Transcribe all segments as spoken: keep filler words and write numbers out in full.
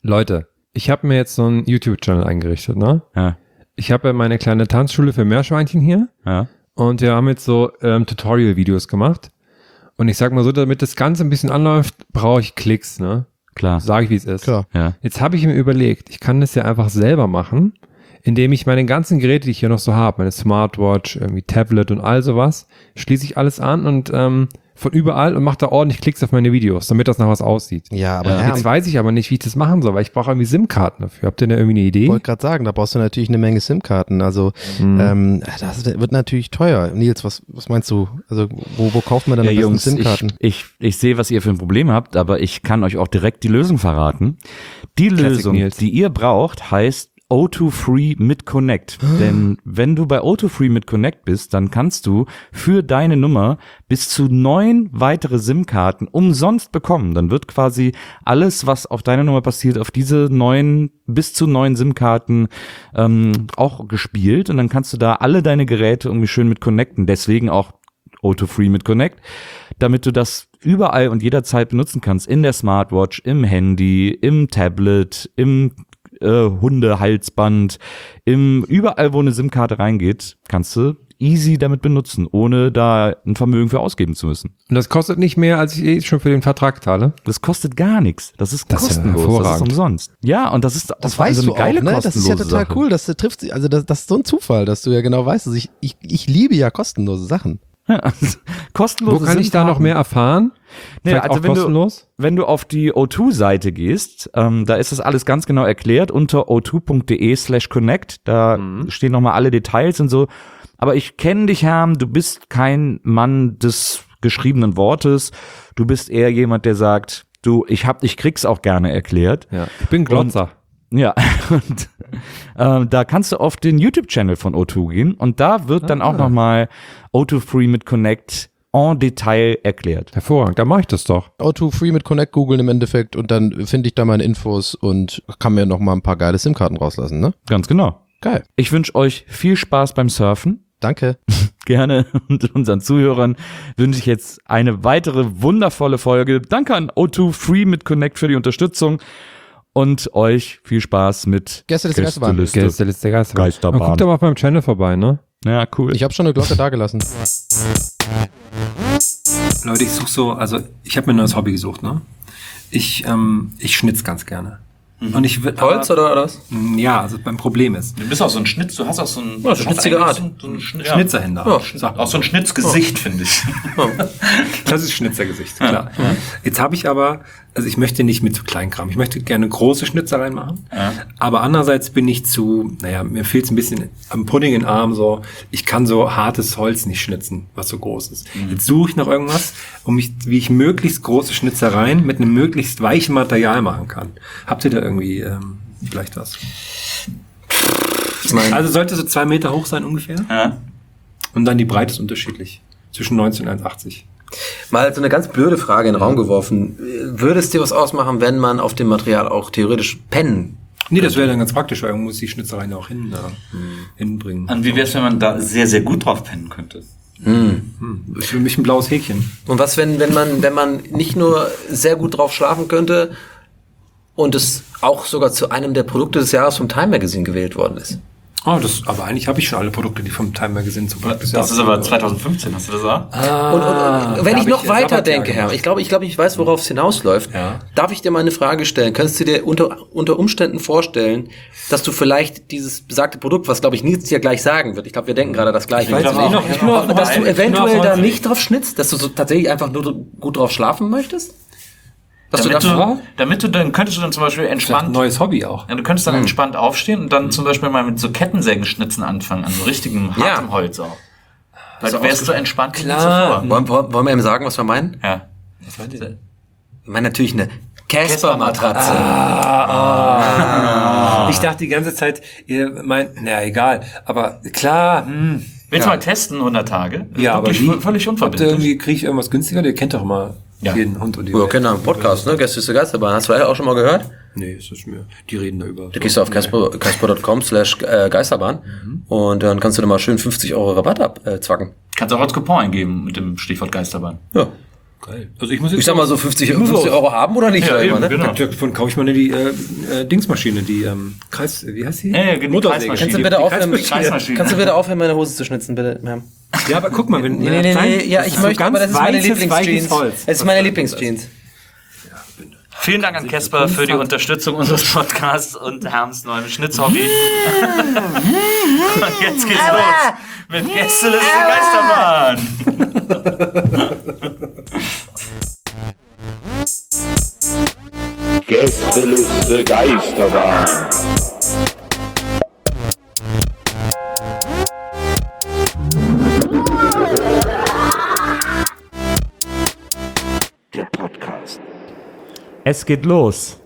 Leute, ich habe mir jetzt so einen YouTube-Channel eingerichtet, ne? Ja. Ich habe ja meine kleine Tanzschule für Meerschweinchen hier. Ja. Und wir haben jetzt so ähm, Tutorial-Videos gemacht. Und ich sag mal so, damit das Ganze ein bisschen anläuft, brauche ich Klicks, ne? Klar. Sage ich, wie es ist. Klar. Ja. Jetzt habe ich mir überlegt, ich kann das ja einfach selber machen, indem ich meine ganzen Geräte, die ich hier noch so habe, meine Smartwatch, irgendwie Tablet und all sowas, schließe ich alles an und ähm, von überall und mache da ordentlich Klicks auf meine Videos, damit das nach was aussieht. Ja, aber Ja. ja, Jetzt weiß ich aber nicht, wie ich das machen soll, weil ich brauche irgendwie SIM-Karten dafür. Habt ihr da irgendwie eine Idee? ich wollte gerade sagen, da brauchst du natürlich eine Menge SIM-Karten. Also Hm. ähm, das wird natürlich teuer. Nils, was, was meinst du? Also wo, wo kauft man denn Ja, am besten Jungs, ich, SIM-Karten? ich, ich sehe, was ihr für ein Problem habt, aber ich kann euch auch direkt die Lösung verraten. Die Classic Lösung, Nils. die ihr braucht, heißt O zwei Free mit Connect. Denn wenn du bei O zwei Free mit Connect bist, dann kannst du für deine Nummer bis zu neun weitere SIM-Karten umsonst bekommen. Dann wird quasi alles, was auf deiner Nummer passiert, auf diese neun, bis zu neun SIM-Karten ähm, auch gespielt. Und dann kannst du da alle deine Geräte irgendwie schön mit connecten. Deswegen auch O zwei Free mit Connect, damit du das überall und jederzeit benutzen kannst. In der Smartwatch, im Handy, im Tablet, im äh, Hundehalsband, im überall, wo eine SIM-Karte reingeht, kannst du easy damit benutzen, ohne da ein Vermögen für ausgeben zu müssen. Und das kostet nicht mehr, als ich eh schon für den Vertrag zahle. Das kostet gar nichts. Das ist Das ist ja kostenlos. Das ist hervorragend. umsonst. Ja, und das ist Das auch weißt so eine du geile auch, ne? Das ist ja kostenlose total Sache. cool, dass du triffst, also das, das ist so ein Zufall, dass du ja genau weißt, also ich, ich, ich liebe ja kostenlose Sachen. Ja, also, kostenlose Wo kann ich da noch SIM-Karten. mehr erfahren? Nee, Vielleicht also auch wenn du- kostenlos? Wenn du auf die O zwei Seite gehst, ähm, da ist das alles ganz genau erklärt unter o zwei punkt de slash connect. Da Mhm. stehen nochmal alle Details und so. Aber ich kenne dich, Herm, du bist kein Mann des geschriebenen Wortes. Du bist eher jemand, der sagt, du, ich hab, ich krieg's auch gerne erklärt. Ja. Ich bin Glotzer. Ja, und ähm, da kannst du auf den YouTube-Channel von O zwei gehen und da wird dann Ah. auch nochmal O zwei Free mit Connect en Detail erklärt. Hervorragend, da mache ich das doch. O zwei Free mit Connect googeln im Endeffekt und dann finde ich da meine Infos und kann mir noch mal ein paar geile SIM-Karten rauslassen, ne? Ganz genau. Geil. Ich wünsche euch viel Spaß beim Surfen. Danke. Gerne, und unseren Zuhörern wünsche ich jetzt eine weitere wundervolle Folge. Danke an O zwei Free mit Connect für die Unterstützung und euch viel Spaß mit Gästeliste Geisterbahn. Gästeliste. Gästeliste Geisterbahn. Geisterbahn. Und guckt doch mal auf meinem Channel vorbei, ne? Ja, cool. Ich habe schon eine Glocke dagelassen. Leute, ich suche so, also ich habe mir ein neues Hobby gesucht, ne? Ich, ähm, ich schnitz ganz gerne. Und ich will, Holz aber, oder was? Ja, also beim Problem ist, Du bist auch so ein Schnitz, du hast auch so ein... Ja, schnitzige du hast Art. eigentlich So ein Schnitt, Schnitzerhänder. Ja. Sag mal. Auch so ein Schnitzgesicht, finde ich. Das ist Schnitzergesicht, klar. Jetzt habe ich aber, also ich möchte nicht mit so Kleinkram. Ich möchte gerne große Schnitzereien machen. Ja. Aber andererseits bin ich zu, naja, mir fehlt es ein bisschen am Pudding in den Arm so. Ich kann so hartes Holz nicht schnitzen, was so groß ist. Jetzt suche ich nach irgendwas, um mich, wie ich möglichst große Schnitzereien mit einem möglichst weichen Material machen kann. Habt ihr da irgendwie ähm, vielleicht was? Ich meine, Also sollte so zwei Meter hoch sein ungefähr. Ja. Und dann die Breite ist unterschiedlich. Zwischen neunzig und eins Komma achtzig. mal so eine ganz blöde Frage in den Raum geworfen. Würde es dir was ausmachen, wenn man auf dem Material auch theoretisch pennen? Nee, das wäre dann ganz praktisch, weil man muss die Schnitzereien auch hin, da, hinbringen. Und wie wär's, wenn man da sehr, sehr gut drauf pennen könnte? Das ist für mich ein blaues Häkchen. Und was, wenn, wenn man, wenn man nicht nur sehr gut drauf schlafen könnte und es auch sogar zu einem der Produkte des Jahres vom Time Magazine gewählt worden ist? Oh, das, aber eigentlich habe ich schon alle Produkte, die vom Time Magazine zum Produkt des Das Jahres ist aber sind. zwanzig fünfzehn, hast du das auch? Und, und, und wenn da ich hab noch ich weiter Sabbatjahr denke, Herr, gemacht. ich glaube, ich glaube, ich weiß, worauf es hinausläuft. Ja. Darf ich dir mal eine Frage stellen? Könntest du dir unter, unter Umständen vorstellen, dass du vielleicht dieses besagte Produkt, was glaube ich Nils dir gleich sagen wird, ich glaube, wir denken gerade das Gleiche, Ich weiß nicht, noch, ich bin noch dass du ich bin eventuell noch da neunzig. nicht drauf schnitzt, dass du so tatsächlich einfach nur so gut drauf schlafen möchtest? Dass Damit du du, damit du dann, könntest du dann zum Beispiel Das ist ein entspannt, neues Hobby auch. ja, du könntest dann entspannt aufstehen und dann zum Beispiel mal mit so Kettensägenschnitzen anfangen, an so richtigem Ja. hartem Holz auch. Weil du wärst so entspannt wie nie Klar. zuvor. wollen, wollen wollen wir ihm sagen, was wir meinen? Ja. Was meint ihr denn? Ich meine natürlich eine Casper-Matratze. Ich dachte die ganze Zeit, ihr meint, na egal, aber klar, hm, Willst ja. du mal testen, hundert Tage? Ja, aber Wirklich wie, völlig habt ihr unverbindlich. irgendwie, kriege ich irgendwas günstiger? Ihr kennt doch immer Ja. jeden Hund und die Wir kennen einen Podcast, ne? Gäste ist der Geisterbahn. Hast du vielleicht auch schon mal gehört? Nee, ist das mir. Die reden da über. Du gehst auf casper punkt com slash Geisterbahn und dann kannst du da mal schön fünfzig Euro Rabatt abzwacken. Kannst auch als Coupon eingeben mit dem Stichwort Geisterbahn. Ja. Geil. Also ich muss jetzt Ich sag mal so fünfzig Euro haben oder nicht? Ja, sag ich mal, eben, ne? genau. Davon kaufe ich mal die äh, äh, Dingsmaschine, die ähm, Kreis, wie heißt die? Ja, ja, die Motorsäge. Kreismaschine. Kannst du Die- bitte die aufhören, Kreismaschine. kannst du bitte aufhören, meine Hose zu schnitzen, bitte? Ja. Ja, aber guck mal, wenn Nee, nee, nee, klein- nee, ja, das ich ist so möchte, ganz aber das ist meine weiches, Lieblingsjeans. weiches Holz. Es ist meine Lieblingsjeans. Vielen Dank an Casper für die Unterstützung unseres Podcasts und Herms neuem Schnitzhobby. Und jetzt geht's los mit Gästeliste Geisterbahn. Gästeliste Geisterbahn. Der Podcast. Es geht los.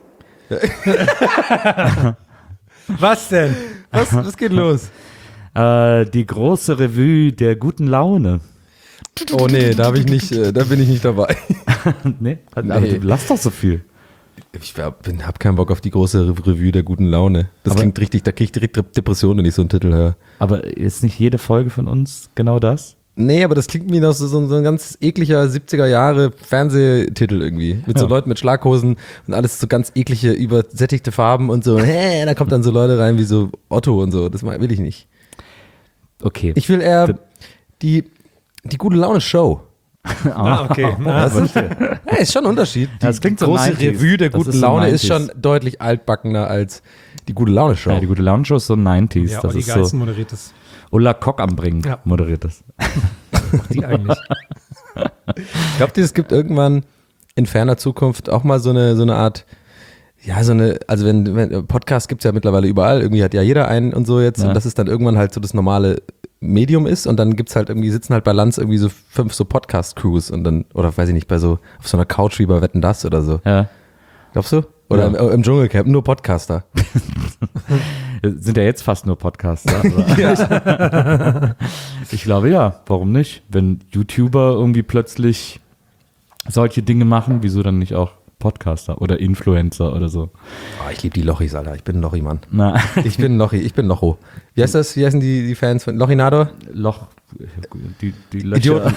Was denn? Was, was geht los? Äh, die große Revue der guten Laune. Oh nee, da, hab ich nicht, äh, da bin ich nicht dabei. nee, aber Nee. du lass doch so viel. Ich hab, bin, hab keinen Bock auf die große Re- Revue der guten Laune. Das Aber- klingt richtig, da krieg ich direkt Depressionen, wenn ich so einen Titel höre. Aber ist nicht jede Folge von uns genau das? Nee, aber das klingt wie noch so, so, so ein ganz ekliger siebziger Jahre Fernsehtitel irgendwie. Mit so Ja. Leuten mit Schlaghosen und alles so ganz eklige, übersättigte Farben und so. Hä, da kommt dann so Leute rein wie so Otto und so. Das will ich nicht. Okay. Ich will eher die, die gute Laune-Show. Ah, okay. Na, Das ist, ja, ist schon ein Unterschied. Die Ja, das klingt so große neunziger. Revue der Das guten ist so Laune ist schon neunziger. deutlich altbackener als die gute Laune-Show. ja, die gute Laune-Show ist so neunziger. ja, das Olli ist Geißen so. moderiert das. Ulla Kock am Bringen Ja. moderiert das. Die eigentlich. Glaubt ihr, es gibt irgendwann in ferner Zukunft auch mal so eine, so eine Art, ja, so eine, also wenn, wenn Podcast gibt es ja mittlerweile überall, irgendwie hat ja jeder einen und so jetzt Ja. und das ist dann irgendwann halt so das normale Medium ist und dann gibt's halt irgendwie, sitzen halt bei Lanz irgendwie so fünf so Podcast-Crews und dann, oder weiß ich nicht, bei so, auf so einer Couch wie bei Wetten, das oder so. Ja. Glaubst du? Oder Ja. im, im Dschungelcamp, nur Podcaster. Sind ja jetzt fast nur Podcasts. Aber ich glaube ja, warum nicht? Wenn YouTuber irgendwie plötzlich solche Dinge machen, wieso dann nicht auch Podcaster oder Influencer oder so? Oh, ich liebe die Lochis, Alter. Ich bin ein Lochi-Mann. Na, Ich bin ein Lochi, ich bin Locho. Wie heißt das? Wie heißen die, die Fans von Lochinador? Loch, die, die Löcher. Idioten.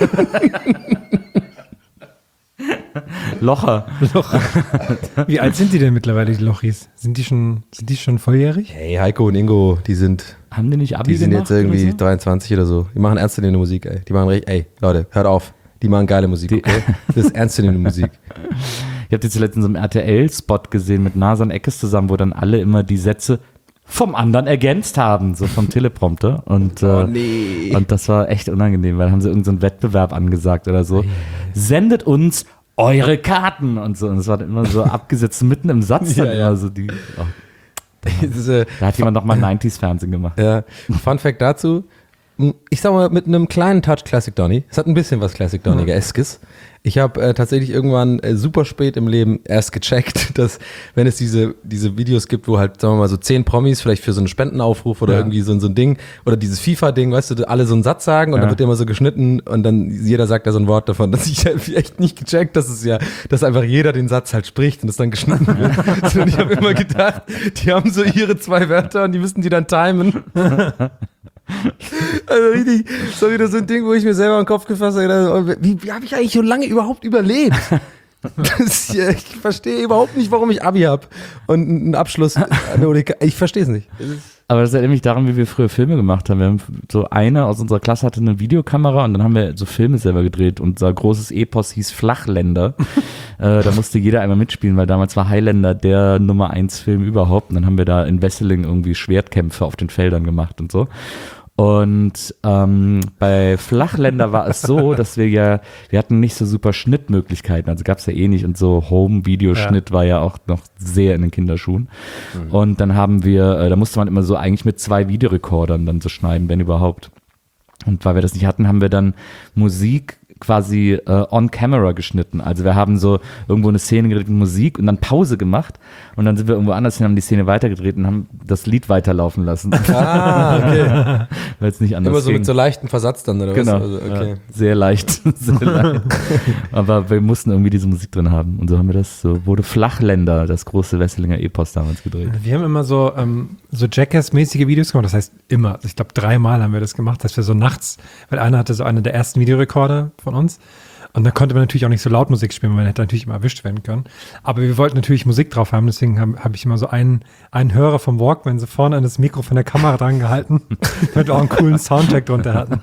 Locher. Wie alt sind die denn mittlerweile, die Lochis? Sind die schon, sind die schon volljährig? Hey, Heiko und Ingo, die sind, Haben die nicht Abi die sind gemacht jetzt irgendwie oder so? dreiundzwanzig oder so. Die machen ernstzunehmende Musik, ey. Die machen richtig, ey, Leute, hört auf. Die machen geile Musik, Die- okay? Das ist ernstzunehmende Musik. Ich habe jetzt letztens so einen R T L-Spot gesehen mit Nasan Eckes zusammen, wo dann alle immer die Sätze vom anderen ergänzt haben, so vom Teleprompter. Und, äh, Oh, nee. und das war echt unangenehm, weil haben sie irgendeinen so einen Wettbewerb angesagt oder so. Sendet uns eure Karten und so. Und es war dann immer so abgesetzt mitten im Satz. Dann Ja, ja. immer so die, oh, Das ist, äh, da hat jemand nochmal neunziger-Fernsehen gemacht. ja. Fun Fact dazu. Ich sag mal, mit einem kleinen Touch Classic Donny. Es hat ein bisschen was Classic Donny-eskes. Ich habe äh, tatsächlich irgendwann äh, super spät im Leben erst gecheckt, dass wenn es diese, diese Videos gibt, wo halt, sagen wir mal, so zehn Promis vielleicht für so einen Spendenaufruf oder Ja. irgendwie so, so ein Ding oder dieses FIFA-Ding, weißt du, alle so einen Satz sagen und Ja. dann wird immer so geschnitten und dann jeder sagt da so ein Wort davon, dass ich hab echt nicht gecheckt, dass es ja, dass einfach jeder den Satz halt spricht und es dann geschnitten wird. So, und ich habe immer gedacht, die haben so ihre zwei Wörter und die müssen die dann timen. Also richtig, so wieder so ein Ding, wo ich mir selber im Kopf gefasst habe, wie, wie habe ich eigentlich so lange überhaupt überlebt? Das ist, ja- ich verstehe überhaupt nicht, warum ich Abi habe und einen Abschluss. Ich verstehe es nicht. Aber das erinnert mich daran, wie wir früher Filme gemacht haben. Wir haben so eine aus unserer Klasse hatte eine Videokamera und dann haben wir so Filme selber gedreht. Unser großes Epos hieß Flachländer. äh, da musste jeder einmal mitspielen, weil damals war Highlander der Nummer eins Film überhaupt. Und dann haben wir da in Wesseling irgendwie Schwertkämpfe auf den Feldern gemacht und so. Und ähm, bei Flachländer war es so, dass wir ja, wir hatten nicht so super Schnittmöglichkeiten, also gab es ja eh nicht und so Home-Videoschnitt war ja auch noch sehr in den Kinderschuhen. Und dann haben wir, äh, da musste man immer so eigentlich mit zwei Videorekordern dann so schneiden, wenn überhaupt. Und weil wir das nicht hatten, haben wir dann Musik quasi äh, on camera geschnitten. Also wir haben so irgendwo eine Szene gedreht mit Musik und dann Pause gemacht und dann sind wir irgendwo anders hin, haben die Szene weitergedreht und haben das Lied weiterlaufen lassen, Ah, okay. weil es nicht anders Immer so ging. mit so leichten Versatz dann, oder Genau, was? Also, okay. ja, sehr leicht, sehr leicht. Aber wir mussten irgendwie diese Musik drin haben und so haben wir das, so wurde Flachländer, das große Wesselinger Epos damals gedreht. Wir haben immer so, ähm, so Jackass-mäßige Videos gemacht, das heißt immer, ich glaube dreimal haben wir das gemacht, dass wir so nachts, weil einer hatte so einen der ersten Videorekorder von uns Und da konnte man natürlich auch nicht so laut Musik spielen, weil man hätte natürlich immer erwischt werden können. Aber wir wollten natürlich Musik drauf haben, deswegen habe hab ich immer so einen, einen Hörer vom Walkman so vorne an das Mikro von der Kamera dran gehalten, damit wir auch einen coolen Soundtrack drunter hatten.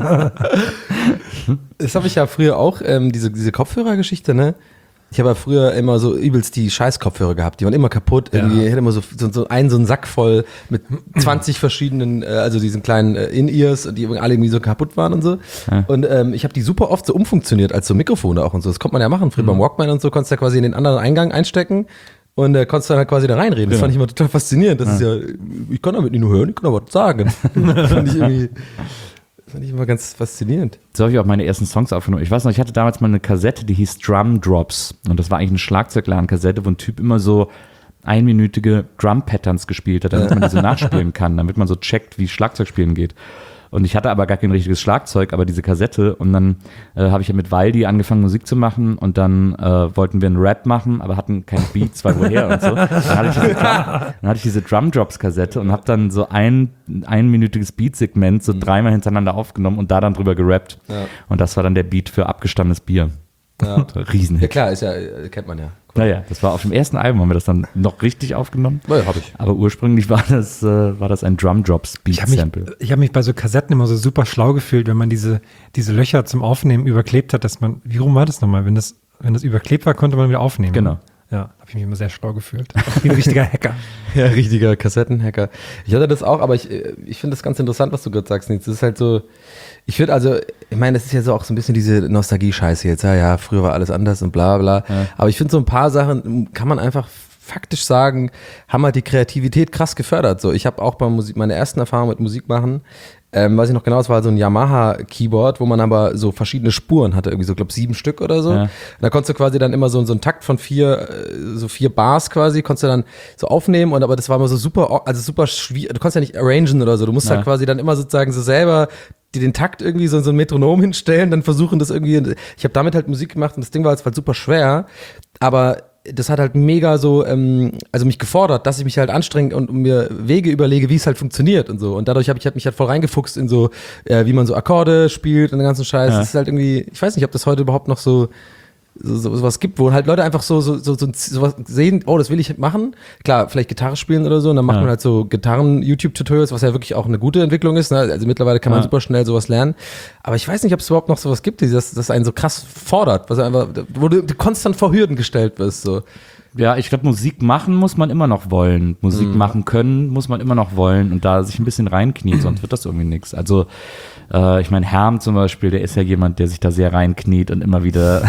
Das habe ich ja früher auch, ähm, diese, diese Kopfhörergeschichte, ne? Ich habe ja früher immer so übelst die Scheiß-Kopfhörer gehabt, die waren immer kaputt. Irgendwie. Ja. Ich hatte immer so, so, so einen, so einen Sack voll mit zwanzig verschiedenen, äh, also diesen kleinen äh, In-Ears, die alle irgendwie so kaputt waren und so. Ja. Und ähm, ich habe die super oft so umfunktioniert als so Mikrofone auch und so. Das konnte man ja machen. Früher mhm. beim Walkman und so konntest du ja quasi in den anderen Eingang einstecken und äh, konntest dann halt quasi da reinreden. Das ja. fand ich immer total faszinierend. Das ja. ist ja, ich kann damit nicht nur hören, ich kann aber was sagen. Das fand ich irgendwie... Das fand ich immer ganz faszinierend. So habe ich auch meine ersten Songs aufgenommen. Ich weiß noch, ich hatte damals mal eine Kassette, die hieß Drum Drops. Und das war eigentlich eine Schlagzeugladenkassette, wo ein Typ immer so einminütige Drum-Patterns gespielt hat, damit man diese nachspielen kann, damit man so checkt, wie Schlagzeugspielen geht. Und ich hatte aber gar kein richtiges Schlagzeug, aber diese Kassette. Und dann äh, habe ich ja mit Waldi angefangen, Musik zu machen. Und dann äh, wollten wir einen Rap machen, aber hatten kein Beats, weil woher und so. Dann hatte ich diese, Drum, dann hatte ich diese Drum-Drops-Kassette und habe dann so ein einminütiges Beat-Segment so dreimal hintereinander aufgenommen und da dann drüber gerappt. Ja. Und das war dann der Beat für abgestandenes Bier. Ja. Riesenhit. Ja klar, ist ja, kennt man ja. Cool. Naja, das war auf dem ersten Album, haben wir das dann noch richtig aufgenommen. Ja, hab ich. Aber ursprünglich war das, äh, war das ein Drum Drops Beat Sample. Ich habe mich, hab mich bei so Kassetten immer so super schlau gefühlt, wenn man diese, diese Löcher zum Aufnehmen überklebt hat, dass man, wie rum war das nochmal? Wenn das, wenn das überklebt war, konnte man wieder aufnehmen. Genau. Ja, habe ich mich immer sehr schlau gefühlt. Wie ein richtiger Hacker. Ja, richtiger Kassettenhacker. Ich hatte das auch, aber ich, ich finde das ganz interessant, was du gerade sagst. Das ist halt so, ich finde also, ich meine, das ist ja so auch so ein bisschen diese Nostalgie-Scheiße jetzt. Ja, ja, früher war alles anders und bla bla. Ja. Aber ich finde so ein paar Sachen kann man einfach faktisch sagen, haben halt die Kreativität krass gefördert. So, ich habe auch bei Musik, meine ersten Erfahrungen mit Musik machen, ähm, weiß ich noch genau, es war so ein Yamaha-Keyboard, wo man aber so verschiedene Spuren hatte, irgendwie so, glaube sieben Stück oder so. Ja. Und da konntest du quasi dann immer so, so einen Takt von vier, so vier Bars quasi, konntest du dann so aufnehmen und aber das war immer so super, also super schwierig, du konntest ja nicht arrangen oder so, du musst ja. halt quasi dann immer sozusagen so selber die den Takt irgendwie so, so ein Metronom hinstellen, dann versuchen das irgendwie, ich habe damit halt Musik gemacht und das Ding war jetzt halt super schwer, aber das hat halt mega so, ähm, also mich gefordert, dass ich mich halt anstrenge und mir Wege überlege, wie es halt funktioniert und so. Und dadurch habe ich halt mich halt voll reingefuchst in so, äh, wie man so Akkorde spielt und den ganzen Scheiß. Ja. Das ist halt irgendwie, ich weiß nicht, ob das heute überhaupt noch so so, so sowas gibt, wo halt Leute einfach so so so so sowas sehen, oh, das will ich machen. Klar, vielleicht Gitarre spielen oder so, und dann macht ja. man halt so Gitarren-YouTube-Tutorials, was ja wirklich auch eine gute Entwicklung ist, ne? Also mittlerweile kann man ja. super schnell sowas lernen. Aber ich weiß nicht, ob es überhaupt noch sowas gibt, das, das einen so krass fordert, was einfach, wo du konstant vor Hürden gestellt wirst, so. Ja, ich glaube, Musik machen muss man immer noch wollen. Musik mhm. machen können muss man immer noch wollen und da sich ein bisschen reinknien, sonst wird das irgendwie nichts. Also äh, ich meine, Herm zum Beispiel, der ist ja jemand, der sich da sehr reinkniet und immer wieder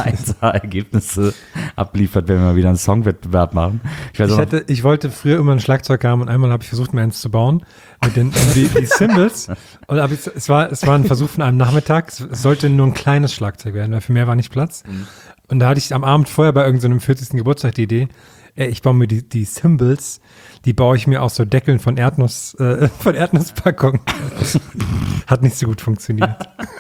Ergebnisse abliefert, wenn wir mal wieder einen Songwettbewerb machen. Ich, weiß ich, auch, hätte, ich wollte früher immer ein Schlagzeug haben und einmal habe ich versucht, mir eins zu bauen mit den die, die Cymbals. Und aber es, es, war, es war ein Versuch von einem Nachmittag. Es sollte nur ein kleines Schlagzeug werden, weil für mehr war nicht Platz. Mhm. Und da hatte ich am Abend vorher bei irgendeinem vierzigsten Geburtstag die Idee, ey, ich baue mir die, die Cymbals, die baue ich mir aus so Deckeln von Erdnuss, äh, von Erdnusspackungen. Hat nicht so gut funktioniert.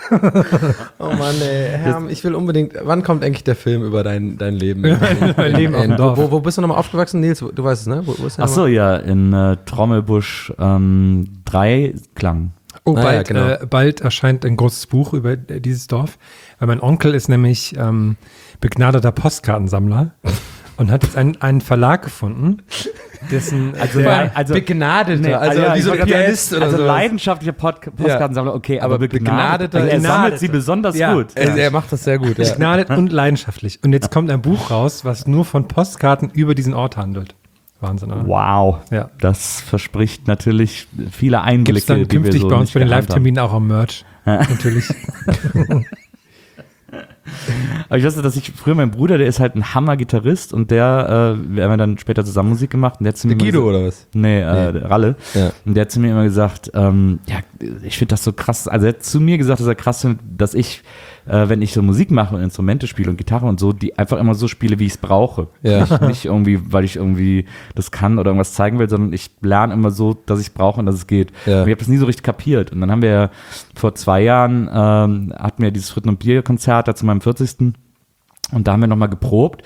Oh Mann, ey, Herm, ich will unbedingt, wann kommt eigentlich der Film über dein, dein Leben? mein Leben auf dem Dorf. Wo, wo bist du nochmal aufgewachsen, Nils? Du weißt es, ne? Wo, wo ist Ach so, ja, in äh, Trommelbusch ähm, Dreiklang. Oh, ah, bald, ja, genau. äh, bald erscheint ein großes Buch über äh, dieses Dorf, weil mein Onkel ist nämlich ähm, begnadeter Postkartensammler und hat jetzt einen, einen Verlag gefunden, dessen also, der, also begnadeter, nee, also ja, wie so ein Pianist oder also so. leidenschaftlicher Pod- Postkartensammler, okay, aber, aber begnadeter, begnadeter er sammelt sie besonders ja, gut. Er, er macht das sehr gut, ja. Begnadet und leidenschaftlich. Und jetzt kommt ein Buch raus, was nur von Postkarten über diesen Ort handelt. Wahnsinn, oder? Wow, ja. Das verspricht natürlich viele Einblicke. Gibt's dann künftig die wir so bei uns bei den Live-Terminen auch am Merch. Natürlich. Aber ich weiß, dass ich früher, mein Bruder, der ist halt ein Hammer-Gitarrist und der, äh, wir haben dann später zusammen Musik gemacht. Und der hat zu mir der Guido gesagt, oder was? Nee, äh, nee. Ralle. Ja. Und der hat zu mir immer gesagt, ähm, ja, ich finde das so krass. Also er hat zu mir gesagt, dass er krass findet, dass ich, äh, wenn ich so Musik mache und Instrumente spiele und Gitarre und so, die einfach immer so spiele, wie ich es brauche. Ja. Nicht, nicht irgendwie, weil ich irgendwie das kann oder irgendwas zeigen will, sondern ich lerne immer so, dass ich es brauche und dass es geht. Ja. Und ich habe das nie so richtig kapiert. Und dann haben wir ja vor zwei Jahren, ähm, hatten wir dieses Fritten- und Bier-Konzert da zu meinem vierzigsten Und da haben wir nochmal geprobt.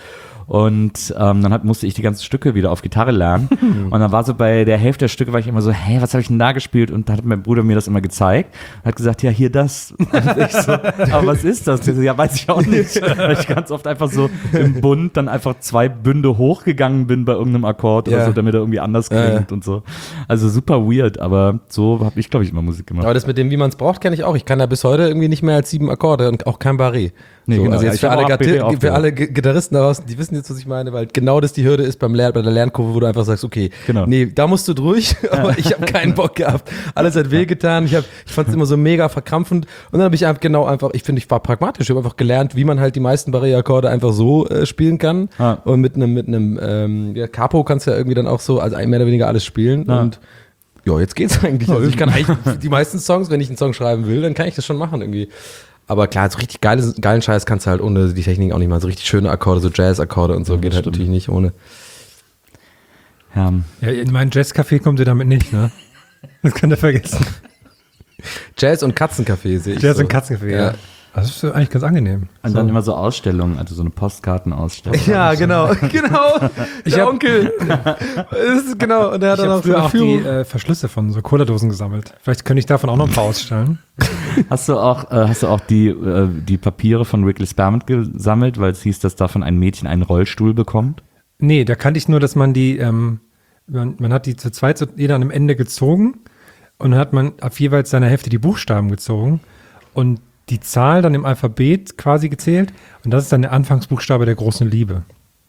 Und ähm, dann hat, musste ich die ganzen Stücke wieder auf Gitarre lernen. Und dann war so bei der Hälfte der Stücke war ich immer so, hä, was habe ich denn da gespielt? Und da hat mein Bruder mir das immer gezeigt. Und hat gesagt, ja, hier das. Und ich so, aber was ist das? Ich so, ja, weiß ich auch nicht. Weil ich ganz oft einfach so im Bund dann einfach zwei Bünde hochgegangen bin bei irgendeinem Akkord oder Ja. so, damit er irgendwie anders klingt Ja, ja. und so. Also super weird, aber so habe ich, glaube ich, immer Musik gemacht. Aber das mit dem, wie man es braucht, kenne ich auch. Ich kann da bis heute irgendwie nicht mehr als sieben Akkorde und auch kein Barré. Nee, so, genau. Also Ja, jetzt ich für hab alle, auch Gati- B P auch für alle G- Gitarristen da draußen, die wissen jetzt, was ich meine, weil genau das die Hürde ist beim Lern, bei der Lernkurve, wo du einfach sagst, okay, Genau. nee, da musst du durch, aber ich habe keinen Bock gehabt. Alles hat wehgetan. Ich, hab- ich fand es immer so mega verkrampfend. Und dann habe ich einfach genau einfach, ich finde, ich war pragmatisch. Ich habe einfach gelernt, wie man halt die meisten Barré-Akkorde einfach so äh, spielen kann. Ah. Und mit einem, mit einem ähm, ja, Capo kannst du ja irgendwie dann auch so, also mehr oder weniger alles spielen. Ah. Und ja, jetzt geht's eigentlich. Also ich kann eigentlich die meisten Songs, wenn ich einen Song schreiben will, dann kann ich das schon machen irgendwie. Aber klar, so richtig geile, geilen Scheiß kannst du halt ohne die Technik auch nicht machen. So richtig schöne Akkorde, so Jazz-Akkorde und so geht halt natürlich nicht ohne. Ja, Ja, in meinen Jazzcafé kommt ihr damit nicht, ne? Das könnt ihr vergessen. Jazz- und Katzencafé sehe ich Jazz so. und Katzencafé, ja. Ja. Das ist eigentlich ganz angenehm. und dann immer so Ausstellungen, also so eine Postkartenausstellung. Ja, genau, genau. Ich Der hab- Onkel. Das ist genau. Und der hat Ich dann habe auch so früher eine auch die Führung. äh, Verschlüsse von so Cola-Dosen gesammelt. Vielleicht könnte ich davon auch noch ein paar ausstellen. Hast du auch, äh, hast du auch die, äh, die Papiere von Wrigley Spearmint gesammelt, weil es hieß, dass davon ein Mädchen einen Rollstuhl bekommt? Nee, da kannte ich nur, dass man die, ähm, man, man hat die zu zweit so jeder an einem Ende gezogen und dann hat man auf jeweils seiner Hälfte die Buchstaben gezogen und die Zahl dann im Alphabet quasi gezählt und das ist dann der Anfangsbuchstabe der großen Liebe.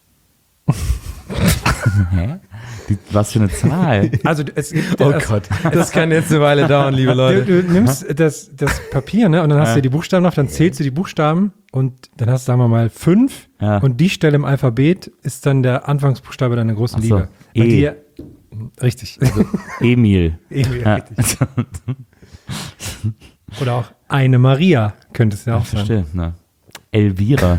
Hä? Die, was für eine Zahl? Also es gibt Oh das, Gott, das kann jetzt eine Weile dauern, liebe Du, Leute. du nimmst das, das Papier, ne, und dann hast du die Buchstaben drauf, dann zählst du die Buchstaben und dann hast du, sagen wir mal, fünf Ja. und die Stelle im Alphabet ist dann der Anfangsbuchstabe deiner großen Ach so. Liebe. Bei E. dir, richtig. Emil. Emil, Ja. richtig. Oder auch eine Maria könnte es ja auch sein. Verstehe, na. Elvira.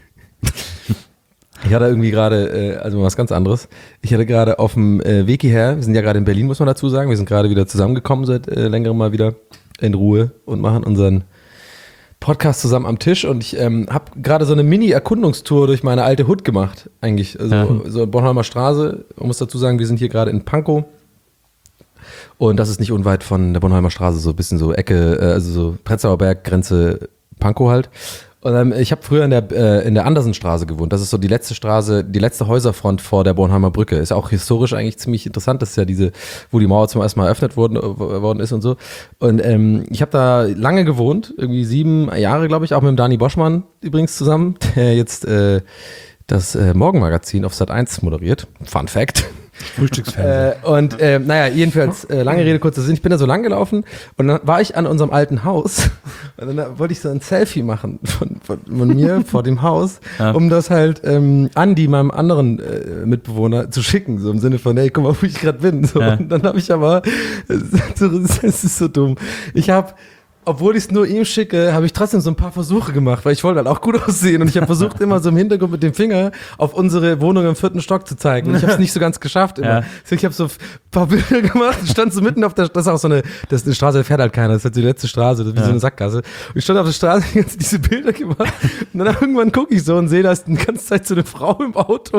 Ich hatte irgendwie gerade, äh, also was ganz anderes. Ich hatte gerade auf dem äh, Weg hierher, wir sind ja gerade in Berlin, muss man dazu sagen. Wir sind gerade wieder zusammengekommen seit äh, längerem mal wieder in Ruhe und machen unseren Podcast zusammen am Tisch. Und ich ähm, habe gerade so eine Mini-Erkundungstour durch meine alte Hut gemacht, eigentlich. Also Ja. so Bornholmer Straße. Man muss dazu sagen, wir sind hier gerade in Pankow. Und das ist nicht unweit von der Bornholmer Straße, so ein bisschen so Ecke, äh, also so Prenzlauer Berg, Grenze Pankow halt. Und ähm, ich habe früher in der, äh, in der Andersenstraße gewohnt. Das ist so die letzte Straße, die letzte Häuserfront vor der Bornholmer Brücke. Ist auch historisch eigentlich ziemlich interessant. Das ist ja diese, wo die Mauer zum ersten Mal eröffnet worden, äh, worden ist und so. Und ähm, ich habe da lange gewohnt, irgendwie sieben Jahre, glaube ich, auch mit dem Dani Boschmann übrigens zusammen, der jetzt äh, das äh, Morgenmagazin auf Sat eins moderiert. Fun Fact. Frühstücksfernsehen. Äh, und äh, naja, jedenfalls, äh, lange Rede, kurzer Sinn, ich bin da so lang gelaufen und dann war ich an unserem alten Haus und dann wollte ich so ein Selfie machen von, von, von mir vor dem Haus, Ja. um das halt ähm, Andi, meinem anderen äh, Mitbewohner, zu schicken, so im Sinne von, hey, guck mal, wo ich gerade bin. So, Ja. und dann habe ich aber, es ist so dumm, ich habe obwohl ich es nur ihm schicke, habe ich trotzdem so ein paar Versuche gemacht, weil ich wollte halt auch gut aussehen und ich habe versucht immer so im Hintergrund mit dem Finger auf unsere Wohnung im vierten Stock zu zeigen und ich habe es nicht so ganz geschafft immer. Ja. So, ich habe so ein paar Bilder gemacht und stand so mitten auf der, das ist auch so eine, das ist eine Straße, da fährt halt keiner, das ist halt die letzte Straße, das ist wie so eine Sackgasse. Und ich stand auf der Straße, die ganze diese Bilder gemacht und dann irgendwann gucke ich so und sehe, da ist die ganze Zeit so eine Frau im Auto,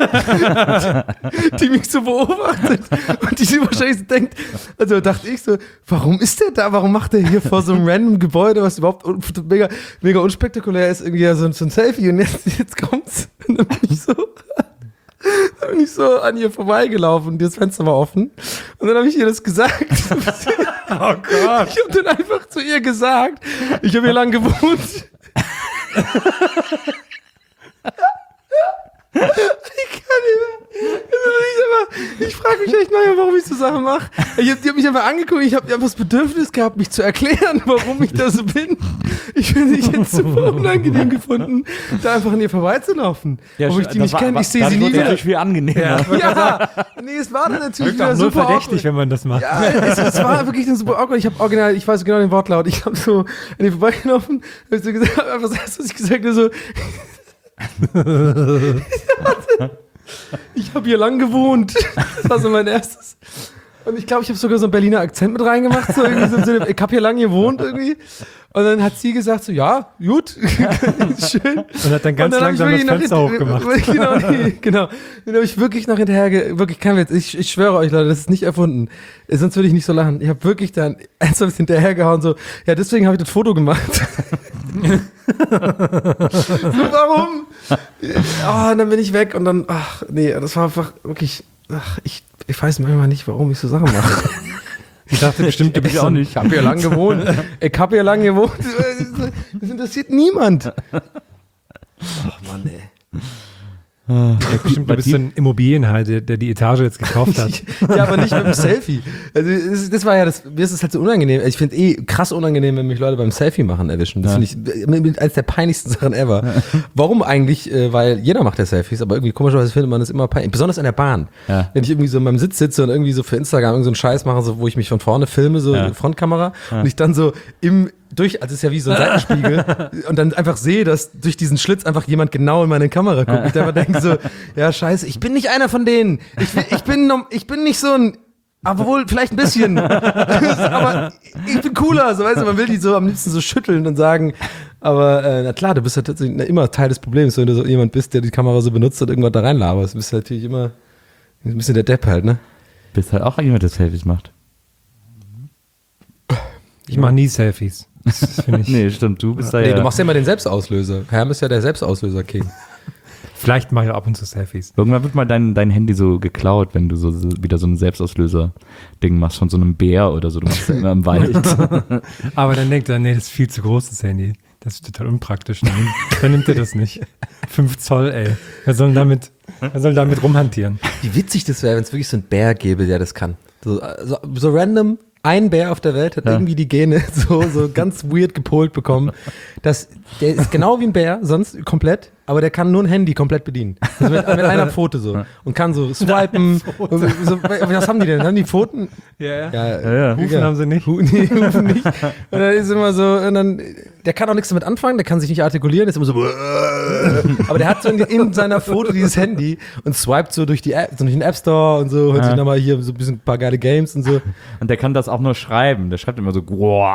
die mich so beobachtet und die sich wahrscheinlich so denkt, also dachte ich so, warum ist der da, warum macht der hier vor so einem random Gebäude, was überhaupt un mega, mega unspektakulär ist, irgendwie so, so ein Selfie und jetzt, jetzt kommt's. Und dann bin ich so, dann bin ich so an ihr vorbeigelaufen und das Fenster war offen und dann habe ich ihr das gesagt. Oh Gott. Ich habe dann einfach zu ihr gesagt, ich habe hier lang gewohnt. Ich kann nicht mehr. Ich, ich frage mich echt manchmal, warum ich so Sachen mache. Ich habe hab mich einfach angeguckt, ich habe hab das Bedürfnis gehabt, mich zu erklären, warum ich da so bin. Ich finde ich jetzt super unangenehm gefunden, da einfach an ihr vorbeizulaufen. Obwohl ich die nicht kenne, ich sehe sie nie wieder. natürlich viel angenehmer. Ja, nee, es war dann natürlich Wirkt auch wieder nur super verdächtig, awkward. wenn man das macht. Ja, es, es war wirklich ein super awkward. Ich habe original, ich weiß genau den Wortlaut. Ich habe so an ihr vorbeigelaufen, habe so gesagt, einfach das, was ich gesagt habe, so. Ich habe hier lang gewohnt. Das war so mein erstes. Und ich glaube, ich habe sogar so einen Berliner Akzent mit reingemacht. So irgendwie so im Sinne, ich habe hier lange gewohnt irgendwie. Und dann hat sie gesagt so, ja, gut, schön. Und hat dann ganz Und dann langsam hab das ich wirklich Fenster noch hochgemacht. hint- Genau, nee, genau. Dann habe ich wirklich noch hinterher, ge- wirklich kein Witz, ich, ich schwöre euch Leute, das ist nicht erfunden. Sonst würde ich nicht so lachen. Ich habe wirklich dann ernsthaft hinterhergehauen, so, ja, deswegen habe ich das Foto gemacht. So, warum? Oh, und dann bin ich weg und dann, ach, nee, das war einfach wirklich, ach, ich, ich weiß manchmal nicht, warum ich so Sachen mache. Ich dachte bestimmt, du bist Ich so auch ein, nicht. Ich habe hier lang gewohnt. Ich habe hier lang gewohnt. Das interessiert niemand. Oh Mann, ey. bestimmt, du bist so ein Immobilienhalter, der die Etage jetzt gekauft hat. Ja, aber nicht mit dem Selfie. Also das, das war ja das, mir ist es halt so unangenehm. Ich finde eh krass unangenehm, wenn mich Leute beim Selfie machen erwischen. Das Ja. finde ich mit- eines der peinlichsten Sachen ever. Warum eigentlich? Äh, Weil jeder macht ja Selfies, aber irgendwie komischerweise findet man das immer peinlich. Besonders in der Bahn. Ja. Wenn ich irgendwie so in meinem Sitz sitze und irgendwie so für Instagram irgend so einen Scheiß mache, so, wo ich mich von vorne filme, so Ja. Frontkamera, und ich dann so im durch, also es ist ja wie so ein Seitenspiegel, und dann einfach sehe, dass durch diesen Schlitz einfach jemand genau in meine Kamera guckt. Ich einfach denke so, ja scheiße, ich bin nicht einer von denen. Ich, ich, bin, nom- ich bin nicht so ein, aber wohl vielleicht ein bisschen. Aber ich bin cooler, so weißt du, man will die so am liebsten so schütteln und sagen, aber äh, na klar, du bist ja tatsächlich na, immer Teil des Problems, wenn du so jemand bist, der die Kamera so benutzt und irgendwas da reinlaberst. Du bist natürlich immer ein bisschen der Depp halt, ne? Bist halt auch jemand, der Selfies macht. Ich mache nie Selfies. Das finde ich. Nee, stimmt, du bist da Nee, ja. du machst ja immer den Selbstauslöser. Herm ist ja der Selbstauslöser-King. Vielleicht mache ich auch ab und zu Selfies. Irgendwann wird mal dein, dein Handy so geklaut, wenn du so, so wieder so ein Selbstauslöser-Ding machst von so einem Bär oder so. Du machst das immer im Wald. Aber dann denkt er, nee, das ist viel zu groß, das Handy. Das ist total unpraktisch. Dann, dann nimmt er das nicht. Fünf Zoll, ey. Wer soll damit, wer soll damit rumhantieren? Wie witzig das wäre, wenn es wirklich so einen Bär gäbe, der das kann. So, so, so random, ein Bär auf der Welt hat Ja. irgendwie die Gene so, so ganz weird gepolt bekommen. Dass, der ist genau wie ein Bär, sonst komplett, aber der kann nur ein Handy komplett bedienen. Also mit, mit einer Pfote so. Und kann so swipen. Und so, was haben die denn? Haben die Pfoten? Ja, ja. Ja, ja. Hufen haben sie nicht. Hu- nee, Hufen nicht. Und dann ist immer so, und dann, der kann auch nichts damit anfangen, der kann sich nicht artikulieren, ist immer so, aber der hat so in, in seiner Foto dieses Handy und swiped so durch die App, so durch den App Store und so, hört sich nochmal hier so ein bisschen ein paar geile Games und so. Und der kann das auch nur schreiben. Der schreibt immer so, wow.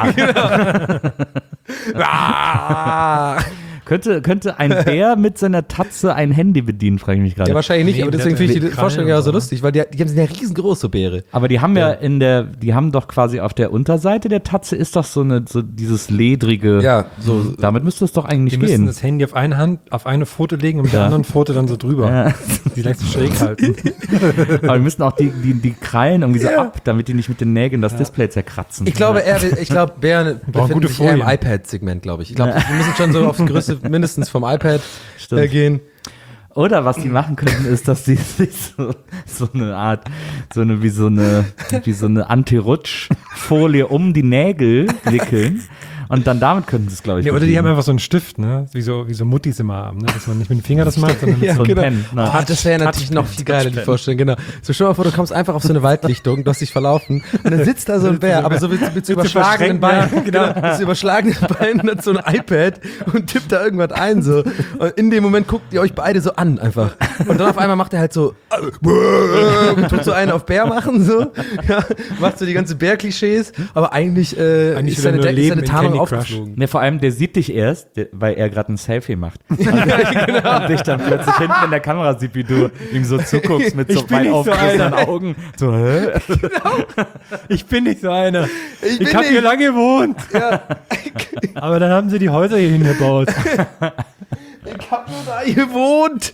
Ah. könnte, könnte ein Bär mit seiner Tatze ein Handy bedienen, frage ich mich gerade. Ja, wahrscheinlich nicht, Nee, aber der deswegen hat finde ich die Krallen Vorstellung ja und so so. lustig, weil die, die sind ja riesengroß, so Beere. Aber die haben ja in der, die haben doch quasi auf der Unterseite der Tatze ist doch so eine, so dieses ledrige. Ja, so. Damit müsste es doch eigentlich Die müssen gehen. das Handy auf eine Hand, auf eine Pfote legen und mit der Ja. anderen Pfote dann so drüber. Ja. Die leicht so schräg halten. Aber wir müssen auch die, die, die Krallen irgendwie so Ja. ab, damit die nicht mit den Nägeln das Display zerkratzen. Ich glaube, eher, ich glaube, Bären befinden gute sich eher im Folien. iPad-Segment, glaube ich. Ich glaube, wir müssen schon so auf die Größe mindestens vom iPad Stimmt. äh, gehen. Oder was die machen könnten, ist, dass die sich so, so eine Art, so eine, wie so eine, wie so eine Anti-Rutsch-Folie um die Nägel wickeln. Und dann damit könnten sie es, glaube ich, Nee, oder die bedienen. haben einfach so einen Stift, ne? Wie so, wie so Muttis immer haben, ne? Dass man nicht mit dem Finger das macht, sondern mit Ja, so ein genau. Pen. Ne? Oh, das wäre natürlich noch viel geiler, die Vorstellung, genau. So, stell dir mal vor, du kommst einfach auf so eine Waldlichtung, du hast dich verlaufen und dann sitzt da so ein Bär, aber so mit, mit so überschlagenen Beinen, verschränkt, genau, mit so überschlagenen Beinen hat so ein iPad und tippt da irgendwas ein, so. Und in dem Moment guckt ihr euch beide so an, einfach. Und dann auf einmal macht er halt so, und tut so einen auf Bär machen, so. Ja, macht so die ganze Bär-Klischees, aber eigentlich, äh, Eigentlich ist will er seine, nur ist leben seine in Tarnung Candy Crush. aufgeflogen. Ne, vor allem, der sieht dich erst, der, weil er gerade ein Selfie macht. Und, und dich dann plötzlich hinten in der Kamera sieht, wie du ihm so zuguckst mit so Ich bin weit nicht so aufgerissenen einer. Augen. So, hä? Ich bin nicht so einer. Ich Ich, bin habe hier nicht. lange gewohnt. Ja. Aber dann haben sie die Häuser hier hingebaut. Ich hab nur da gewohnt.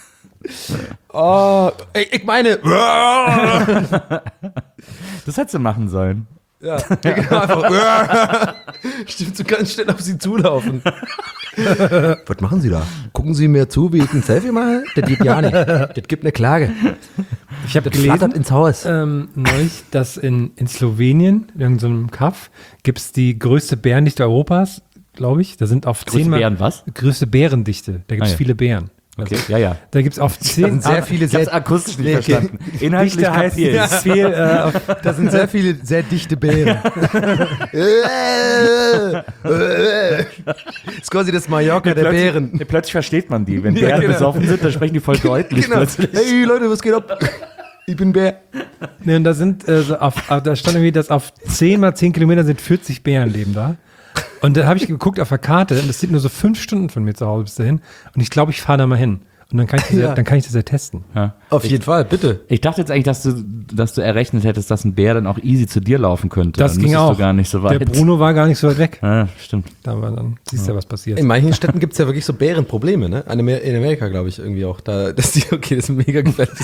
Oh, ich, ich meine. Das hättest du machen sollen. Ja, genau, einfach. Stimmt, so ganz schnell auf sie zulaufen. Was machen Sie da? Gucken Sie mir zu, wie ich ein Selfie mache? Das geht ja nicht. Das gibt eine Klage. Ich habe Das flattert gelesen, ins Haus. ähm, neulich, dass in, in Slowenien, in irgendeinem Kaff, gibt es die größte Bärendichte Europas, glaube ich. Da sind auf Größte zehnmal Bären was? größte Bärendichte. Da gibt es Ah, ja. viele Bären. Okay, ja, ja. Da gibt es auf Da zehn. sind sehr viele Ich hab's sehr, akustisch nicht Nee, okay. verstanden. Inhaltlich Dichte heißt kapiert. viel, äh, auf, da sind sehr viele sehr dichte Bären. Das ist quasi das Mallorca der Plötzlich- Bären. Ja, plötzlich versteht man die. Wenn Ja, Bären genau. besoffen sind, dann sprechen die voll deutlich Genau. plötzlich. Hey Leute, was geht ab? Ich bin Bär. Nee, und da sind, äh, so auf, auf, da stand irgendwie, dass auf zehn mal zehn Kilometer sind vierzig Bären leben da. Und da habe ich geguckt auf der Karte und das sind nur so fünf Stunden von mir zu Hause bis dahin. Und ich glaube, ich fahre da mal hin. Und dann kann ich das ja, Ja. dann kann ich das ja testen. Ja. Auf jeden Fall, bitte. Ich dachte jetzt eigentlich, dass du, dass du errechnet hättest, dass ein Bär dann auch easy zu dir laufen könnte. Das dann ging müsstest auch. Du gar nicht so weit. Der Bruno war gar nicht so weit weg. Ja, stimmt. Da war dann, siehst du ja, was passiert. In manchen Städten gibt es ja wirklich so Bärenprobleme, ne? In Amer- in Amerika, glaube ich, irgendwie auch. Da, dass die, okay, das ist mega gefährlich.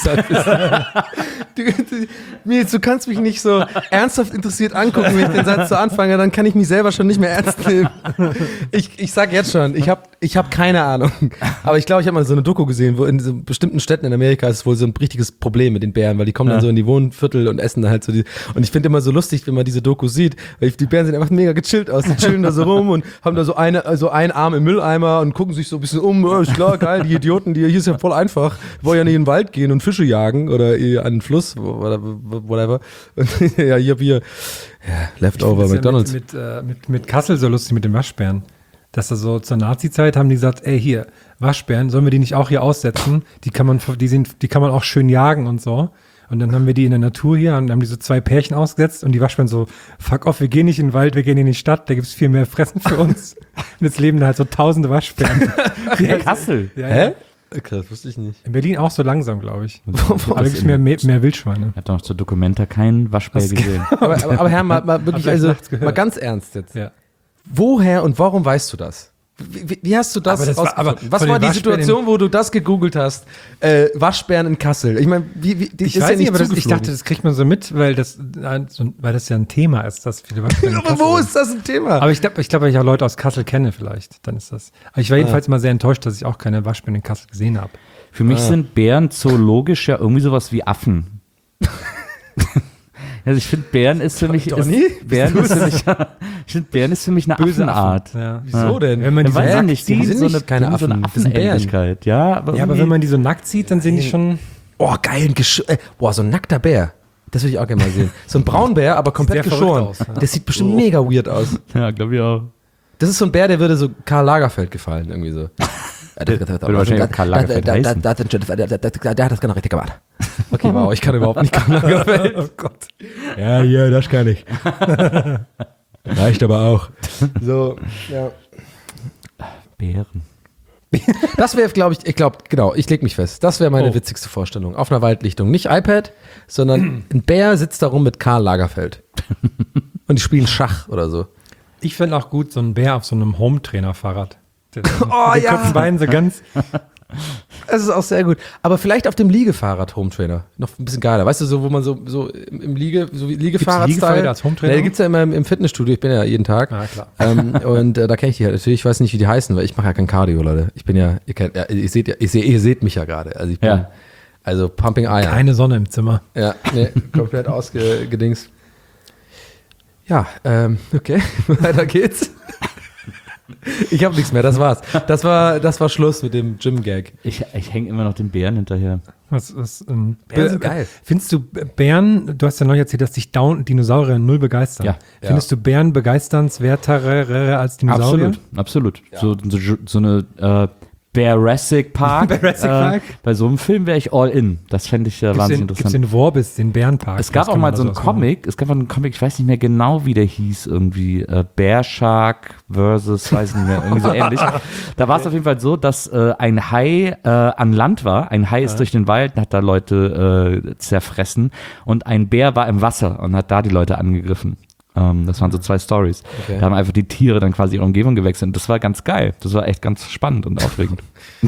du, du, Nils, du kannst mich nicht so ernsthaft interessiert angucken, wenn ich den Satz so anfange, dann kann ich mich selber schon nicht mehr ernst nehmen. Ich, ich sag jetzt schon, ich habe ich hab keine Ahnung. Aber ich glaube, ich habe mal so eine Doku gesehen, wo in so bestimmten Städten in Amerika ist wohl so ein richtiges Problem mit den Bären, weil die kommen dann so in die Wohnviertel und essen dann halt so die. Und ich finde immer so lustig, wenn man diese Doku sieht, weil die Bären sehen einfach mega gechillt aus. Die chillen da so rum und haben da so eine, also einen Arm im Mülleimer und gucken sich so ein bisschen um. Oh, ist klar, geil, die Idioten, die, hier ist ja voll einfach. Wollen ja nicht in den Wald gehen und Fische jagen oder eh an den Fluss, oder whatever. Und ja, ich hab hier ja, Leftover Das ist ja McDonalds. Mit, mit, äh, mit, mit Kassel so lustig mit den Waschbären. Dass da so zur Nazi-Zeit haben die gesagt, ey hier, Waschbären, sollen wir die nicht auch hier aussetzen? Die kann man, die sind, die kann man auch schön jagen und so. Und dann haben wir die in der Natur hier und haben die so zwei Pärchen ausgesetzt und die Waschbären so, fuck off, wir gehen nicht in den Wald, wir gehen in die Stadt, da gibt's viel mehr Fressen für uns. Und jetzt leben da halt so tausende Waschbären. In Kassel. Ja, Hä? Krass, wusste ich nicht. in Berlin auch so langsam, glaube ich. Wo Aber ist gibt's in- mehr, mehr, mehr Wildschweine. Ich habe noch zur Dokumenta keinen Waschbär Das- gesehen. Aber, aber, aber Herr, mal, mal wirklich, vielleicht also nachts gehört. mal ganz ernst jetzt. Ja. Woher und warum weißt du das? Wie, wie- wie hast du das Aber das war- rausgefunden? aber Was von war den die Waschbären Situation, wo du das gegoogelt hast? Äh, Waschbären in Kassel. Ich meine, wie, wie, die Ich ist weiß ja nicht, aber das, ich zugeflogen. dachte, das kriegt man so mit, weil das, äh, so, weil das ja ein Thema ist, dass viele Waschbären in aber Kassel wo sind. ist das ein Thema? Aber ich glaube, ich glaube, weil ich auch Leute aus Kassel kenne vielleicht, dann ist das. Aber ich war jedenfalls immer sehr enttäuscht, dass ich auch keine Waschbären in Kassel gesehen habe. Für mich sind Bären zoologisch ja irgendwie sowas wie Affen. Also ich finde, Bären ist für mich, ist, Donny? Bären ist für mich, ich finde, Bären ist für mich eine Böse Affenart. Affen. Ja. Wieso denn? Wenn man die Ja, so weiß ich nackt nicht, die sieht, haben sind so eine, nicht keine die haben so eine Affen, das sind Bären. Affenähnlichkeit. Ja, aber, ja, aber irgendwie- wenn man die so nackt sieht, dann sehen die schon Oh, geil, ein Gesch äh, boah, so ein nackter Bär. Das würde ich auch gerne mal sehen. So ein Braunbär, aber komplett Sehr verrückt geschoren. aus, ja. Das sieht bestimmt mega weird aus. ja, glaube ich auch. Das ist so ein Bär, der würde so Karl Lagerfeld gefallen, irgendwie so. würde wahrscheinlich auch Karl Lagerfeld heißen. Der hat das genau richtig gemacht. Okay, wow, ich kann überhaupt nicht Karl Lagerfeld. Oh Gott. Ja, ja, das kann ich. Reicht aber auch. So, ja. Bären. Das wäre, glaube ich, ich glaube, genau, ich lege mich fest. Das wäre meine Oh. witzigste Vorstellung. Auf einer Waldlichtung. Nicht iPad, sondern ein Bär sitzt da rum mit Karl Lagerfeld. Und die spielen Schach oder so. Ich finde auch gut so ein Bär auf so einem Home-Trainer-Fahrrad. Der so Oh, mit den ja. kurzen Beinen so ganz. Das ist auch sehr gut. Aber vielleicht auf dem Liegefahrrad Hometrainer. Noch ein bisschen geiler. Weißt du, so, wo man so, so im, im Liege, so wie Liegefahrrad-Style. Liegefahrräder als Hometrainer? Nee, gibt's ja immer im, im Fitnessstudio. Ich bin ja jeden Tag. Ah, klar. Ähm, und äh, da kenne ich die halt natürlich. Ich weiß nicht, wie die heißen, weil ich mache ja kein Cardio, Leute. Ich bin ja, ihr kennt, ja, ihr seht ja, ihr seht, ihr seht mich ja gerade. Also ich bin, Ja. also Pumping Iron. Keine Sonne im Zimmer. Ja, nee, komplett ausgedingst. Ja, ähm, okay, weiter geht's. Ich habe nichts mehr, das war's. Das war, das war Schluss mit dem Gym-Gag. Ich, ich hänge immer noch den Bären hinterher. Was, was, ähm, Bären sind Bär- geil. Findest du Bären, du hast ja neulich erzählt, dass dich Down Dinosaurier null begeistern. Ja. Findest du Bären begeisternswerter als Dinosaurier? Absolut, absolut. So, so, so eine äh, Jurassic Park. Jurassic äh, Park? Bei so einem Film wäre ich all in. Das fände ich ja Gibt's wahnsinnig den, gibt's interessant. den Worbis, den Bärenpark? Es gab Was auch kann mal man so da einen so machen? Comic, es gab mal einen Comic, ich weiß nicht mehr genau, wie der hieß, irgendwie äh, Bear Shark versus, weiß nicht mehr, irgendwie so ähnlich. Da war es auf jeden Fall so, dass äh, ein Hai äh, an Land war, ein Hai ist durch den Wald und hat da Leute äh, zerfressen und ein Bär war im Wasser und hat da die Leute angegriffen. Ähm, das waren so zwei Stories. Okay. Da haben einfach die Tiere dann quasi ihre Umgebung gewechselt und das war ganz geil. Das war echt ganz spannend und aufregend.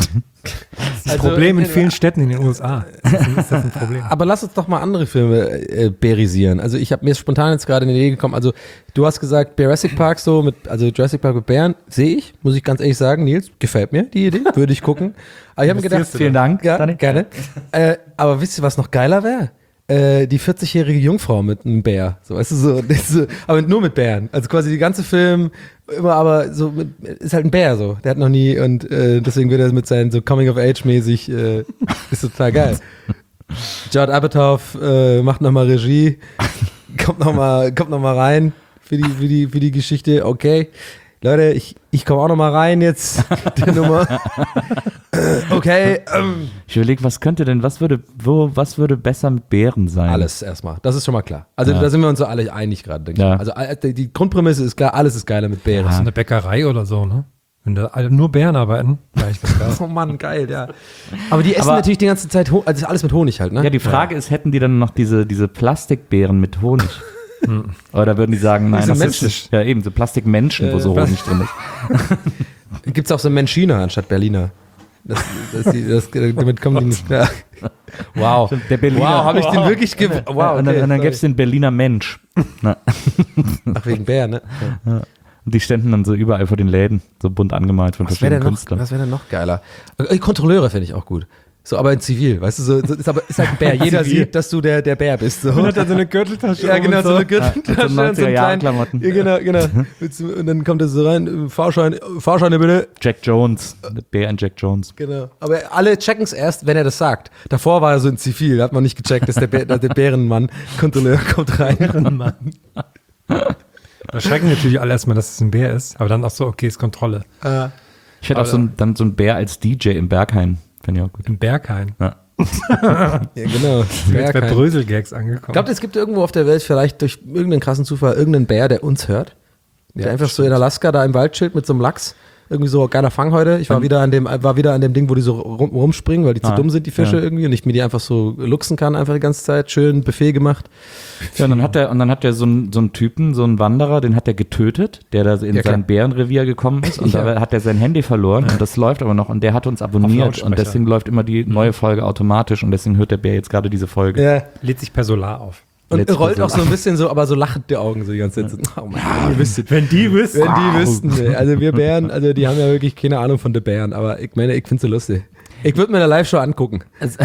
Das Problem in vielen Städten in den U S A. Das ist das ein Problem. Aber lass uns doch mal andere Filme äh, bärisieren. Also ich habe mir ist spontan jetzt gerade in die Idee gekommen, also du hast gesagt Jurassic Park so mit, also Jurassic Park mit Bären, sehe ich, muss ich ganz ehrlich sagen, Nils, gefällt mir die Idee, würde ich gucken. Aber ich habe mir gedacht, Vielen Dank, ja, Dani. gerne. Äh, aber wisst ihr, was noch geiler wäre? Äh, die vierzigjährige Jungfrau mit einem Bär, so weißt du, so, das ist so, aber nur mit Bären. Also quasi die ganze Film immer, aber so mit, ist halt ein Bär so. Der hat noch nie und äh, deswegen wird er mit seinen so Coming of Age mäßig äh, ist total geil. Judd Apatow äh, macht nochmal Regie, kommt nochmal kommt noch mal rein für die, für, die, für die Geschichte, okay. Leute, ich, ich komme auch noch mal rein jetzt, der Nummer. Okay. Ähm. Ich überlege, was könnte denn, was würde, wo, was würde besser mit Beeren sein? Alles erstmal, das ist schon mal klar. Also Ja. da sind wir uns so alle einig gerade, denke Ja. ich. Also äh, die die Grundprämisse ist klar, alles ist geiler mit Beeren. Das ist eine Bäckerei oder so, ne? Wenn da alle nur Bären arbeiten, ja, ich weiß gar nicht. Oh Mann, geil, ja. Aber die essen Aber- natürlich die ganze Zeit, Ho- also alles mit Honig halt, ne? Ja, die Frage ist, hätten die dann noch diese, diese Plastikbeeren mit Honig? Oder würden die sagen, nein, sind das menschlich. ist ja eben so Plastikmenschen, wo so Äh, Honig drin ist. Gibt's auch so Menschiner anstatt Berliner. Das, das, die, das, damit kommen die nicht mehr. Wow. Der Berliner. Wow, habe ich den wirklich ge Wow, und dann, und dann sorry. gäbe es den Berliner Mensch. Na, Ach, wegen Bär, ne? und die ständen dann so überall vor den Läden, so bunt angemalt von Was wäre verschiedenen denn, noch- Künstlern. was wär denn noch geiler? Äh, Kontrolleure finde ich auch gut. So, aber in Zivil, weißt du, so, so ist, aber, ist halt ein Bär. Jeder Zivil. sieht, dass du der, der Bär bist. So. Und hat dann so eine Gürteltasche. Ja, um genau, und so eine Gürteltasche und so einen kleinen, neunziger-Jahre-Klamotten. ja, genau, genau. Willst du- Und dann kommt er so rein, äh, Fahrschein, äh, Fahrscheine bitte. Jack Jones, der Bär in Jack Jones. Genau. Aber alle checken es erst, wenn er das sagt. Davor war er so in Zivil, da hat man nicht gecheckt, dass der, Bär, der Bärenmann, Kontrolleur kommt rein. Bärenmann. Da schrecken natürlich alle erstmal, dass es ein Bär ist, aber dann auch so, okay, ist Kontrolle. Äh, Ich hätte auch so ein, dann so einen Bär als D J im Berghain. Fände ich auch gut. Im Berghain. Ja. ja, genau. Sind wir jetzt bei Bär kein- Brösel-Gags angekommen. Glaubt ihr, es gibt irgendwo auf der Welt vielleicht durch irgendeinen krassen Zufall irgendeinen Bär, der uns hört? Der einfach so in Alaska da im Wald chillt mit so einem Lachs. Irgendwie so, geiler Fang heute. Ich war Dann- wieder an dem, war wieder an dem Ding, wo die so rum, rumspringen, weil die zu Ah, dumm sind, die Fische ja. irgendwie, und ich mir die einfach so luchsen kann, einfach die ganze Zeit. Schön Buffet gemacht. Ja, und dann hat er, und dann hat er so einen, so einen Typen, so einen Wanderer, den hat er getötet, der da in Ja, klar. sein Bärenrevier gekommen ist, und Ja. da hat er sein Handy verloren, und das läuft aber noch, und der hat uns abonniert, Lautsprecher. und deswegen läuft immer die neue Folge automatisch, und deswegen hört der Bär jetzt gerade diese Folge. Ja. Lädt sich per Solar auf. Und Letzte rollt auch so Person. ein bisschen so, aber so lachend die Augen so die ganze Zeit. So, oh Mann, wenn ihr wüsstet. Wenn die wüssten. Wenn die wüssten, ey. Also wir Bären, also die haben ja wirklich keine Ahnung von den Bären, aber ich meine, ich finde sie lustig. Ich würde mir eine Live-Show angucken.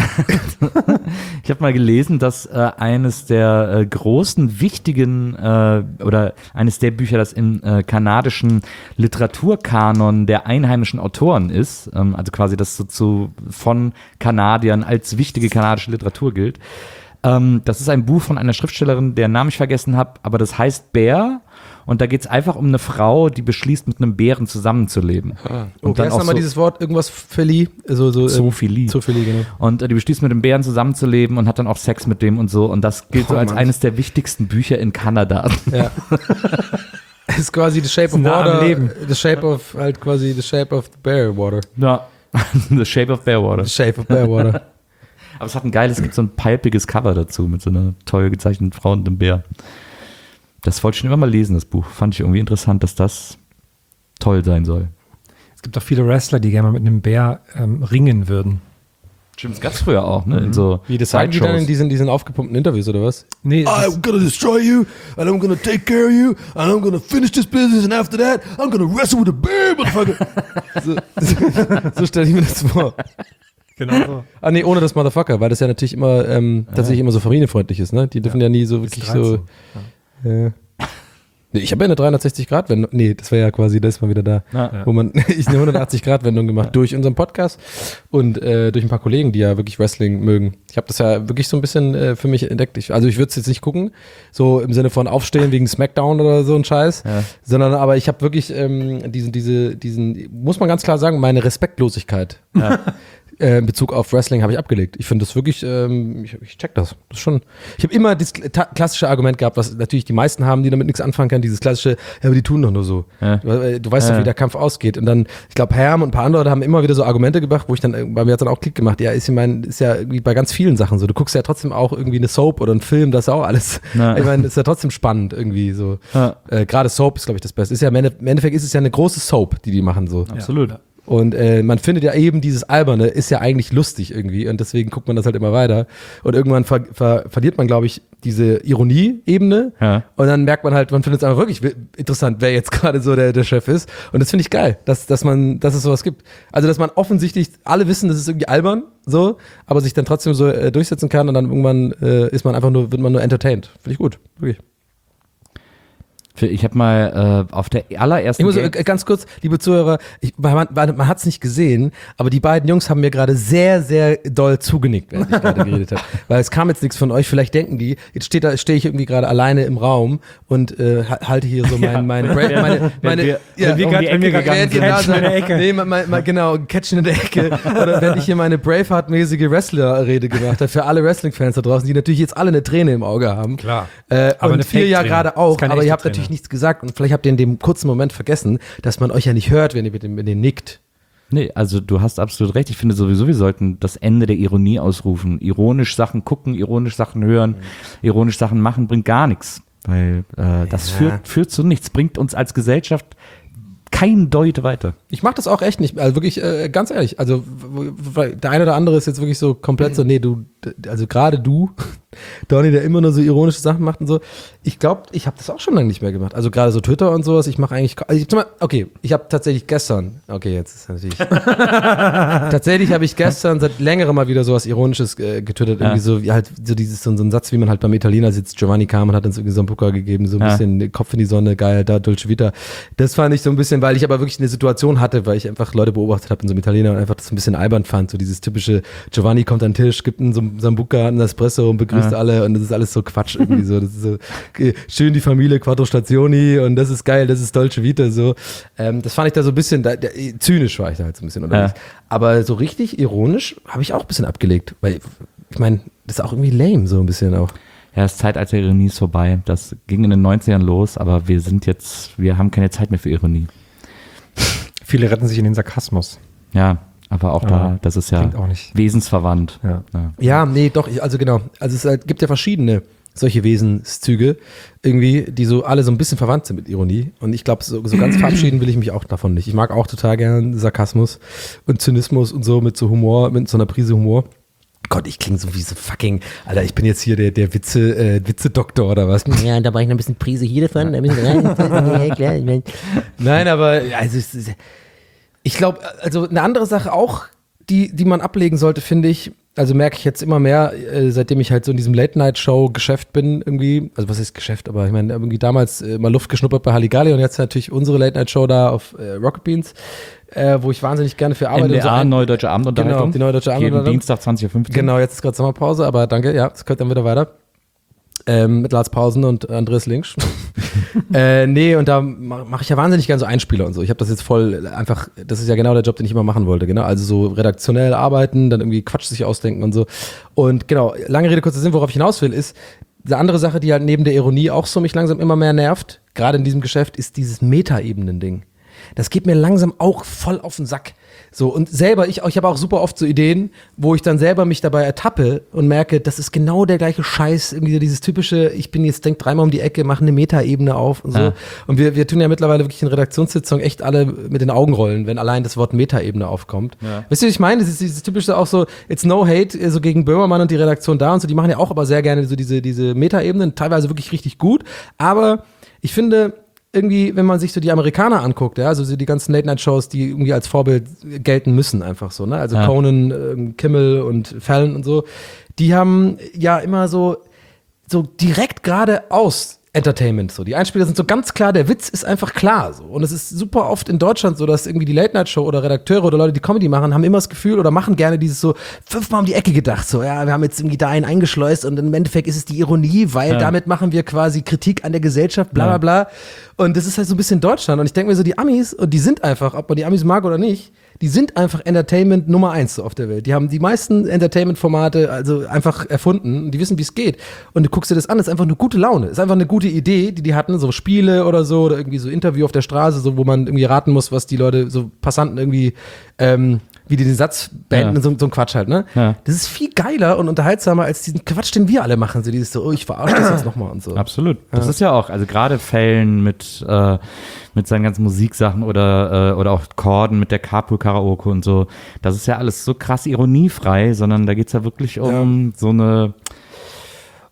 Ich habe mal gelesen, dass äh, eines der äh, großen, wichtigen äh, oder eines der Bücher, das im äh, kanadischen Literaturkanon der einheimischen Autoren ist, ähm, also quasi das so zu, von Kanadiern als wichtige kanadische Literatur gilt. Ähm, das ist ein Buch von einer Schriftstellerin, deren Namen ich vergessen habe, aber das heißt Bär. Und da geht es einfach um eine Frau, die beschließt, mit einem Bären zusammenzuleben. Und okay, dann nochmal dieses Wort, irgendwas Philie? So, so, Zoophilie. Zoophilie, genau. Und äh, die beschließt, mit dem Bären zusammenzuleben und hat dann auch Sex mit dem und so. Und das gilt so Oh, als Mann. eines der wichtigsten Bücher in Kanada. Ja. Es ist quasi The Shape of nah am Water. Leben. The Shape of, halt quasi The Shape of the Bear Water. Ja. The Shape of Bearwater. The Shape of Bear Water. Aber es hat ein geiles, es gibt so ein palpiges Cover dazu mit so einer toll gezeichneten Frau und einem Bär. Das wollte ich schon immer mal lesen, das Buch. Fand ich irgendwie interessant, dass das toll sein soll. Es gibt auch viele Wrestler, die gerne mal mit einem Bär ähm, ringen würden. Stimmt, das gab es früher auch, ne? In so Wie, das sagen die dann in diesen, diesen aufgepumpten Interviews, oder was? Nee, das, I'm gonna destroy you, and I'm gonna take care of you, and I'm gonna finish this business, and after that, I'm gonna wrestle with a bear, motherfucker. so so, so stelle ich mir das vor. genau so. Ah, nee, ohne das Motherfucker, weil das ja natürlich immer, ähm, tatsächlich immer so familienfreundlich ist, ne? Die dürfen ja, nie so wirklich so. Ja. Nee, ich habe ja eine dreihundertsechzig Grad Wendung. Nee, das war ja quasi das mal wieder da, Ja. wo man ich eine hundertachtzig Grad Wendung gemacht durch unseren Podcast und äh, durch ein paar Kollegen, die ja wirklich Wrestling mögen. Ich habe das ja wirklich so ein bisschen äh, für mich entdeckt. Ich, also ich würde es jetzt nicht gucken, so im Sinne von Aufstehen wegen Smackdown oder so ein Scheiß, Ja. sondern aber ich habe wirklich ähm, diesen, diese, diesen, muss man ganz klar sagen, meine Respektlosigkeit. Ja. Äh, in Bezug auf Wrestling habe ich abgelegt. Ich finde das wirklich, ähm, ich, ich check das. Das ist schon. Ich habe immer das ta- klassische Argument gehabt, was natürlich die meisten haben, die damit nichts anfangen können, dieses klassische, ja, aber die tun doch nur so. Ja. Du, äh, du weißt Ja. doch, wie der Kampf ausgeht. Und dann, ich glaube, Herm und ein paar andere haben immer wieder so Argumente gebracht, wo ich dann, äh, bei mir hat dann auch Klick gemacht, ja, ist, ich mein, ist ja irgendwie bei ganz vielen Sachen so. Du guckst ja trotzdem auch irgendwie eine Soap oder einen Film, das ist auch alles. Na. Ich meine, ist ja trotzdem spannend irgendwie so. Ja. Äh, Gerade Soap ist, glaube ich, das Beste. Ist ja im Ende- im Endeffekt ist es ja eine große Soap, die die machen so. Absolut. Ja. Und äh, man findet ja eben dieses Alberne ist ja eigentlich lustig irgendwie und deswegen guckt man das halt immer weiter. Und irgendwann ver ver verliert man, glaube ich, diese Ironie-Ebene. Ja. Und dann merkt man halt, man findet es einfach wirklich wi- interessant, wer jetzt gerade so der, der Chef ist. Und das finde ich geil, dass, dass man, dass es sowas gibt. Also, dass man offensichtlich, alle wissen, das ist irgendwie albern, so, aber sich dann trotzdem so äh, durchsetzen kann und dann irgendwann äh, ist man einfach nur, wird man nur entertained. Finde ich gut, wirklich. Für, ich habe mal äh, auf der allerersten. Ich muss Game- äh, ganz kurz, liebe Zuhörer, ich, man, man, man hat es nicht gesehen, aber die beiden Jungs haben mir gerade sehr, sehr doll zugenickt, während ich gerade geredet habe. Weil es kam jetzt nichts von euch, vielleicht denken die, jetzt steht da, stehe ich irgendwie gerade alleine im Raum und äh, ha- halte hier so mein, mein, Bra- meine, meine, wir- ja, wenn wir um grad- die wenn wir Ecke gegangen gegangen sind. sind. Catchen in der Ecke. Nee, mein, mein, mein, genau, Catchen in der Ecke. Oder wenn ich hier meine Braveheart-mäßige Wrestler-Rede gemacht habe, für alle Wrestling-Fans da draußen, die natürlich jetzt alle eine Träne im Auge haben. Klar. Äh, Aber und eine vier ja Fake-Träne. gerade Das auch, ist keine aber ihr echte habt Träne. natürlich nichts gesagt und vielleicht habt ihr in dem kurzen Moment vergessen, dass man euch ja nicht hört, wenn ihr mit dem, mit dem nickt. Nee, also du hast absolut recht. Ich finde sowieso, wir sollten das Ende der Ironie ausrufen. Ironisch Sachen gucken, ironisch Sachen hören, ironisch Sachen machen, bringt gar nichts. Weil äh, das Ja. führt, führt zu nichts, bringt uns als Gesellschaft kein Deut weiter. Ich mache das auch echt nicht, also wirklich, äh, ganz ehrlich, also w- w- der eine oder andere ist jetzt wirklich so komplett so, nee, du, d- also gerade du, Donny, der immer nur so ironische Sachen macht und so, ich glaube, ich habe das auch schon lange nicht mehr gemacht, also gerade so Twitter und sowas, ich mache eigentlich, also ich, zum Beispiel- okay, ich habe tatsächlich gestern, okay, jetzt ist natürlich, tatsächlich habe ich gestern seit längerem mal wieder sowas Ironisches äh, getwittert, irgendwie Ja. so, wie halt, so dieses, so, so ein Satz, wie man halt beim Italiener sitzt, Giovanni kam und hat uns irgendwie so einen Booker gegeben, so ein Ja. bisschen den Kopf in die Sonne, geil, da Dolce Vita, das fand ich so ein bisschen, weil ich aber wirklich eine Situation hatte, weil ich einfach Leute beobachtet habe in so einem Italiener und einfach das so ein bisschen albern fand, so dieses typische, Giovanni kommt an den Tisch, gibt einen so einen Sambuca, einen Espresso und begrüßt Ja. alle und das ist alles so Quatsch irgendwie so, das ist so, okay, schön die Familie Quattro Stazioni und das ist geil, das ist Dolce Vita, so, ähm, das fand ich da so ein bisschen, da, da, zynisch war ich da halt so ein bisschen unterwegs, Ja. aber so richtig ironisch habe ich auch ein bisschen abgelegt, weil, ich meine, das ist auch irgendwie lame, so ein bisschen auch. Ja, das Zeitalter der Ironie ist vorbei. Das ging in den neunzigern los, aber wir sind jetzt, wir haben keine Zeit mehr für Ironie. Viele retten sich in den Sarkasmus. Ja, aber auch da, Aber das ist ja bringt auch nicht. wesensverwandt. Ja. Ja. Ja, nee, doch, ich, also genau. Also es halt, gibt ja verschiedene solche Wesenszüge, irgendwie, die so alle so ein bisschen verwandt sind mit Ironie. Und ich glaube, so, so ganz verabschieden will ich mich auch davon nicht. Ich mag auch total gern Sarkasmus und Zynismus und so mit so Humor, mit so einer Prise Humor. Gott, ich klinge so wie so fucking, Alter, ich bin jetzt hier der, der Witze, äh, Witze-Doktor oder was? Ja, da brauche ich noch ein bisschen Prise hier davon, da müssen wir rein. Ja, klar, ich mein, Nein, aber also es ist- ich glaube, also eine andere Sache auch, die, die man ablegen sollte, finde ich, also merke ich jetzt immer mehr, äh, seitdem ich halt so in diesem Late-Night-Show-Geschäft bin irgendwie, also was ist Geschäft, aber ich meine, irgendwie damals äh, mal Luft geschnuppert bei Halligalli und jetzt natürlich unsere Late-Night-Show da auf äh, Rocket Beans, äh, wo ich wahnsinnig gerne für arbeite. N D A, und so ein- Neue Deutsche Abendunterhaltung. Genau, die Neue Deutsche Jeden Abendunterhaltung. Dienstag zwanzig Uhr fünfzehn. Genau, jetzt ist gerade Sommerpause, aber danke, ja, es gehört dann wieder weiter. Ähm, mit Lars Pausen und Andreas Links. äh, nee, und da mache mach ich ja wahnsinnig gerne so Einspieler und so. Ich habe das jetzt voll einfach, das ist ja genau der Job, den ich immer machen wollte, genau. Also so redaktionell arbeiten, dann irgendwie Quatsch sich ausdenken und so. Und genau, lange Rede, kurzer Sinn, worauf ich hinaus will, ist, eine andere Sache, die halt neben der Ironie auch so mich langsam immer mehr nervt, gerade in diesem Geschäft, ist dieses Meta-Ebenen-Ding. Das geht mir langsam auch voll auf den Sack. So, und selber, ich, ich habe auch super oft so Ideen, wo ich dann selber mich dabei ertappe und merke, das ist genau der gleiche Scheiß, irgendwie so dieses typische, ich bin jetzt, denk dreimal um die Ecke, mache eine Meta-Ebene auf und so. Ja. Und wir, wir tun ja mittlerweile wirklich in Redaktionssitzungen echt alle mit den Augen rollen, wenn allein das Wort Meta-Ebene aufkommt. Ja. Weißt du, was ich meine? Das ist dieses typische auch so, it's no hate, äh, so gegen Böhmermann und die Redaktion da und so, die machen ja auch aber sehr gerne so diese, diese Meta-Ebenen, teilweise wirklich richtig gut, aber ich finde, irgendwie, wenn man sich so die Amerikaner anguckt, ja, also so die ganzen Late-Night-Shows, die irgendwie als Vorbild gelten müssen, einfach so, ne? Also Ja. Conan, ähm, Kimmel und Fallon und so, die haben ja immer so, so direkt geradeaus Entertainment. So. Die Einspieler sind so ganz klar, der Witz ist einfach klar. So. Und es ist super oft in Deutschland so, dass irgendwie die Late-Night-Show oder Redakteure oder Leute, die Comedy machen, haben immer das Gefühl oder machen gerne dieses so fünfmal um die Ecke gedacht. So, ja, wir haben jetzt irgendwie da einen eingeschleust und im Endeffekt ist es die Ironie, weil Ja. damit machen wir quasi Kritik an der Gesellschaft, bla bla bla. Und das ist halt so ein bisschen Deutschland. Und ich denke mir so, die Amis, und die sind einfach, ob man die Amis mag oder nicht, die sind einfach Entertainment Nummer eins so auf der Welt. Die haben die meisten Entertainment-Formate also einfach erfunden und die wissen, wie es geht. Und du guckst dir das an, das ist einfach eine gute Laune. Das ist einfach eine gute Idee, die die hatten, so Spiele oder so oder irgendwie so Interview auf der Straße, so wo man irgendwie raten muss, was die Leute, so Passanten irgendwie, ähm, wie die den Satz beenden, Ja. so, so ein Quatsch halt, ne? Ja. Das ist viel geiler und unterhaltsamer als diesen Quatsch, den wir alle machen. So dieses so, oh, ich verarsche das jetzt nochmal und so. Absolut. Das ist ja auch, also gerade Fällen mit, äh, mit seinen ganzen Musiksachen oder, äh, oder auch Chorden mit der Carpool-Karaoke und so, das ist ja alles so krass ironiefrei, sondern da geht's ja wirklich um so eine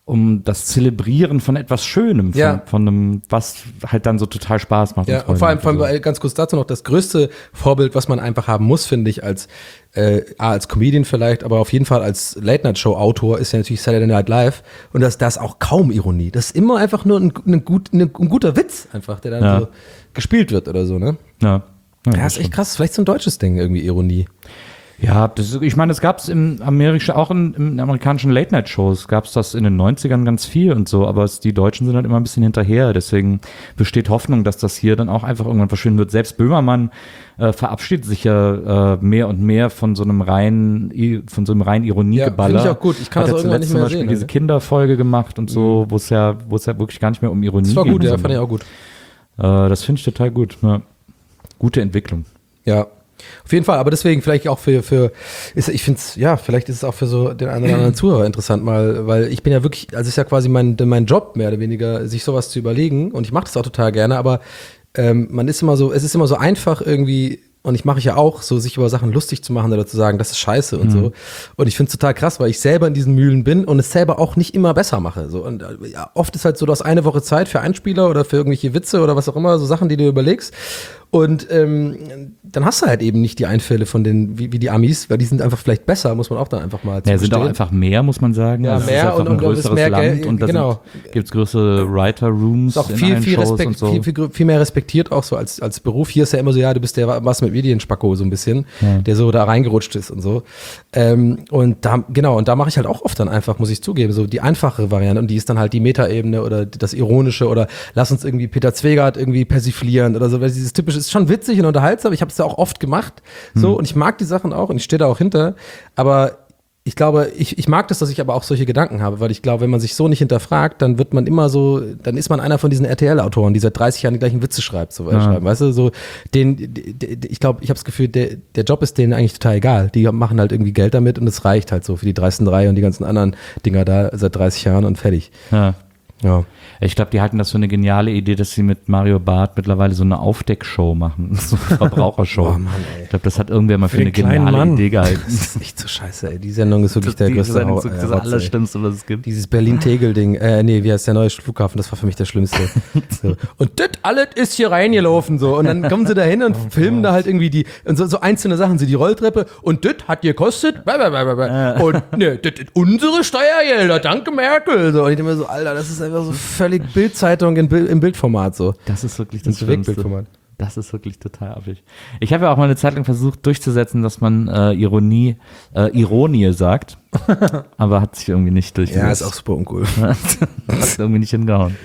um das Zelebrieren von etwas Schönem, von, Ja. von einem, was halt dann so total Spaß macht. Ja, und vor allem, vor allem ganz kurz dazu noch das größte Vorbild, was man einfach haben muss, finde ich, als äh, A, als Comedian vielleicht, aber auf jeden Fall als Late-Night-Show-Autor ist ja natürlich Saturday Night Live und das, das ist auch kaum Ironie. Das ist immer einfach nur ein, ein, gut, ein, ein guter Witz einfach, der dann Ja. so gespielt wird oder so, ne? Ja, ja, Ja, ist echt krass. Vielleicht so ein deutsches Ding, irgendwie Ironie. Ja, das ist, ich meine, das gab es im amerikanischen, auch in, in amerikanischen Late-Night-Shows gab es das in den neunzigern ganz viel und so, aber es, die Deutschen sind halt immer ein bisschen hinterher, deswegen besteht Hoffnung, dass das hier dann auch einfach irgendwann verschwinden wird. Selbst Böhmermann äh, verabschiedet sich ja äh, mehr und mehr von so einem reinen, i- von so einem reinen Ironiegeballer. Ja, finde ich auch gut. Ich kann Hat das er auch irgendwann zuletzt nicht mehr zum Beispiel sehen, diese ne? Kinderfolge gemacht und so, wo es ja, wo es ja wirklich gar nicht mehr um Ironie Das war gut, ging, ja, fand ich sondern, auch gut. Äh, das finde ich total gut. Ja. Gute Entwicklung. Ja, auf jeden Fall, aber deswegen vielleicht auch für, für ist, ich finde es, ja, vielleicht ist es auch für so den einen oder anderen Zuhörer interessant mal, weil ich bin ja wirklich, also ist ja quasi mein, mein Job mehr oder weniger, sich sowas zu überlegen und ich mache das auch total gerne, aber ähm, man ist immer so, es ist immer so einfach irgendwie, und ich mache ich ja auch, so sich über Sachen lustig zu machen oder zu sagen, das ist scheiße und so. Und ich finde es total krass, weil ich selber in diesen Mühlen bin und es selber auch nicht immer besser mache. So. Und äh, ja, oft ist halt so, du hast eine Woche Zeit für Einspieler oder für irgendwelche Witze oder was auch immer, so Sachen, die du überlegst. Und ähm, dann hast du halt eben nicht die Einfälle von den, wie, wie die Amis, weil die sind einfach vielleicht besser, muss man auch dann einfach mal Ja, sind auch zugestehen. einfach mehr, muss man sagen. Ja, Also es mehr ist einfach und- ein und- und es ist größeres mehr Land Geld, und da genau. gibt es größere Writer-Rooms Ist auch in viel, allen viel, Shows Respekt, und so. viel, viel, viel mehr respektiert auch so als, als Beruf. Hier ist ja immer so, ja, du bist der was mit Medienspacko so ein bisschen, der so da reingerutscht ist und so. Ähm, und da, genau, und da mache ich halt auch oft dann einfach, muss ich zugeben, so die einfache Variante und die ist dann halt die Metaebene oder das Ironische oder lass uns irgendwie Peter Zwegert irgendwie persiflieren oder so, weil dieses typische ist schon witzig und unterhaltsam. Ich habe es ja auch oft gemacht, so, Hm. und ich mag die Sachen auch und ich stehe da auch hinter, aber ich glaube, ich, ich mag das, dass ich aber auch solche Gedanken habe, weil ich glaube, wenn man sich so nicht hinterfragt, dann wird man immer so, dann ist man einer von diesen R T L-Autoren, die seit dreißig Jahren die gleichen Witze schreibt, so, Ja. schreiben, weißt du, so, den, d- d- ich glaube, ich habe das Gefühl, der, der Job ist denen eigentlich total egal. Die machen halt irgendwie Geld damit und es reicht halt so für die dreisten drei und die ganzen anderen Dinger da seit dreißig Jahren und fertig. Ja. Ja. Ich glaube, die halten das für eine geniale Idee, dass sie mit Mario Barth mittlerweile so eine Aufdeckshow machen, so eine Verbrauchershow. Oh Mann, ey. Ich glaube, das hat irgendwer mal für, Für eine den kleinen geniale Mann. Idee gehalten. Das ist echt so scheiße, ey. Die Sendung ist wirklich der Die größte Sendung Hau- ist äh, das Rotz, ey. Allerschlimmste, was es gibt. Dieses Berlin-Tegel-Ding, äh, nee, wie heißt der neue Flughafen, das war für mich das Schlimmste. So. Und das alles ist hier reingelaufen, so. Und dann kommen sie da hin und filmen da halt irgendwie die, und so, so einzelne Sachen, so die Rolltreppe, und das hat gekostet, bla, bla, bla, bla, bla. Und, ne, das ist unsere Steuergelder, danke Merkel, so. Und ich denke mir so, Alter, das ist einfach so völlig Bildzeitung in Bild, im Bildformat, so. Das ist wirklich das Das Schlimmste. Wegbildformat. Das ist wirklich total affig. Ich habe ja auch mal eine Zeit lang versucht durchzusetzen, dass man äh, Ironie, äh, Ironie sagt, aber hat sich irgendwie nicht durchgesetzt. Ja, ist auch super uncool. Hat irgendwie nicht hingehauen.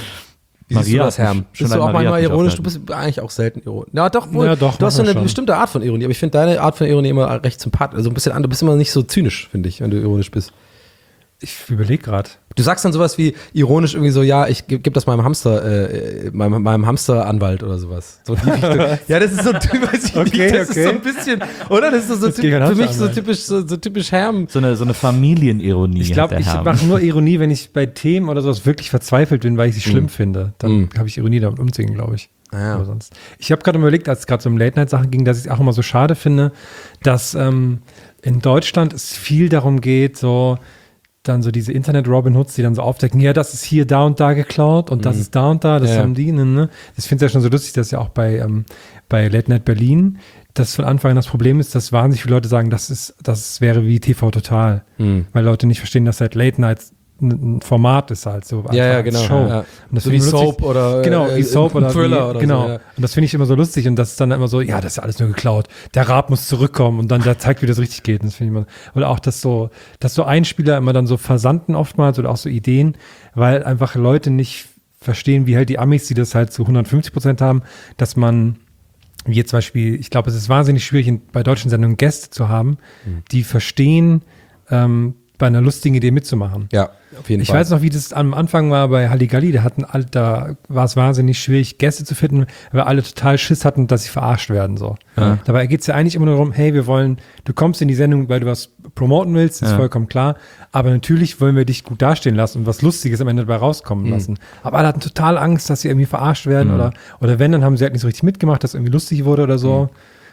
Wie siehst du das, hat Herm? mich- schon Bist du ein auch Maria manchmal hat mich ironisch? Du aufgehalten. bist eigentlich auch selten ironisch. Ja, doch, wohl. Ja, doch, du hast so manchmal eine schon. bestimmte Art von Ironie, aber ich finde deine Art von Ironie immer recht sympathisch. Also ein bisschen anders. Du bist immer nicht so zynisch, finde ich, wenn du ironisch bist. Ich überlege gerade. Du sagst dann sowas wie ironisch irgendwie so, ja, ich gebe geb das meinem Hamster, äh, meinem, meinem Hamsteranwalt oder sowas. So in die Richtung. Ja, das ist so typisch, weiß ich Okay, nicht, das okay. ist so ein bisschen, oder? Das ist so, so Das typ, geht an für mich so Hamsteranwalt. typisch, so, so typisch Herm. So eine, so eine Familienironie. Ich glaube, hat ich der Herr. mache nur Ironie, wenn ich bei Themen oder sowas wirklich verzweifelt bin, weil ich sie schlimm finde. Dann Mm. habe ich Ironie damit umzugehen, glaube ich. Ah, ja. Aber sonst. Ich habe gerade überlegt, als es gerade so um Late-Night-Sachen ging, dass ich es auch immer so schade finde, dass ähm, in Deutschland es viel darum geht, so dann so diese Internet-Robin Hoods, die dann so aufdecken, ja, das ist hier da und da geklaut und das ist da und da, das Ja. haben die, ne, ne. Das finde ich ja schon so lustig, dass ja auch bei, ähm, bei Late Night Berlin, das von Anfang an das Problem ist, dass wahnsinnig viele Leute sagen, das ist, das wäre wie T V Total, Mhm. weil Leute nicht verstehen, dass halt Late Night ein ein Format ist halt so. einfach Ja, ja, als genau. Show. Ja. Und das So finde wie ich lustig. Soap oder, genau, äh, wie Soap oder Thriller wie, oder genau. so, ja. Und das finde ich immer so lustig und das ist dann immer so, ja, das ist alles nur geklaut. Der Raab muss zurückkommen und dann der zeigt, wie das richtig geht. Und das finde ich immer, oder auch, dass so, dass so Einspieler immer dann so versanden oftmals oder auch so Ideen, weil einfach Leute nicht verstehen, wie halt die Amis, die das halt zu hundertfünfzig Prozent haben, dass man wie jetzt zum Beispiel, ich glaube, es ist wahnsinnig schwierig, in, bei deutschen Sendungen Gäste zu haben, die verstehen, ähm, bei einer lustigen Idee mitzumachen. Ja, auf jeden Ich Fall. weiß noch, wie das am Anfang war bei Halligalli, da hatten alle, da war es wahnsinnig schwierig, Gäste zu finden, weil alle total Schiss hatten, dass sie verarscht werden. So. Ja. Dabei geht es ja eigentlich immer nur darum, hey, wir wollen, du kommst in die Sendung, weil du was promoten willst, ist Ja. vollkommen klar, aber natürlich wollen wir dich gut dastehen lassen und was Lustiges am Ende dabei rauskommen Mhm. lassen. Aber alle hatten total Angst, dass sie irgendwie verarscht werden Mhm. oder, oder wenn, dann haben sie halt nicht so richtig mitgemacht, dass es irgendwie lustig wurde oder so.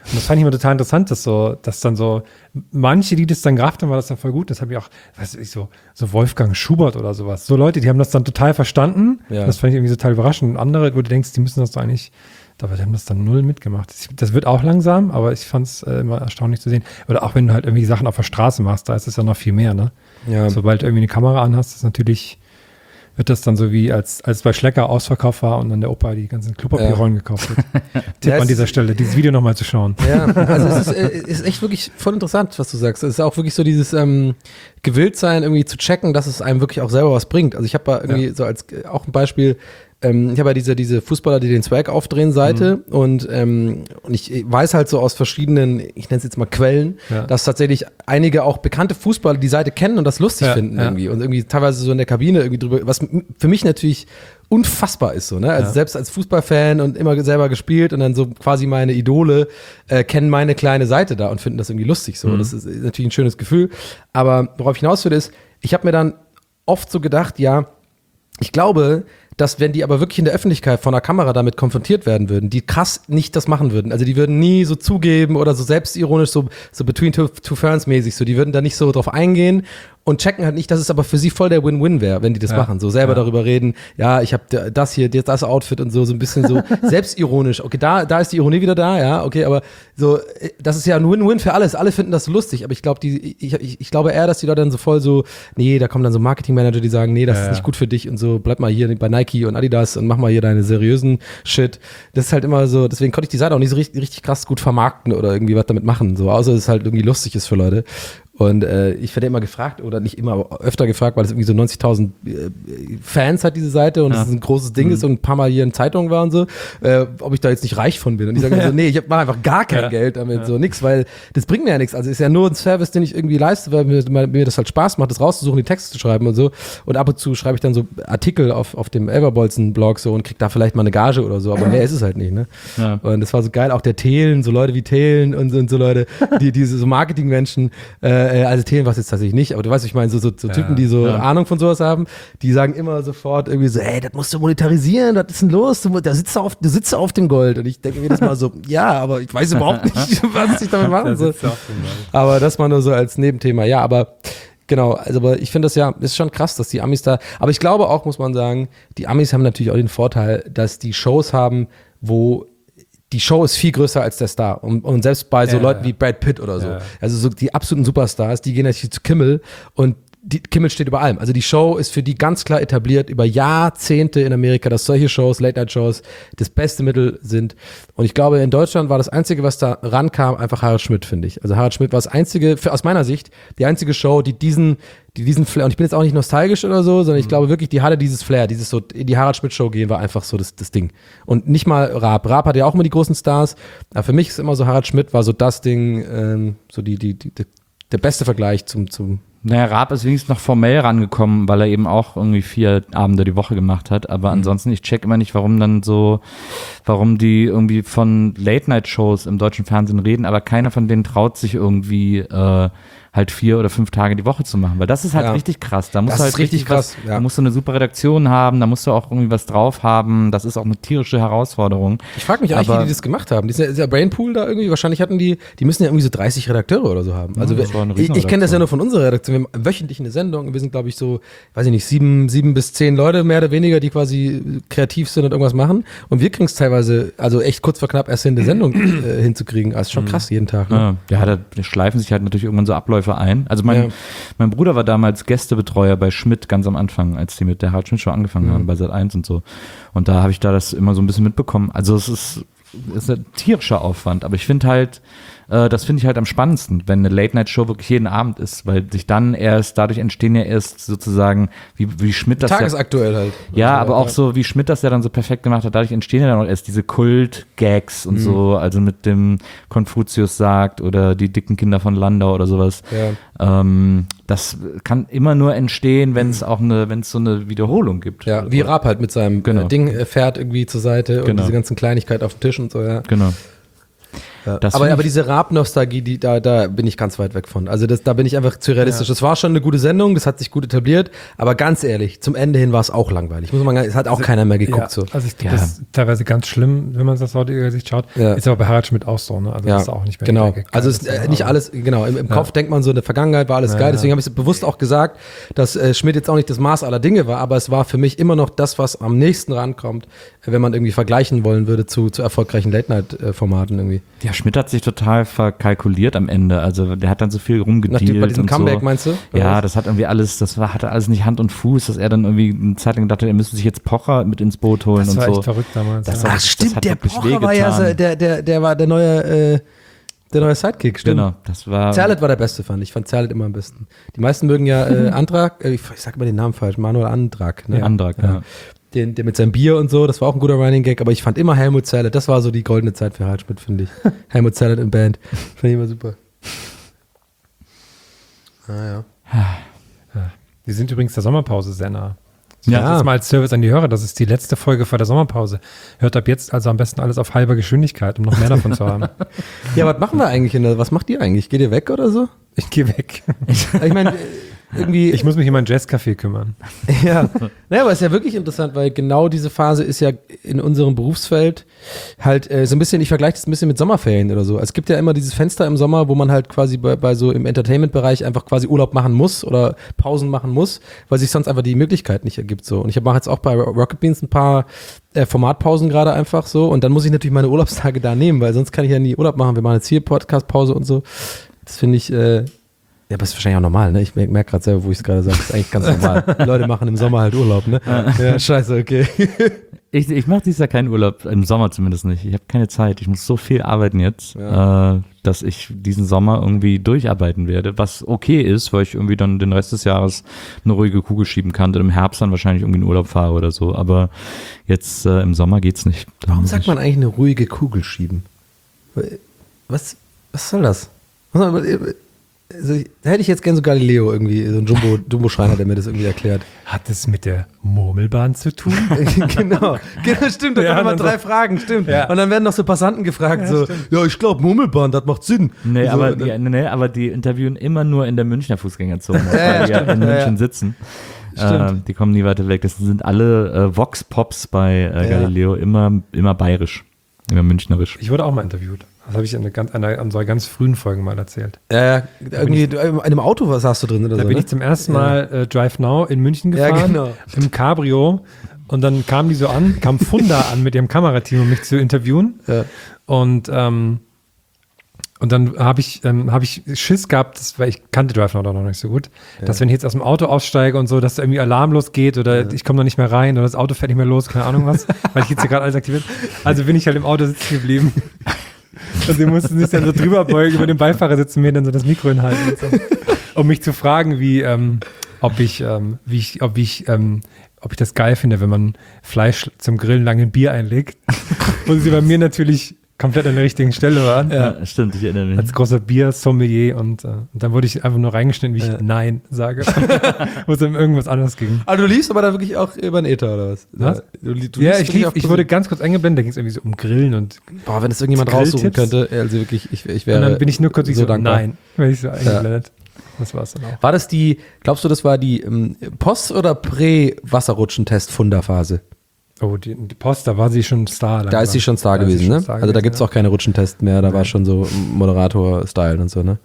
Und das fand ich immer total interessant, dass so, dass dann so manche, die das dann gerafft haben, war das dann voll gut. Das habe ich auch, weiß ich, so, so Wolfgang Schubert oder sowas. So Leute, die haben das dann total verstanden. Ja. Das fand ich irgendwie total überraschend. Und andere, wo du denkst, die müssen das doch eigentlich, aber die haben das dann null mitgemacht. Das, das wird auch langsam, aber ich fand es äh, immer erstaunlich zu sehen. Oder auch wenn du halt irgendwie Sachen auf der Straße machst, da ist es ja noch viel mehr, ne? Ja. Sobald du irgendwie eine Kamera anhast, ist natürlich, wird das dann so wie, als, als bei Schlecker Ausverkauf war und dann der Opa die ganzen Klopapierrollen Ja. gekauft hat. Tipp Ja, an es- dieser Stelle, dieses Video nochmal zu schauen. Ja, also es ist, äh, ist echt wirklich voll interessant, was du sagst. Es ist auch wirklich so dieses ähm, Gewilltsein, irgendwie zu checken, dass es einem wirklich auch selber was bringt. Also ich habe da irgendwie so als äh, auch ein Beispiel, ähm, ich habe ja diese, diese Fußballer, die den Swag aufdrehen Seite Mhm. und, ähm, und ich weiß halt so aus verschiedenen, ich nenne es jetzt mal Quellen, Ja. dass tatsächlich einige auch bekannte Fußballer die Seite kennen und das lustig Ja, finden ja. irgendwie und irgendwie teilweise so in der Kabine irgendwie drüber, was m- für mich natürlich unfassbar ist so, ne? Also Ja. selbst als Fußballfan und immer selber gespielt und dann so quasi meine Idole äh, kennen meine kleine Seite da und finden das irgendwie lustig so. Das ist natürlich ein schönes Gefühl. Aber worauf ich hinaus will ist, ich habe mir dann oft so gedacht, ja, ich glaube, dass wenn die aber wirklich in der Öffentlichkeit von der Kamera damit konfrontiert werden würden, die krass nicht das machen würden. Also die würden nie so zugeben oder so selbstironisch, so, so between two, two ferns mäßig, so die würden da nicht so drauf eingehen und checken halt nicht, dass es aber für sie voll der Win-Win wäre, wenn die das Ja. machen. So selber Ja. darüber reden, ja, ich habe das hier, das Outfit und so, so ein bisschen so selbstironisch. Okay, da, da ist die Ironie wieder da, ja, okay, aber so, äh, das ist ja ein Win-Win für alles. Alle finden das so lustig, aber ich glaube, die, ich, ich, ich glaube eher, dass die Leute dann so voll so, nee, da kommen dann so Marketingmanager, die sagen, nee, das Ja, ist ja. nicht gut für dich und so, bleib mal hier bei Nike und Adidas und mach mal hier deine seriösen Shit. Das ist halt immer so, deswegen konnte ich die Seite auch nicht so richtig, richtig krass gut vermarkten oder irgendwie was damit machen, so, außer dass es halt irgendwie lustig ist für Leute. Und äh, ich werde immer gefragt, oder nicht immer, aber öfter gefragt, weil es irgendwie so neunzigtausend äh, Fans hat, diese Seite, und es Ja. ist ein großes Ding ist und ein paar Mal hier in Zeitungen war und so, äh, ob ich da jetzt nicht reich von bin. Und ich sage so, nee, ich mache einfach gar kein Ja. Geld damit, so nix, weil das bringt mir ja nichts. Also ist ja nur ein Service, den ich irgendwie leiste, weil mir, mir das halt Spaß macht, das rauszusuchen, die Texte zu schreiben und so. Und ab und zu schreibe ich dann so Artikel auf, auf dem Elverbolzen-Blog so und krieg da vielleicht mal eine Gage oder so, aber mehr ist es halt nicht, ne? Ja. Und das war so geil, auch der Thelen, so Leute wie Thelen und so, und so Leute, die diese so Marketingmenschen, äh, also Thelen war es jetzt tatsächlich nicht, aber du weißt, was ich meine, so, so, so Typen, die so ja. Ahnung von sowas haben, die sagen immer sofort irgendwie so, ey, das musst du monetarisieren, was ist denn los? Du, da sitzt du auf, du sitzt auf dem Gold. Und ich denke mir das mal so, ja, aber ich weiß überhaupt nicht, was ich damit machen soll. Aber das mal nur so als Nebenthema, ja, aber genau, also aber ich finde das ja, ist schon krass, dass die Amis da, aber ich glaube auch, muss man sagen, die Amis haben natürlich auch den Vorteil, dass die Shows haben, wo die Show ist viel größer als der Star. Und, und selbst bei so Ja, Leuten ja. wie Brad Pitt oder so, Ja. also so die absoluten Superstars, die gehen natürlich zu Kimmel und die, Kimmel steht über allem. Also die Show ist für die ganz klar etabliert über Jahrzehnte in Amerika, dass solche Shows, Late-Night-Shows, das beste Mittel sind. Und ich glaube, in Deutschland war das Einzige, was da rankam, einfach Harald Schmidt, finde ich. Also Harald Schmidt war das Einzige, für, aus meiner Sicht, die einzige Show, die diesen, die diesen Flair, und ich bin jetzt auch nicht nostalgisch oder so, sondern ich glaube wirklich, die hatte dieses Flair, dieses so, in die Harald Schmidt-Show gehen war einfach so das, das Ding. Und nicht mal Raab. Raab hatte ja auch immer die großen Stars, aber für mich ist immer so, Harald Schmidt war so das Ding, ähm, so die, die, die, die der beste Vergleich zum, zum Naja, Raab ist wenigstens noch formell rangekommen, weil er eben auch irgendwie vier Abende die Woche gemacht hat. Aber ansonsten, ich check immer nicht, warum dann so, warum die irgendwie von Late-Night-Shows im deutschen Fernsehen reden, aber keiner von denen traut sich irgendwie äh, halt vier oder fünf Tage die Woche zu machen. Weil das ist halt Ja. richtig krass. Da musst Das du halt ist richtig krass, was, ja. Da musst du eine super Redaktion haben, da musst du auch irgendwie was drauf haben. Das ist auch eine tierische Herausforderung. Ich frage mich eigentlich, Aber- wie die das gemacht haben. Dieser, dieser Brainpool da irgendwie, wahrscheinlich hatten die, die müssen ja irgendwie so dreißig Redakteure oder so haben. Also das war eine ich, ich kenne das ja Riesenredaktion. nur von unserer Redaktion. Wir haben wöchentlich eine Sendung. Wir sind, glaube ich, so, weiß ich nicht, sieben, sieben bis zehn Leute mehr oder weniger, die quasi kreativ sind und irgendwas machen. Und wir kriegen es teilweise, also echt kurz vor knapp erst hin, eine Sendung äh, hinzukriegen. Also ist schon krass jeden Tag. Ne? Ja, ja, da schleifen sich halt natürlich irgendwann so Abläufe ein. Also mein, Ja. mein Bruder war damals Gästebetreuer bei Schmidt ganz am Anfang, als die mit der Harald Schmidt Show angefangen haben, bei Sat eins und so. Und da habe ich da das immer so ein bisschen mitbekommen. Also es ist, es ist ein tierischer Aufwand, aber ich finde halt, äh, das finde ich halt am spannendsten, wenn eine Late-Night-Show wirklich jeden Abend ist, weil sich dann erst, dadurch entstehen ja erst sozusagen, wie, wie Schmidt das ja, Tagesaktuell halt. ja, aber auch so, wie Schmidt das ja dann so perfekt gemacht hat, dadurch entstehen ja dann auch erst diese Kult-Gags und so, also mit dem Konfuzius sagt oder die dicken Kinder von Landau oder sowas. Ja. Ähm, das kann immer nur entstehen, wenn es auch eine, wenn es so eine Wiederholung gibt. Ja, wie Raab halt mit seinem Genau. äh, Ding äh, fährt irgendwie zur Seite und Genau. diese ganzen Kleinigkeiten auf dem Tisch und so, ja. Genau. Ja. Das aber, find aber ich- diese Raab-Nostalgie, die, da, da bin ich ganz weit weg von. Also das, da bin ich einfach zu realistisch. Das war schon eine gute Sendung, das hat sich gut etabliert, aber ganz ehrlich, zum Ende hin war es auch langweilig. Muss man, es hat auch keiner mehr geguckt. Ja, So. also ich, Ja. das ist teilweise ganz schlimm, wenn man das heute über sich schaut. Ja. Ist aber bei Harald Schmidt auch so, ne? Also Ja, das ist auch nicht mehr genau. geil, Also es ist das äh, nicht aber- alles, genau, im, im Kopf denkt man so, in der Vergangenheit war alles Ja, geil, ja. deswegen habe ich es bewusst auch gesagt, dass äh, Schmidt jetzt auch nicht das Maß aller Dinge war, aber es war für mich immer noch das, was am nächsten rankommt, äh, wenn man irgendwie vergleichen wollen würde zu, zu erfolgreichen Late-Night-Formaten irgendwie. Ja, Schmidt hat sich total verkalkuliert am Ende. Also der hat dann so viel rumgedealt. Nach dem- bei diesem und Comeback, so. meinst du? Oder Ja, was? das hat irgendwie alles, das war, hatte alles nicht Hand und Fuß, dass er dann irgendwie eine Zeit lang dachte, er müsste sich jetzt Pocher mit ins Boot holen Das und war so. echt verrückt damals. Das ja. war- Ach stimmt, hat der wirklich Pocher war ja so, wehgetan. der, der, der war der neue, äh, der neue Sidekick, stimmt. Genau, das war. Zerlett war der Beste, fand ich. Ich fand Zerlett immer am besten. Die meisten mögen ja äh, Antrag, äh, ich, ich sag immer den Namen falsch, Manuel Antrag. Ne? Antrag, ja. Den, der mit seinem Bier und so, das war auch ein guter Running Gag, aber ich fand immer Helmut Zerlett, das war so die goldene Zeit für Harald Schmidt, finde ich. Helmut Zerlett in Band. Fand ich immer super. Ah, ja. Wir sind übrigens der Sommerpause sehr nah. Ja. Das ist mal als Service an die Hörer. Das ist die letzte Folge vor der Sommerpause. Hört ab jetzt also am besten alles auf halber Geschwindigkeit, um noch mehr davon zu haben. Ja, was machen wir eigentlich in der, was macht ihr eigentlich? Geht ihr weg oder so? Ich gehe weg. Ich meine, irgendwie. Ich muss mich um ein Jazzcafé kümmern. Ja, naja, aber es ist ja wirklich interessant, weil genau diese Phase ist ja in unserem Berufsfeld halt äh, so ein bisschen, ich vergleiche das ein bisschen mit Sommerferien oder so. Es gibt ja immer dieses Fenster im Sommer, wo man halt quasi bei, bei so im Entertainment-Bereich einfach quasi Urlaub machen muss oder Pausen machen muss, weil sich sonst einfach die Möglichkeit nicht ergibt so. Und ich mache jetzt auch bei Rocket Beans ein paar äh, Formatpausen gerade einfach so und dann muss ich natürlich meine Urlaubstage da nehmen, weil sonst kann ich ja nie Urlaub machen. Wir machen jetzt hier Podcast-Pause und so. Das finde ich, äh, ja, aber ist wahrscheinlich auch normal, ne? Ich merke merk gerade selber, wo ich es gerade sage, das ist eigentlich ganz normal. Die Leute machen im Sommer halt Urlaub, ne? Ja, scheiße, okay. Ich, ich mache dieses Jahr keinen Urlaub, im Sommer zumindest nicht. Ich habe keine Zeit. Ich muss so viel arbeiten jetzt, Ja. äh, dass ich diesen Sommer irgendwie durcharbeiten werde, was okay ist, weil ich irgendwie dann den Rest des Jahres eine ruhige Kugel schieben kann und im Herbst dann wahrscheinlich irgendwie in Urlaub fahre oder so. Aber jetzt äh, im Sommer geht's nicht. Da Warum muss sagt ich- man eigentlich eine ruhige Kugel schieben? Was, was soll das? Was soll man- Also, ich- da hätte ich jetzt gern so Galileo irgendwie, so ein Jumbo, Jumbo-Schreiner, der mir das irgendwie erklärt. Hat es mit der Murmelbahn zu tun? genau, genau, stimmt, da Ja, kommen immer dann drei so- Fragen, stimmt. Ja. Und dann werden noch so Passanten gefragt, so, ja, ich glaube, Murmelbahn, das macht Sinn. Nee, so, aber und die, dann- nee, aber die interviewen immer nur in der Münchner Fußgängerzone, ja, weil die ja in ja, München ja. sitzen. Stimmt. Äh, die kommen nie weiter weg. Das sind alle äh, Vox-Pops bei äh, Ja. Galileo, immer, immer bayerisch, immer münchnerisch. Ich wurde auch mal interviewt. Das habe ich in einer ganz, einer unserer ganz frühen Folgen mal erzählt. Ja, ja, irgendwie, du, in einem Auto, was hast du drin oder Da so, bin ne? ich zum ersten Mal äh, Drive Now in München Ja, gefahren, genau. im Cabrio. Und dann kamen die so an, kam Funda an mit ihrem Kamerateam, um mich zu interviewen. Ja. Und, ähm, und dann habe ich, ähm, hab ich Schiss gehabt, das, weil ich kannte Drive Now doch noch nicht so gut, dass wenn ich jetzt aus dem Auto aussteige und so, dass da irgendwie Alarm losgeht oder ich komme noch nicht mehr rein oder das Auto fährt nicht mehr los, keine Ahnung was, weil ich jetzt hier gerade alles aktiviert. Also bin ich halt im Auto sitzen geblieben. Und sie mussten sich dann so drüber beugen, über den Beifahrersitz und mir dann so das Mikro hinhalten und so. Um mich zu fragen, wie, ähm, ob ich, ähm, wie ich, ob ich, ähm, ob ich das geil finde, wenn man Fleisch zum Grillen lange in Bier einlegt. Und sie bei mir natürlich komplett an der richtigen Stelle waren. Ja, stimmt, ich erinnere mich. Als großer Bier-Sommelier und, äh, und dann wurde ich einfach nur reingeschnitten, wie ich Ja. Nein sage. Wo es um irgendwas anderes ging. Ah, du liefst aber da wirklich auch über den Ether, oder was? Was? Du, li- du Ja, liefst ich wirklich lief, auf- ich wurde ganz kurz eingeblendet, da ging es irgendwie so um Grillen und, Boah, wenn es irgendjemand raussuchen Grilltipps? könnte, also wirklich, ich, ich und wäre dann bin ich nur kurz so, so dankbar. Nein, wenn ich so eingeblendet. Das war's dann auch. War das die, glaubst du, das war die ähm, Post- oder Prä-Wasserrutschentest-Funderphase? Oh, die, die Post, da war sie schon Star. Da ist sie schon Star Da ist sie gewesen, schon ne? Star Also da gewesen, gibt es ja. auch keine Rutschentests mehr, da war schon so Moderator-Style und so, ne?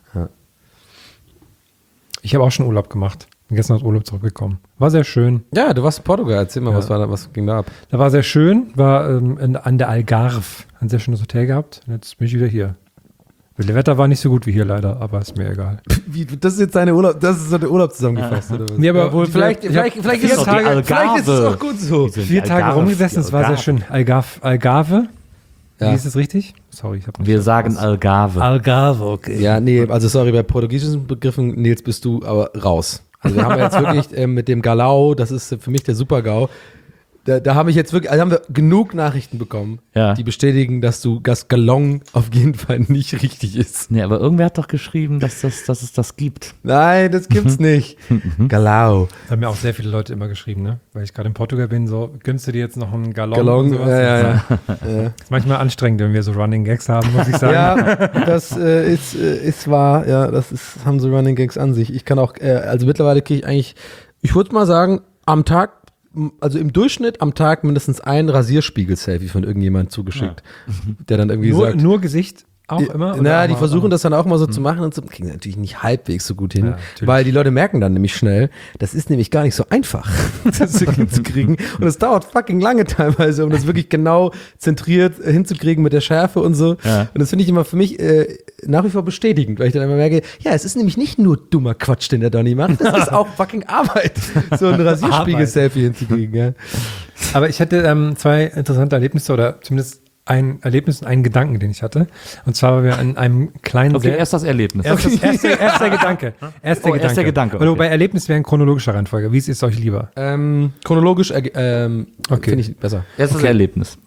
Ich habe auch schon Urlaub gemacht. Bin gestern aus Urlaub zurückgekommen. War sehr schön. Ja, du warst in Portugal, erzähl mal, Ja. was war da, was ging da ab? Da war sehr schön, war ähm, in, an der Algarve. Ein sehr schönes Hotel gehabt. Und jetzt bin ich wieder hier. Das Wetter war nicht so gut wie hier leider, aber ist mir egal. Wie, das ist jetzt deine Urlaub, das ist so der Urlaub zusammengefasst, oder was? Nee, aber Obwohl, die- vielleicht, ich vielleicht, hab vielleicht, vier ist es, Tage- vielleicht ist es auch gut so. Vier Tage rumgesessen, es war sehr schön. Algarve, Algarve. Ja. Wie ist es richtig? Sorry, ich habe nicht. Wir sagen Algarve. Algarve, okay. Ja, nee, also sorry, bei portugiesischen Begriffen, Nils, bist du aber raus. Also wir haben jetzt wirklich ähm, mit dem Galau, das ist für mich der Super-GAU, Da, da habe ich jetzt wirklich, also haben wir genug Nachrichten bekommen, Ja. die bestätigen, dass du das Galon auf jeden Fall nicht richtig ist. Nee, aber irgendwer hat doch geschrieben, dass, das, dass es das gibt. Nein, das gibt's nicht. Galau. Das haben mir auch sehr viele Leute immer geschrieben, ne? Weil ich gerade in Portugal bin, so, gönnst du dir jetzt noch einen Gallon? Galon, und sowas? ja, ja, ja. Ist manchmal anstrengend, wenn wir so Running Gags haben, muss ich sagen. Ja, das äh, ist, äh, ist wahr, ja, das ist, haben so Running Gags an sich. Ich kann auch, äh, also mittlerweile kriege ich eigentlich, ich würde mal sagen, am Tag, m- also im Durchschnitt am Tag mindestens ein Rasierspiegel-Selfie von irgendjemand zugeschickt, der dann irgendwie Nur, sagt, nur Gesicht auch immer? oder na, auch die mal- versuchen das dann auch mal so zu machen und so, kriegen sie natürlich nicht halbwegs so gut hin, Ja, natürlich. weil die Leute merken dann nämlich schnell, das ist nämlich gar nicht so einfach, das so hinzukriegen und es dauert fucking lange teilweise, um das wirklich genau zentriert äh, hinzukriegen mit der Schärfe und so Ja. und das finde ich immer für mich äh, nach wie vor bestätigend, weil ich dann immer merke, ja, es ist nämlich nicht nur dummer Quatsch, den der Donny macht, das ist auch fucking Arbeit, so ein Rasierspiegel-Selfie hinzukriegen, ja. Aber ich hatte ähm, zwei interessante Erlebnisse oder zumindest ein Erlebnis und einen Gedanken, den ich hatte. Und zwar, weil wir an einem kleinen... Okay, sehr- erst das Erlebnis. Erst, das, erst, der, erst der Gedanke. Erst der Oh, Gedanke. erst der Gedanke, Oder okay. bei Erlebnis wäre in chronologischer Reihenfolge. Wie ist es euch lieber? Ähm, chronologisch äh, ähm, Okay. finde ich besser. Erst das Erlebnis.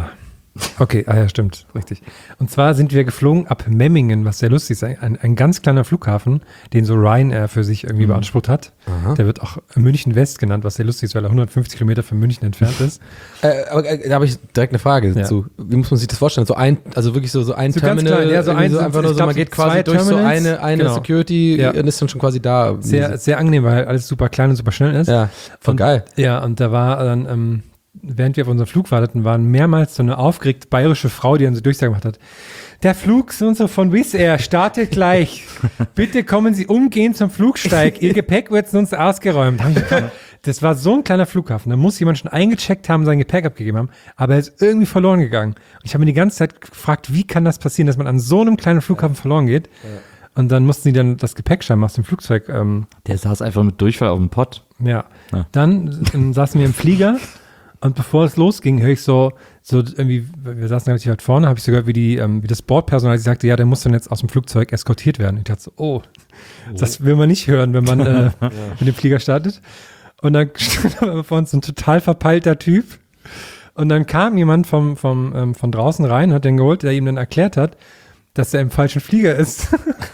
Okay, ah ja, stimmt, richtig. Und zwar sind wir geflogen ab Memmingen, was sehr lustig ist. Ein, ein ganz kleiner Flughafen, den so Ryanair für sich irgendwie beansprucht hat. Der wird auch München West genannt, was sehr lustig ist, weil er hundertfünfzig Kilometer von München entfernt ist. Äh, aber äh, da habe ich direkt eine Frage Ja. dazu. Wie muss man sich das vorstellen? So ein, also wirklich so, so ein So ganz Terminal, klein, ja, so irgendwie ein- so so- einfach ich nur so, glaub, man so geht quasi zwei durch so Terminals. eine, eine Genau. Security Ja. und ist dann schon quasi da. Sehr, sehr angenehm, weil halt alles super klein und super schnell ist. ja, voll und, geil. Ja, und da war dann, ähm, während wir auf unseren Flug warteten, waren mehrmals so eine aufgeregte bayerische Frau, die dann so Durchsage gemacht hat. Der Flug so und so von Wizz Air startet gleich. Bitte kommen Sie umgehend zum Flugsteig. Ihr Gepäck wird uns ausgeräumt. Da hab ich gedacht, das war so ein kleiner Flughafen. Da muss jemand schon eingecheckt haben, sein Gepäck abgegeben haben. Aber er ist irgendwie verloren gegangen. Und ich habe mir die ganze Zeit gefragt, wie kann das passieren, dass man an so einem kleinen Flughafen verloren geht? Und dann mussten die dann das Gepäck scheinbar aus dem Flugzeug ähm, Der saß einfach mit Durchfall auf dem Pott. ja. Ja. Dann ähm, saßen wir im Flieger und bevor es losging, höre ich so, so irgendwie, wir saßen relativ weit vorne, habe ich so gehört, wie, die, ähm, wie das Bordpersonal sagte, ja, der muss dann jetzt aus dem Flugzeug eskortiert werden. Ich dachte so, oh, das will man nicht hören, wenn man äh, mit dem Flieger startet. Und dann stand aber vor uns so ein total verpeilter Typ. Und dann kam jemand vom, vom, ähm, von draußen rein, hat den geholt, der ihm dann erklärt hat, dass er im falschen Flieger ist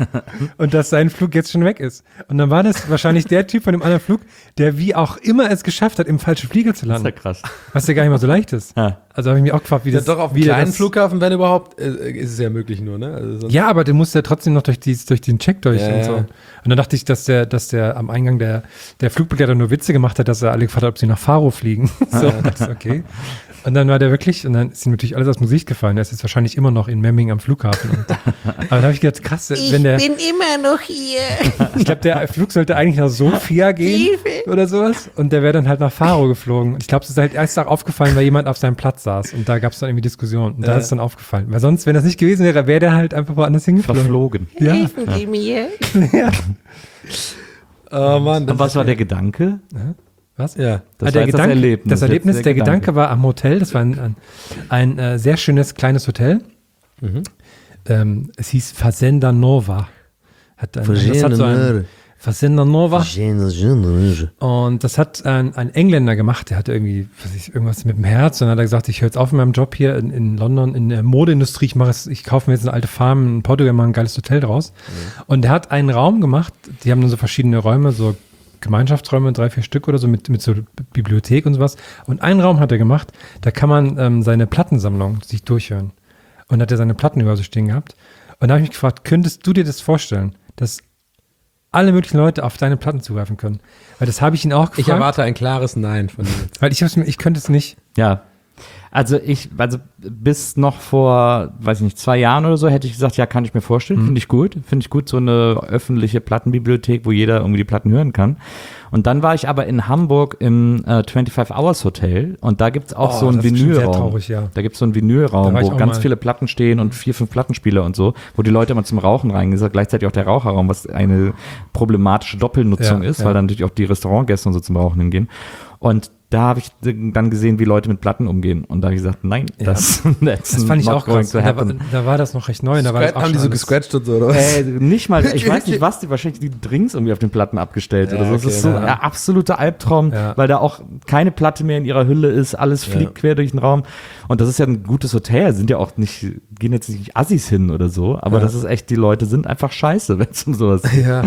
und dass sein Flug jetzt schon weg ist. Und dann war das wahrscheinlich der Typ von dem anderen Flug, der wie auch immer es geschafft hat, im falschen Flieger zu Das ist ja landen. krass. Was ja gar nicht mal so leicht ist. Ja. Also habe ich mich auch gefragt, wie Ja, das... doch auf wie einem der kleinen das, Flughafen, wenn überhaupt, äh, ist es ja möglich nur, ne? Also sonst- Ja, aber der musste ja trotzdem noch durch, die, durch den Check durch Ja, und so. ja. Und dann dachte ich, dass der, dass der am Eingang der, der Flugbegleiter nur Witze gemacht hat, dass er alle gefragt hat, ob sie nach Faro fliegen. So, das ist okay. Und dann war der wirklich, und dann ist ihm natürlich alles aus dem Gesicht gefallen. Der ist jetzt wahrscheinlich immer noch in Memmingen am Flughafen. Und, aber da habe ich gedacht, krass, wenn der, bin immer noch hier. ich glaube, der Flug sollte eigentlich nach Sofia gehen oder sowas. Und der wäre dann halt nach Faro geflogen. Und ich glaube, es ist halt erst auch aufgefallen, weil jemand auf seinem Platz saß. Und da gab es dann irgendwie Diskussionen. Und da ist es dann aufgefallen. Weil sonst, wenn das nicht gewesen wäre, wäre der halt einfach woanders hingeflogen. Verflogen. Ja. Helfen Sie mir. Oh Mann. das Und was ist- war der Gedanke? Was? Ja. Das Ah, der war jetzt das Gedanke, Erlebnis. Das Jetzt Erlebnis, der der Gedanke. Gedanke war am Hotel. Das war ein, ein, ein äh, sehr schönes kleines Hotel. Ähm, es hieß Fazenda Nova. Hat ein, das hat so ein, Fazenda Nova. Und das hat ein, ein Engländer gemacht, der hatte irgendwie, weiß ich, irgendwas mit dem Herz. Und dann hat er gesagt, ich höre jetzt auf mit meinem Job hier in, in London, in der Modeindustrie, ich mache es, ich kaufe mir jetzt eine alte Farm in Portugal, mache ein geiles Hotel draus. Und der hat einen Raum gemacht, die haben dann so verschiedene Räume, so Gemeinschaftsräume, drei, vier Stück oder so, mit, mit so Bibliothek und sowas. Und einen Raum hat er gemacht, da kann man ähm, seine Plattensammlung sich durchhören. Und hat er seine Platten über so stehen gehabt. Und da habe ich mich gefragt, könntest du dir das vorstellen, dass alle möglichen Leute auf deine Platten zugreifen können? Weil das habe ich ihn auch gefragt. Ich erwarte ein klares Nein von dir. Weil ich, hab's mir- ich könnte es nicht. Ja. Also ich, also bis noch vor, weiß ich nicht, zwei Jahren oder so hätte ich gesagt, ja, kann ich mir vorstellen, finde ich gut. Finde ich gut, so eine öffentliche Plattenbibliothek, wo jeder irgendwie die Platten hören kann. Und dann war ich aber in Hamburg im äh, twenty-five Hours Hotel und da gibt's auch Oh, so einen das ist bestimmt sehr Vinylraum. traurig, ja. Da gibt's so einen Vinylraum, Da war ich wo auch ganz mal. viele Platten stehen und vier, fünf Plattenspieler und so, wo die Leute immer zum Rauchen reingehen. Das ist gleichzeitig auch der Raucherraum, was eine problematische Doppelnutzung Ja, ist, ja. weil dann natürlich auch die Restaurantgäste und so zum Rauchen hingehen. Und da habe ich dann gesehen, wie Leute mit Platten umgehen. Und da habe ich gesagt, nein, das, that's Das fand ich not auch going krass. to Da war, happen. da war das noch recht neu. und Da war das auch Haben die schon so alles- gescratcht und so, oder was? Äh, nicht mal, ich weiß nicht, was die, wahrscheinlich die Drinks irgendwie auf den Platten abgestellt oder so. Das okay, ist so ja. ein absoluter Albtraum, Ja. weil da auch keine Platte mehr in ihrer Hülle ist, alles fliegt quer durch den Raum. Und das ist ja ein gutes Hotel, sind ja auch nicht, gehen jetzt nicht Assis hin oder so, aber das ist echt, die Leute sind einfach scheiße, wenn es um sowas geht. Ja.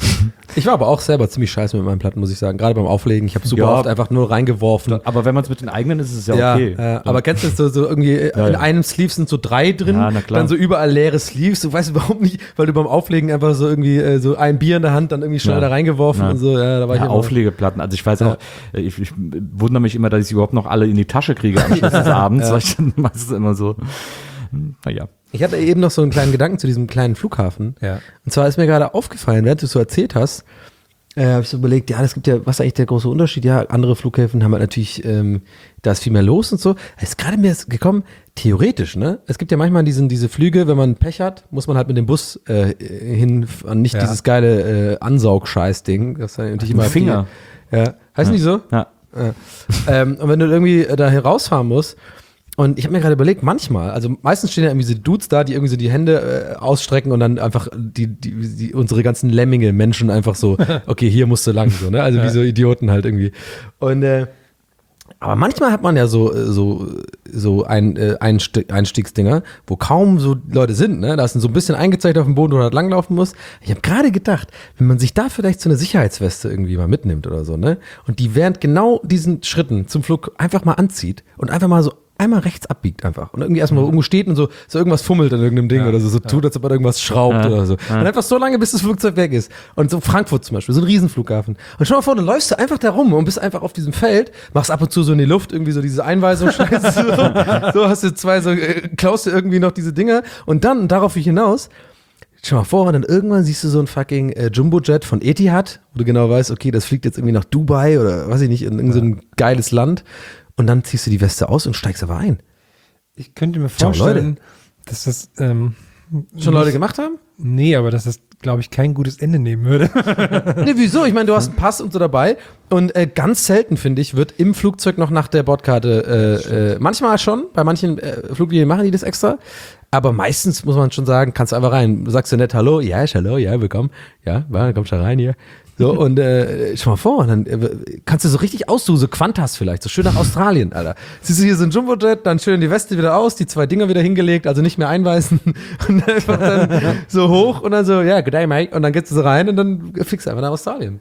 Ich war aber auch selber ziemlich scheiße mit meinen Platten, muss ich sagen. Gerade beim Auflegen. Ich habe super Ja. oft einfach nur reingeworfen. Aber wenn man es mit den eigenen ist, ist es ja, Ja, okay. äh, aber kennst du das so, so irgendwie, äh, Ja, in ja. einem Sleeve sind so drei drin, Ja, na klar. dann so überall leere Sleeves, du weißt überhaupt nicht, weil du beim Auflegen einfach so irgendwie äh, so ein Bier in der Hand dann irgendwie schnell Ja. da reingeworfen Ja. und so, ja, da war ich Ja, immer- Auflegeplatten. Also ich weiß auch, äh, ich, ich wundere mich immer, dass ich sie überhaupt noch alle in die Tasche kriege am Schluss des Abends, weil ich dann meistens immer so, hm, naja. Ich hatte eben noch so einen kleinen Gedanken zu diesem kleinen Flughafen. Ja. Und zwar ist mir gerade aufgefallen, während du es so erzählt hast, äh, habe ich so überlegt, ja, es gibt ja, was ist eigentlich der große Unterschied? Ja, andere Flughäfen haben halt natürlich, ähm, da ist viel mehr los und so. Es ist gerade mir jetzt gekommen, theoretisch, ne? Es gibt ja manchmal diesen, diese Flüge, wenn man Pech hat, muss man halt mit dem Bus äh, hin, und nicht Ja. dieses geile äh, Ansaugscheiß-Ding. Das ist ja natürlich immer Finger. Viel, ja. Heißt nicht so? Ja. Ja. ähm, und wenn du irgendwie äh, da rausfahren musst, und ich habe mir gerade überlegt, manchmal, also meistens stehen ja irgendwie diese Dudes da, die irgendwie so die Hände äh, ausstrecken und dann einfach die, die, die unsere ganzen Lemminge, Menschen einfach so, okay, hier musst du lang, so, ne? Also wie so Idioten halt irgendwie. Und äh, aber manchmal hat man ja so so so ein äh, Einsti- Einstiegsdinger, wo kaum so Leute sind, ne? Da ist so ein bisschen eingezeichnet auf dem Boden, wo man halt langlaufen muss. Ich habe gerade gedacht, wenn man sich da vielleicht so eine Sicherheitsweste irgendwie mal mitnimmt oder so, ne? Und die während genau diesen Schritten zum Flug einfach mal anzieht und einfach mal so einmal rechts abbiegt einfach und irgendwie erstmal irgendwo steht und so, so irgendwas fummelt an irgendeinem Ding oder so, so tut, als ob man irgendwas schraubt Ja. oder so. Und einfach so lange, bis das Flugzeug weg ist. Und so Frankfurt zum Beispiel, so ein Riesenflughafen. Und schau mal vor, dann läufst du einfach da rum und bist einfach auf diesem Feld, machst ab und zu so in die Luft irgendwie so diese Einweisungsscheiße. so, so hast du zwei so, äh, klaust du irgendwie noch diese Dinger und dann, darauf ich hinaus, schau mal vor, und dann irgendwann siehst du so ein fucking äh, Jumbojet von Etihad, wo du genau weißt, okay, das fliegt jetzt irgendwie nach Dubai oder weiß ich nicht, in irgendein so ein geiles Land. Und dann ziehst du die Weste aus und steigst aber ein. Ich könnte mir Ciao, vorstellen, dass das ähm, Schon Leute gemacht haben? Nee, aber dass das, glaube ich, kein gutes Ende nehmen würde. Nee, wieso? Ich meine, du hast einen Pass und so dabei. Und äh, ganz selten, finde ich, wird im Flugzeug noch nach der Bordkarte, äh, äh, manchmal schon, bei manchen äh, Fluglinien machen die das extra. Aber meistens muss man schon sagen, kannst du einfach rein. Du sagst ja nett, hallo, ja, ich, hallo, ja, willkommen. Ja, ja, kommst da rein hier. So, und äh, schau mal vor, und dann äh, kannst du so richtig aussuchen, so Qantas vielleicht, so schön nach Australien, Alter. Siehst du hier so ein Jumbojet, dann schön die Weste wieder aus, die zwei Dinger wieder hingelegt, also nicht mehr einweisen und einfach dann so hoch und dann so, ja, good day, mate, und dann gehst du so rein und dann fliegst du einfach nach Australien.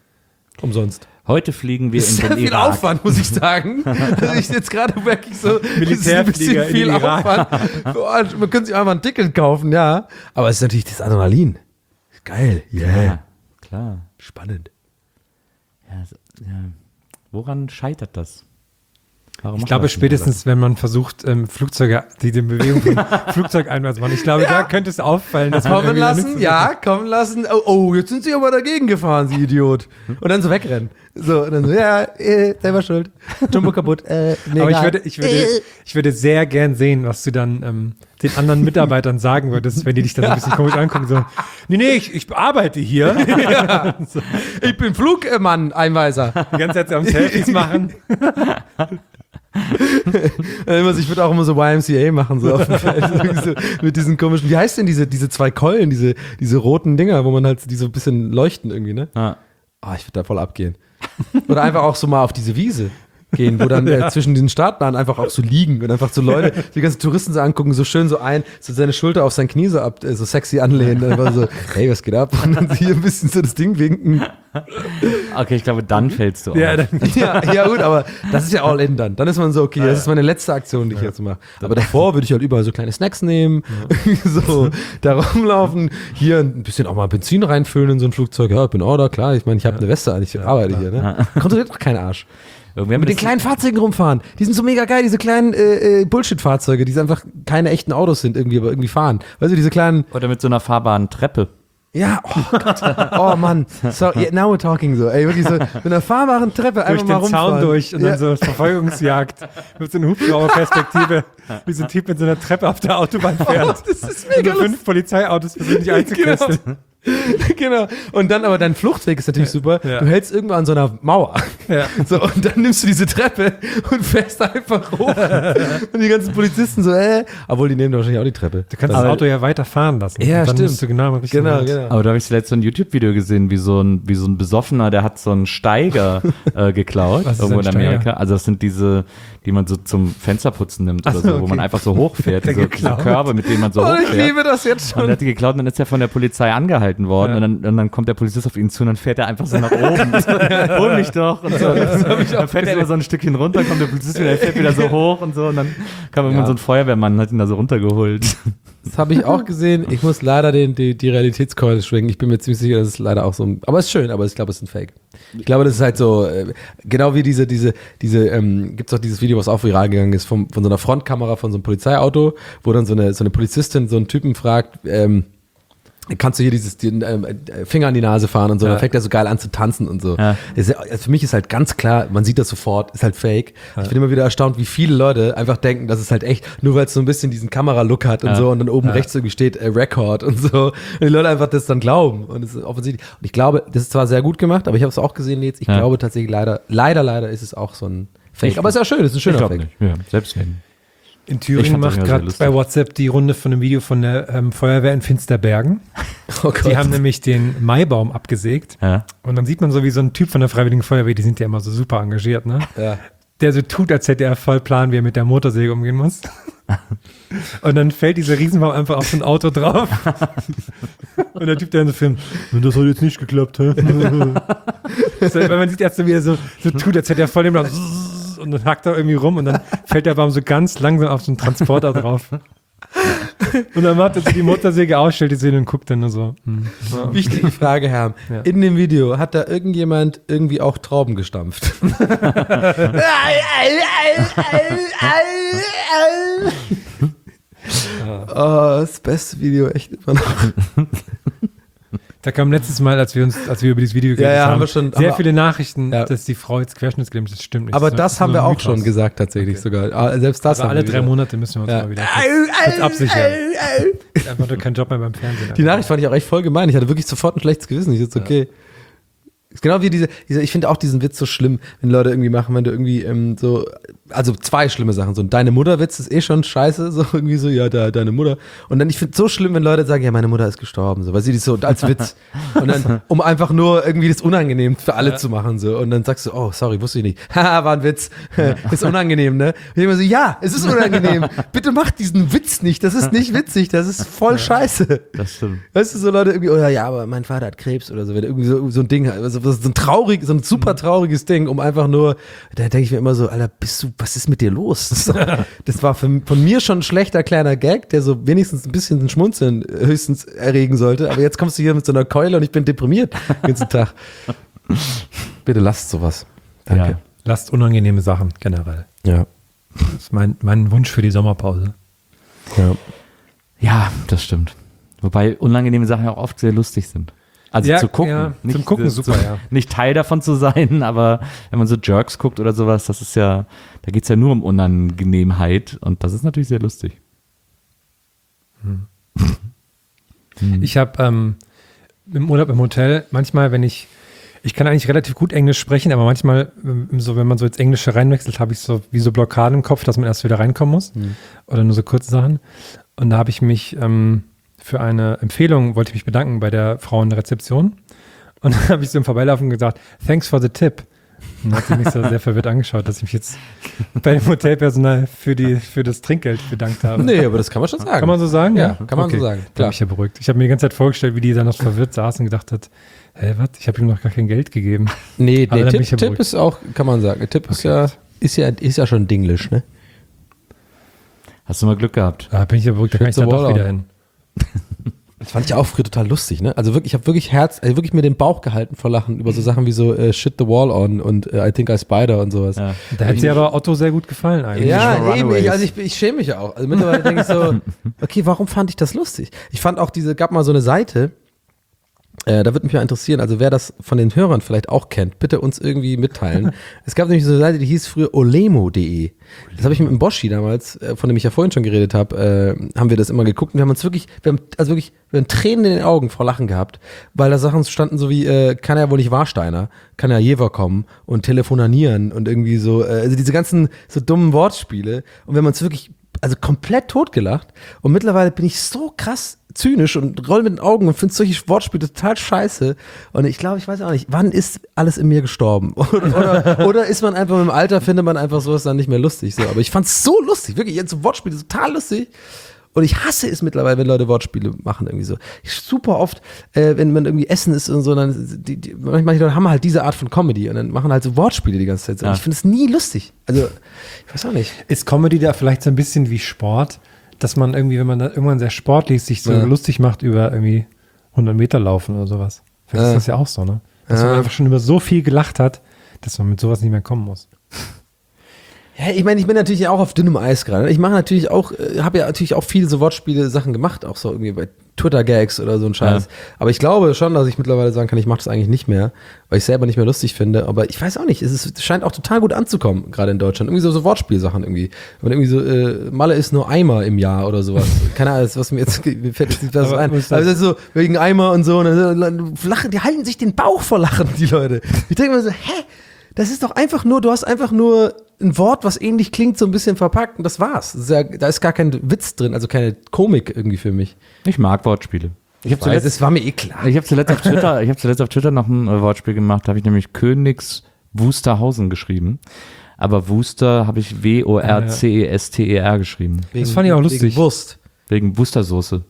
Umsonst. Heute fliegen wir in Sehr den viel Irak. Aufwand, muss ich sagen. Also ich jetzt gerade wirklich so Militärflieger ein bisschen in den viel Irak. Aufwand. Boah, man könnte sich einfach ein Ticket kaufen, ja. Aber es ist natürlich das Adrenalin. Geil, yeah. Ja, klar. Spannend. Ja, so- ja. Woran scheitert das? Warum Ich macht glaube, man das nicht spätestens, wenn man versucht, ähm, Flugzeuge, die die Bewegung von Flugzeugeinweis machen, ich glaube, da könnte es auffallen, dass man Kommen irgendwie da lassen, nichts- ja, kommen lassen. Oh, oh, jetzt sind sie aber dagegen gefahren, Sie Idiot. Und dann so wegrennen. So, und dann so, ja, äh, selber schuld. Jumbo kaputt. Äh, mir Aber ich egal. würde, ich würde, ich würde sehr gern sehen, was du dann ähm, den anderen Mitarbeitern sagen würdest, wenn die dich dann so ein bisschen komisch angucken. So, nee, nee, ich, ich arbeite hier. Ja. Ich bin Flugmann, Einweiser. Die ganze Zeit so am Selfies machen. Immer, ich würde auch immer so Y M C A machen, so auf dem Feld. So, mit diesen komischen, wie heißt denn diese, diese zwei Keulen, diese, diese roten Dinger, wo man halt, die so ein bisschen leuchten irgendwie, ne? Ja. Ah, ich würde da voll abgehen. Oder einfach auch so mal auf diese Wiese gehen, wo dann äh, zwischen den Startbahnen einfach auch so liegen und einfach so Leute, die ganzen Touristen so angucken, so schön so ein, so seine Schulter auf sein Knie so ab, äh, so sexy anlehnen, dann einfach so, hey, was geht ab? Und dann hier ein bisschen so das Ding winken. Okay, ich glaube, dann fällst du Ja, auf. dann, Ja, ja gut, aber das ist ja all in dann. Dann ist man so, okay, das ist meine letzte Aktion, die ich jetzt mache. Aber davor würde ich halt überall so kleine Snacks nehmen, so da rumlaufen, hier ein bisschen auch mal Benzin reinfüllen in so ein Flugzeug. Ja, ich bin auch da, klar. Ich meine, ich habe eine Weste an, ich arbeite hier. Ne? Kontrolliert doch kein Arsch. Irgendwie haben Mit wir den das- kleinen Fahrzeugen rumfahren. Die sind so mega geil, diese kleinen äh, äh, Bullshit-Fahrzeuge, die einfach keine echten Autos sind irgendwie, aber irgendwie fahren. Weißt du, diese kleinen, Oder mit so einer fahrbaren Treppe. ja, oh Gott, oh Mann, so, yeah, now we're talking so, ey, wirklich so, mit einer fahrbaren Treppe durch einfach mal den rumfahren. Zaun durch und ja. dann so Verfolgungsjagd mit so einer Hubschrauberperspektive, wie so ein Typ mit so einer Treppe auf der Autobahn fährt. Das ist Und mega so fünf Polizeiautos versuchen dich einzukesseln. Genau. Und dann aber dein Fluchtweg ist natürlich super. Ja. Du hältst irgendwo an so einer Mauer. Ja. So, und dann nimmst du diese Treppe und fährst einfach hoch. Und die ganzen Polizisten so, äh, obwohl die nehmen wahrscheinlich auch die Treppe. Du kannst Aber- das Auto ja weiter fahren lassen. Ja, Und dann stimmt. musst du genau am richtigen Genau, Ort. genau. Aber da habe ich zuletzt so ein YouTube-Video gesehen, wie so ein, wie so ein Besoffener, der hat so einen Steiger äh, geklaut, Was ist irgendwo ein in Amerika. Steiger? Also das sind diese, die man so zum Fensterputzen nimmt oder Ach so, so, wo okay. man einfach so hochfährt, Der diese, diese geklaut. Körbe, mit denen man so Oh, ich hochfährt. liebe das jetzt Und er schon. hat die geklaut und dann ist er von der Polizei angehalten worden Ja. und, dann, und dann kommt der Polizist auf ihn zu und dann fährt er einfach so nach oben. Hol mich doch. Und so. Dann fährt er immer so ein Stückchen runter, kommt der Polizist wieder, er fährt wieder so hoch und so und dann kam irgendwann Ja. so ein Feuerwehrmann und hat ihn da so runtergeholt. Das habe ich auch gesehen. Ich muss leider den, die, die Realitätskeule schwingen. Ich bin mir ziemlich sicher, dass es leider auch so ein, aber es ist schön, aber ich glaube, es ist ein Fake. Ich glaube, das ist halt so, äh, genau wie diese, diese, diese, ähm, gibt's auch dieses Video, was auch viral gegangen ist, vom, von so einer Frontkamera von so einem Polizeiauto, wo dann so eine, so eine Polizistin so einen Typen fragt, ähm, kannst du hier dieses den, ähm, Finger an die Nase fahren und so, Ja. dann fängt er so geil an zu tanzen und so. Ja. Das ist, also für mich ist halt ganz klar, man sieht das sofort, ist halt fake. Ich bin immer wieder erstaunt, wie viele Leute einfach denken, das ist halt echt, nur weil es so ein bisschen diesen Kamera-Look hat und Ja. so und dann oben rechts irgendwie steht äh, Record und so. Und die Leute einfach das dann glauben und es ist offensichtlich. Und ich glaube, das ist zwar sehr gut gemacht, aber ich habe es auch gesehen jetzt, ich Ja. glaube tatsächlich leider, leider, leider ist es auch so ein Fake. Ich- Aber es ist ja schön, es ist ein schöner Ich glaub Fake. nicht. Ja, selbst wenn. In Ich Thüringen fand das macht immer sehr gerade lustig. bei WhatsApp die Runde von einem Video von der ähm, Feuerwehr in Finsterbergen. Oh Gott. Die haben nämlich den Maibaum abgesägt. Ja. Und dann sieht man so wie so ein Typ von der Freiwilligen Feuerwehr, die sind ja immer so super engagiert, ne? Ja. Der so tut, als hätte er voll Plan, wie er mit der Motorsäge umgehen muss. Und dann fällt dieser Riesenbaum einfach auf so ein Auto drauf. Und der Typ, der dann so filmt, das hat jetzt nicht geklappt, hä? So, weil man sieht erst so, wie er so, so tut, als hätte er voll den Baum und dann hackt er irgendwie rum und dann fällt der Baum so ganz langsam auf so einen Transporter drauf. Und dann macht er so die Motorsäge aus, stellt die Szene und guckt dann nur so. Hm. Ja. Wichtige Frage, Herr. Ja. In dem Video hat da irgendjemand irgendwie auch Trauben gestampft? Oh, das beste Video, echt immer noch. Da kam letztes Mal, als wir uns, als wir über dieses Video geredet ja, haben haben, wir schon- sehr aber- viele Nachrichten, Ja. dass die Frau jetzt querschnittsgelähmt ist. Das stimmt nicht. Aber ist das nur- haben ist wir nur ein auch schon Mythos. gesagt, tatsächlich sogar. Ah, selbst das Aber haben alle wir drei wieder. Monate müssen wir uns Ja. mal wieder kurz, kurz absichern. Einfach nur kein Job mehr beim Fernsehen. Die Nachricht fand ich auch echt voll gemein. Ich hatte wirklich sofort ein schlechtes Gewissen. Ich jetzt okay. Ist genau wie diese, diese, ich finde auch diesen Witz so schlimm, wenn Leute irgendwie machen, wenn du irgendwie ähm, so, also zwei schlimme Sachen. So ein deine Mutter-Witz ist eh schon scheiße, so irgendwie so, ja, da, deine Mutter. Und dann, ich finde es so schlimm, wenn Leute sagen, ja, meine Mutter ist gestorben, so, weil sie das so als Witz. Und dann, um einfach nur irgendwie das unangenehm für alle zu machen, so. Und dann sagst du, oh, sorry, wusste ich nicht. Haha, war ein Witz. Ist unangenehm, ne? Und ich immer so, ja, es ist unangenehm. Bitte mach diesen Witz nicht. Das ist nicht witzig. Das ist voll scheiße. Das stimmt. Weißt du, so Leute irgendwie, oder ja, aber mein Vater hat Krebs oder so, wenn irgendwie so, so ein Ding, also so ein traurig, so ein super trauriges Ding, um einfach nur, da denke ich mir immer so, Alter, bist du, was ist mit dir los? Das, ist doch, das war für, von mir schon ein schlechter kleiner Gag, der so wenigstens ein bisschen ein Schmunzeln höchstens erregen sollte, aber jetzt kommst du hier mit so einer Keule und ich bin deprimiert den ganzen Tag. Bitte lasst sowas. Danke. Ja. Lasst unangenehme Sachen generell. Ja. Das ist mein, mein Wunsch für die Sommerpause. Ja. Ja, das stimmt. Wobei unangenehme Sachen auch oft sehr lustig sind. Also Ja, zu gucken. ja, nicht, zum Gucken äh, super, zu, ja. Nicht Teil davon zu sein, aber wenn man so Jerks guckt oder sowas, das ist ja, da geht es ja nur um Unangenehmheit und das ist natürlich sehr lustig. Ich habe ähm, im Urlaub im Hotel manchmal, wenn ich, ich kann eigentlich relativ gut Englisch sprechen, aber manchmal, ähm, so wenn man so ins Englische reinwechselt, habe ich so wie so Blockaden im Kopf, dass man erst wieder reinkommen muss. Oder nur so kurze Sachen. Und da habe ich mich ähm, für eine Empfehlung, wollte ich mich bedanken bei der Frau in der Rezeption. Und dann habe ich so im Vorbeilaufen gesagt, thanks for the tip. Und dann hat sie mich so sehr verwirrt angeschaut, dass ich mich jetzt bei dem Hotelpersonal für, die, für das Trinkgeld bedankt habe. Nee, aber das kann man schon sagen. Kann man so sagen? Ja, kann man so sagen, Da klar. bin ich ja beruhigt. Ich habe mir die ganze Zeit vorgestellt, wie die dann noch verwirrt saß und gedacht hat, hä, was? Ich habe ihm noch gar kein Geld gegeben. Nee, Aber nee dann bin Tipp, ich ja Tipp beruhigt. ist auch, kann man sagen, Tipp ist ja, ist ja, ist ja schon Dinglish, ne? Hast du mal Glück gehabt? Da bin ich ja beruhigt, da kann ich Shit da the doch wall wieder on. hin. Das fand ich auch früher total lustig, ne? Also wirklich, ich habe wirklich Herz, also wirklich mir den Bauch gehalten vor Lachen über so Sachen wie so äh, Shit the Wall on und äh, I Think I Spider und sowas. Ja. Da hätte sie aber Otto sehr gut gefallen eigentlich. Ja, English eben, Runaways. ich, also ich, ich schäme mich auch. Also mittlerweile denke ich so, okay, warum fand ich das lustig? Ich fand auch diese, gab mal so eine Seite, Äh, da würde mich ja interessieren, also wer das von den Hörern vielleicht auch kennt, bitte uns irgendwie mitteilen. Es gab nämlich so eine Seite, die hieß früher olemo punkt de. Das habe ich mit dem Boschi damals, äh, von dem ich ja vorhin schon geredet habe, äh, haben wir das immer geguckt und wir haben uns wirklich, wir haben, also wirklich, wir haben Tränen in den Augen vor Lachen gehabt, weil da Sachen standen so wie, äh, kann ja wohl nicht Warsteiner, kann ja Jever kommen und telefonanieren und irgendwie so, äh, also diese ganzen so dummen Wortspiele und wir haben uns wirklich also komplett totgelacht und mittlerweile bin ich so krass zynisch und roll mit den Augen und finde solche Wortspiele total scheiße und ich glaube, ich weiß auch nicht, wann ist alles in mir gestorben oder, oder, oder ist man einfach im Alter, findet man einfach sowas dann nicht mehr lustig, so. Aber ich fand es so lustig, wirklich, jetzt so Wortspiele total lustig und ich hasse es mittlerweile, wenn Leute Wortspiele machen irgendwie so. Ich, super oft, äh, wenn man irgendwie essen ist und so, dann die, die, manchmal die Leute haben halt diese Art von Comedy und dann machen halt so Wortspiele die ganze Zeit so. Ja. Und ich finde es nie lustig, also ich weiß auch nicht. Ist Comedy da vielleicht so ein bisschen wie Sport, dass man irgendwie, wenn man da irgendwann sehr sportlich sich so Ja. lustig macht über irgendwie hundert Meter laufen oder sowas. Vielleicht Ja. ist das ja auch so, ne? Dass Ja. man einfach schon über so viel gelacht hat, dass man mit sowas nicht mehr kommen muss. Ja, ich meine, ich bin natürlich auch auf dünnem Eis gerade. Ich mache natürlich auch, äh, habe ja natürlich auch viele so Wortspiele-Sachen gemacht, auch so irgendwie bei Twitter-Gags oder so ein Scheiß. Ja. Aber ich glaube schon, dass ich mittlerweile sagen kann, ich mache das eigentlich nicht mehr, weil ich selber nicht mehr lustig finde. Aber ich weiß auch nicht, es, ist, es scheint auch total gut anzukommen, gerade in Deutschland. Irgendwie so, so Wortspielsachen irgendwie. Und irgendwie so, äh, Malle ist nur Eimer im Jahr oder sowas. Keine Ahnung, was mir jetzt, mir fällt jetzt nicht was Aber ein. muss Also das- das ist so, wegen Eimer und so. Und dann lachen, die halten sich den Bauch vor Lachen, die Leute. Ich denke mir so, hä? Das ist doch einfach nur, du hast einfach nur ein Wort, was ähnlich klingt, so ein bisschen verpackt und das war's. Das ist ja, da ist gar kein Witz drin, also keine Komik irgendwie für mich. Ich mag Wortspiele. Ich habe Weil zuletzt, das war mir eh klar. ich hab zuletzt auf Twitter, ich habe zuletzt auf Twitter noch ein äh, Wortspiel gemacht, da habe ich nämlich Königs Wusterhausen geschrieben. Aber Wuster habe ich W O R C E S T E R geschrieben. Wegen, Das fand ich auch lustig. Wegen Wurst. Wegen Wustersoße.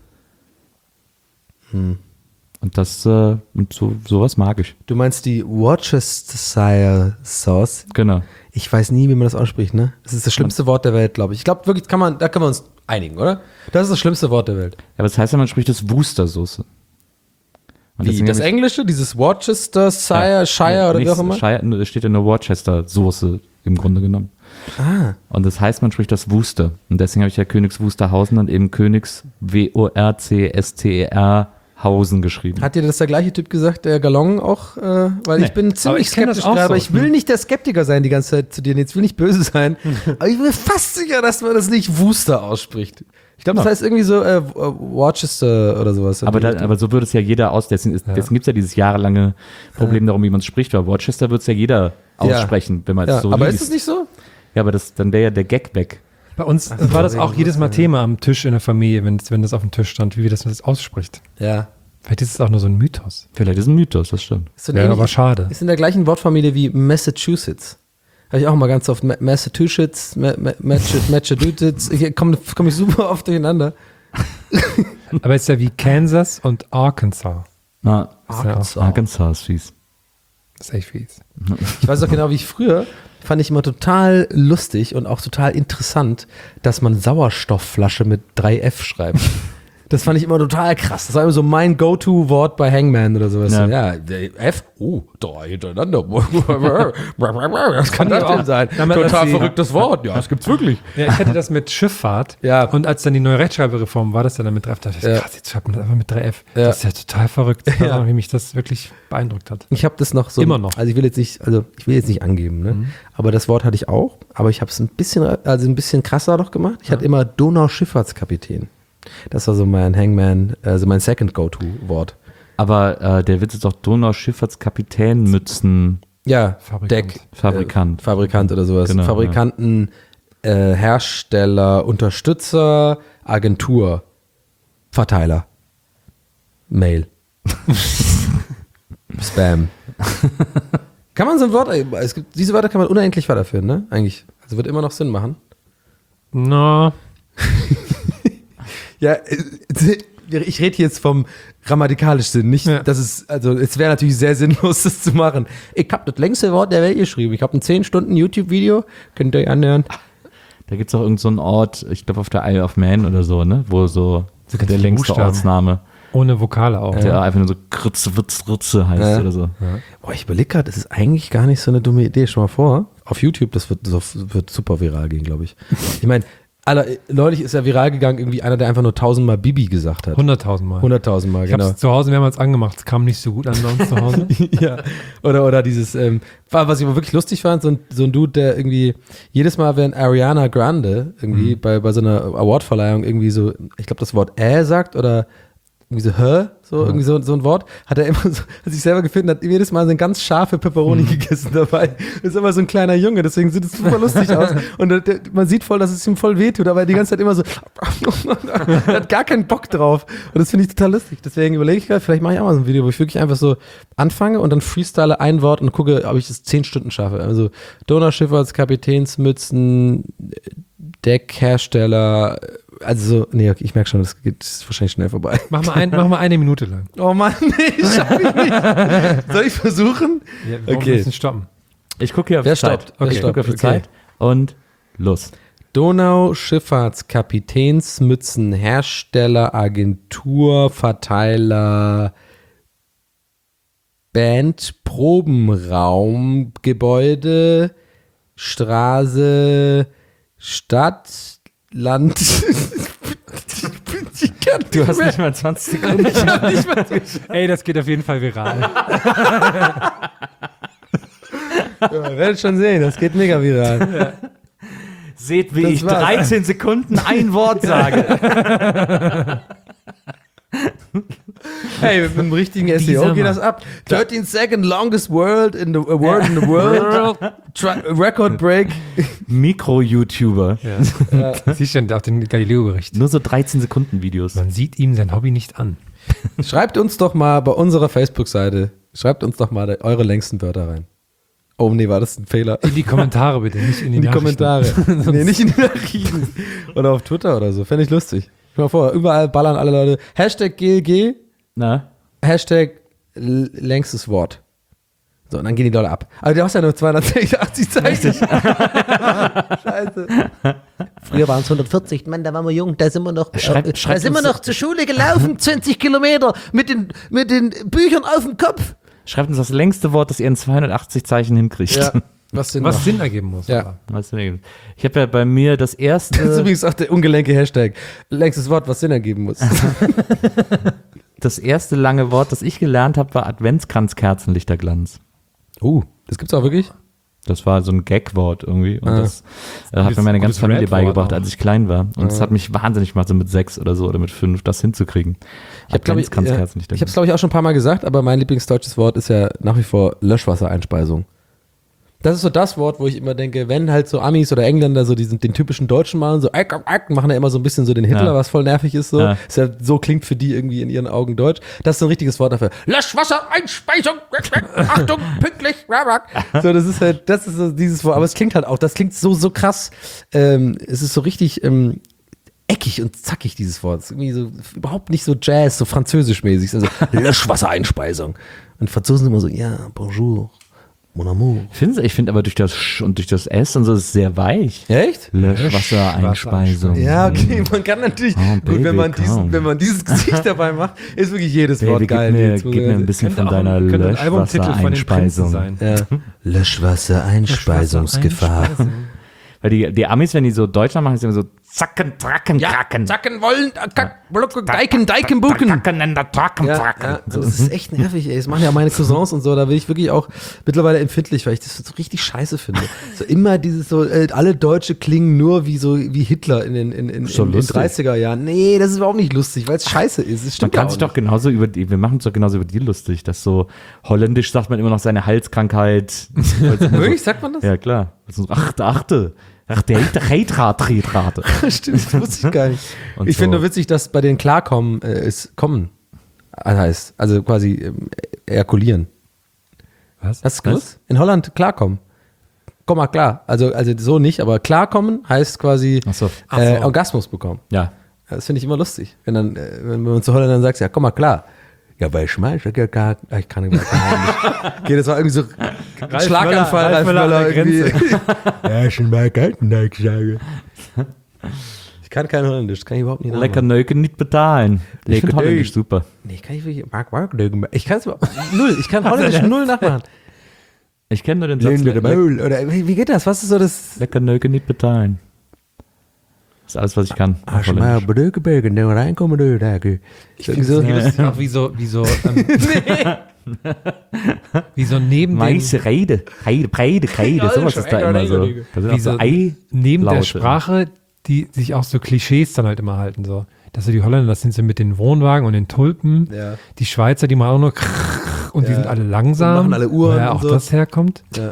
Hm. Und das, äh, und so, sowas mag ich. Du meinst die Worcestershire Sauce? Genau. Ich weiß nie, wie man das ausspricht, ne? Das ist das schlimmste Wort der Welt, glaube ich. Ich glaube wirklich, kann man, da können wir uns einigen, oder? Das ist das schlimmste Wort der Welt. Ja, aber das heißt ja, man spricht das Wustersoße. Und Wie, deswegen das hab ich- Englische, dieses Worcestershire, Ja, Shire oder wie nichts, auch immer? Shire, da steht ja nur Worcester-Soße im Grunde genommen. Ah. Und das heißt, man spricht das Wuster. Und deswegen habe ich ja Königs Wusterhausen und eben Königs W O R C S T E R Hausen geschrieben. Hat dir das der gleiche Typ gesagt, der Gallon auch? Äh, weil Nee, ich bin aber ziemlich ich kenn das skeptisch auch gerade, aber so. ich will nicht der Skeptiker sein die ganze Zeit zu dir. Jetzt will nicht böse sein. Aber ich bin fast sicher, dass man das nicht Wooster ausspricht. Ich glaube, das heißt irgendwie so äh, Worcester oder sowas. aber, da, aber so würde es ja jeder aus. Deswegen, ist, deswegen gibt es ja dieses jahrelange Problem darum, wie man es spricht. Weil Worcester wird es ja jeder Ja. aussprechen, wenn man ja, es so aber liest. ist es nicht so? Ja, aber das, dann wäre ja der Gag weg. Bei uns so, war das wegen auch jedes Mal Wurst, Thema am Tisch in der Familie, wenn, wenn das auf dem Tisch stand, wie wir das, das ausspricht. Ja. Vielleicht ist es auch nur so ein Mythos. Vielleicht ist es ein Mythos, das stimmt. Ist so Ja, ähnlich- aber schade. Ist in der gleichen Wortfamilie wie Massachusetts. Habe ich auch mal ganz oft Ma- Massachusetts, Ma- Ma- Massachusetts, Massachusetts. Hier komme komm ich super oft durcheinander. Aber es ist ja wie Kansas und Arkansas. Na, Ist ja auch, Arkansas ist fies. das ist echt fies. Ich weiß auch genau, wie ich früher, fand ich immer total lustig und auch total interessant, dass man Sauerstoffflasche mit drei F schreibt. Das fand ich immer total krass. Das war immer so mein Go-To-Wort bei Hangman oder sowas. Ja. Ja, der F, oh, drei hintereinander. Was kann das denn sein? Damit Total als die- verrücktes Wort. Ja, das gibt's wirklich. Ja, ich hatte das mit Schifffahrt. Ja. Und als dann die neue Rechtschreibereform war, das ja dann mit drei F. Da dachte ich, Ja. krass, jetzt schreibt man das einfach mit drei F. Ja. Das ist ja total verrückt. Ich weiß Ja. auch, wie mich das wirklich beeindruckt hat. Ich habe das noch so. Immer noch. Also ich will jetzt nicht, also ich will jetzt nicht angeben, ne? Mhm. Aber das Wort hatte ich auch. Aber ich habe es ein bisschen, also ein bisschen krasser noch gemacht. Ich hatte immer Donauschifffahrtskapitän. Das war so mein Hangman, also mein Second Go-To-Wort. Aber äh, der Witz ist doch Donau-Schifffahrtskapitänmützen Ja, Fabrikant. Deck. Fabrikant. Äh, Fabrikant oder sowas. Genau, Fabrikanten, äh, Hersteller, Unterstützer, Agentur, Verteiler, Mail, Spam. Kann man so ein Wort, es gibt, diese Wörter kann man unendlich weiterführen, ne? Eigentlich. Also wird immer noch Sinn machen. No. Ja, äh, ich rede jetzt vom grammatikalisch Sinn, nicht, Ja. dass es, also es wäre natürlich sehr sinnlos, das zu machen. Ich habe das längste Wort der Welt geschrieben. Ich habe ein zehn Stunden YouTube-Video, könnt ihr euch anhören. Da gibt es auch irgendeinen so einen Ort, ich glaube auf der Isle of Man oder so, ne? Wo so ganz der viele längste Buchstaben. Ortsname, Ohne Vokale auch. der einfach nur so Kritze, Witz, Ritze heißt Ja. oder so. Boah, ich überlege gerade, das ist eigentlich gar nicht so eine dumme Idee. Schon mal vor, auf YouTube, das wird, das wird super viral gehen, glaube ich. Ich meine, Alter, neulich ist ja viral gegangen, irgendwie einer, der einfach nur tausendmal Bibi gesagt hat. hunderttausend Mal. Hunderttausend Mal, Ich genau. hab's zu Hause mehrmals angemacht. Es kam nicht so gut an bei uns zu Hause. Ja, oder, oder dieses, ähm, war, was ich aber wirklich lustig fand, so ein, so ein Dude, der irgendwie jedes Mal, wenn Ariana Grande irgendwie Mhm. bei, bei so einer Awardverleihung irgendwie so, ich glaube, das Wort äh sagt oder irgendwie so hä, so irgendwie so, so ein Wort, hat er immer so, hat sich selber gefunden, hat jedes Mal so eine ganz scharfe Pepperoni Mhm. gegessen dabei. Das ist immer so ein kleiner Junge, deswegen sieht es super lustig aus. Und der, der, man sieht voll, dass es ihm voll wehtut, aber er die ganze Zeit immer so, er hat gar keinen Bock drauf. Und das finde ich total lustig. Deswegen überlege ich gerade, vielleicht mache ich auch mal so ein Video, wo ich wirklich einfach so anfange und dann freestyle ein Wort und gucke, ob ich das zehn Stunden schaffe. Also Donauschifferts, Kapitänsmützen, Deckhersteller, also so, nee, okay, ich merke schon, das geht das ist wahrscheinlich schnell vorbei. Mach mal, ein, mach mal eine Minute lang. Oh Mann, nee, schaff ich nicht. Soll ich versuchen? Ja, wir Okay. okay. müssen stoppen. Ich gucke hier auf Wer die Zeit. stoppt? Wer Okay. Ich gucke auf die stoppt? Okay. Zeit und los. Donau-Schifffahrts-, Kapitänsmützen, Hersteller, Agentur, Verteiler, Band, Probenraum, Gebäude, Straße, Stadt, Land. Ich kann Du hast mehr. nicht mal zwanzig Sekunden. Ey, das geht auf jeden Fall viral. Ja, werdet schon sehen, das geht mega viral. Seht, wie Das ich war's. dreizehn Sekunden ein Wort sage. Hey, mit einem richtigen S E O Dieser geht Mann. das ab. thirteen second longest word in the uh, word in the world. Tri- Record break. Mikro-YouTuber. Ja. Siehst du denn auf den Galileo-Bericht? Nur so dreizehn Sekunden Videos. Man sieht ihm sein Hobby nicht an. Schreibt uns doch mal bei unserer Facebook-Seite, schreibt uns doch mal eure längsten Wörter rein. Oh nee, war das ein Fehler? In die Kommentare bitte, nicht in die, In die Nachrichten. Kommentare. Nee, nicht in die Nachrichten. Oder auf Twitter oder so. Fände ich lustig. Stell mal vor, überall ballern alle Leute. Hashtag G L G, Na? Hashtag l- längstes Wort. So, und dann gehen die Leute ab. Aber du hast ja nur zweihundertachtzig Zeichen. Scheiße. Früher waren es hundertvierzig, Mann, da waren wir jung, da sind wir noch, Schreibt- äh, da schreibt sind wir uns- noch zur Schule gelaufen, zwanzig Kilometer mit den, mit den Büchern auf dem Kopf. Schreibt uns das längste Wort, das ihr in zweihundertachtzig Zeichen hinkriegt. Ja. Was denn Was noch? Sinn ergeben muss. Ja. aber. Was denn? Ich habe ja bei mir das erste, Das ist übrigens auch der ungelenke Hashtag. Längstes Wort, was Sinn ergeben muss. das erste lange Wort, das ich gelernt habe, war Adventskranz-Kerzenlichterglanz. Uh, das gibt's auch wirklich? Das war so ein Gag-Wort irgendwie. Und Ah. das äh, hat Gutes- mir meine ganze gutes Familie Rap-Wort beigebracht, auch. als ich klein war. Und es hat mich wahnsinnig gemacht, so mit sechs oder so oder mit fünf, das hinzukriegen. Ich habe glaube ich, ja, ich habe es glaube ich auch schon ein paar Mal gesagt, aber mein Lieblingsdeutsches Wort ist ja nach wie vor Löschwassereinspeisung. Das ist so das Wort, wo ich immer denke, wenn halt so Amis oder Engländer so diesen, den typischen Deutschen machen, so Eck, Eck, machen ja immer so ein bisschen so den Hitler, Ja. was voll nervig ist, so. Ja. Ist ja, so klingt für die irgendwie in ihren Augen Deutsch. Das ist so ein richtiges Wort dafür. Löschwassereinspeisung, Achtung, pünktlich, so, das ist halt, das ist so dieses Wort, aber es klingt halt auch, das klingt so, so krass, ähm, es ist so richtig, ähm, eckig und zackig, dieses Wort. Es ist irgendwie so, überhaupt nicht so Jazz, so französisch-mäßig, also Löschwassereinspeisung. Und Franzosen immer so, ja, bonjour. Mon amour. Find's- Ich finde aber durch das Sch und durch das S und so ist es sehr weich. Echt? Löschwassereinspeisung. Ja, okay, man kann natürlich, Oh, gut, Baby, wenn man, komm. diesen, wenn man dieses Gesicht dabei macht, ist wirklich jedes Baby, Wort gib geil. mir, Jetzt muss gib mir man- ein bisschen von Könnte auch deiner ein- könnte ein Albumtitel von den Prinzen Löschwassereinspeisung. sein. Ja. Löschwassereinspeisungsgefahr. Weil die, die Amis, wenn die so Deutschland machen, ist immer so zacken, tracken, tracken. Zacken wollen, Deiken, Deiken, Buken. Tracken, in der Tracken, Ja, tracken. ja, das ist echt nervig, ey. Das machen ja meine Cousins und so. Da bin ich wirklich auch mittlerweile empfindlich, weil ich das so richtig scheiße finde. So immer dieses so, äh, alle Deutsche klingen nur wie so wie Hitler in den in, in, So in, in lustig. dreißiger Jahren. Nee, das ist überhaupt nicht lustig, weil es scheiße ist. Es Man stimmt kann ja sich auch doch nicht. genauso über die, wir machen uns doch genauso über die lustig, dass so holländisch sagt man immer noch seine Halskrankheit. Wirklich, sagt man das? Ja, klar. Also, ach, der achte. Ach, der Heidrat-Tretrate. Stimmt, das wusste ich gar nicht. Und ich so. finde nur witzig, dass bei den Klarkommen äh, es kommen heißt. Also quasi ähm, ejakulieren. Was? Hast du gewusst? In Holland klarkommen. Komm mal klar. Also, also so nicht, aber klarkommen heißt quasi Ach so. äh, Orgasmus bekommen. Ja. Ja, das finde ich immer lustig. Wenn dann, äh, wenn man zu Holländern sagt, ja, komm mal klar. Ja, bei Schmalz, ja, gar, ich kann nicht mehr. Okay, das war irgendwie so Ralf Schlaganfall, Ralf Ralf Möller an Möller der irgendwie. Ja, schon mal Kaltendeck sagen. Ich kann kein Holländisch, das kann ich überhaupt nicht Lecker nachmachen. Neuken nicht bezahlen. Ich Lecker finde Holländisch Neuken. super. Nee, kann ich wirklich, Mark Marknögen. Ich kann es überhaupt null, ich kann Holländisch null nachmachen. Ich kenne nur den Satz. Lehn mit dem Le Maul. Oder wie, wie geht das? Was ist so das? Lecker Neuken nicht bezahlen. Das ist alles, was ich kann. Ah, schon mal Brückebergen, da reinkommen, da. Ich finde so. Das ist auch wie so, wie so, ähm, wie so neben dem, Meise Rede, Rede, Breide, Rede, sowas ist da immer so. Da sind wie auch so so Ei neben der Laute. Sprache, die sich auch so Klischees dann halt immer halten, so. Dass so die Holländer, das sind sie mit den Wohnwagen und den Tulpen. Ja. Die Schweizer, die machen auch nur und die Ja. sind alle langsam. Und machen alle Uhren Woher und auch so. das herkommt. Ja.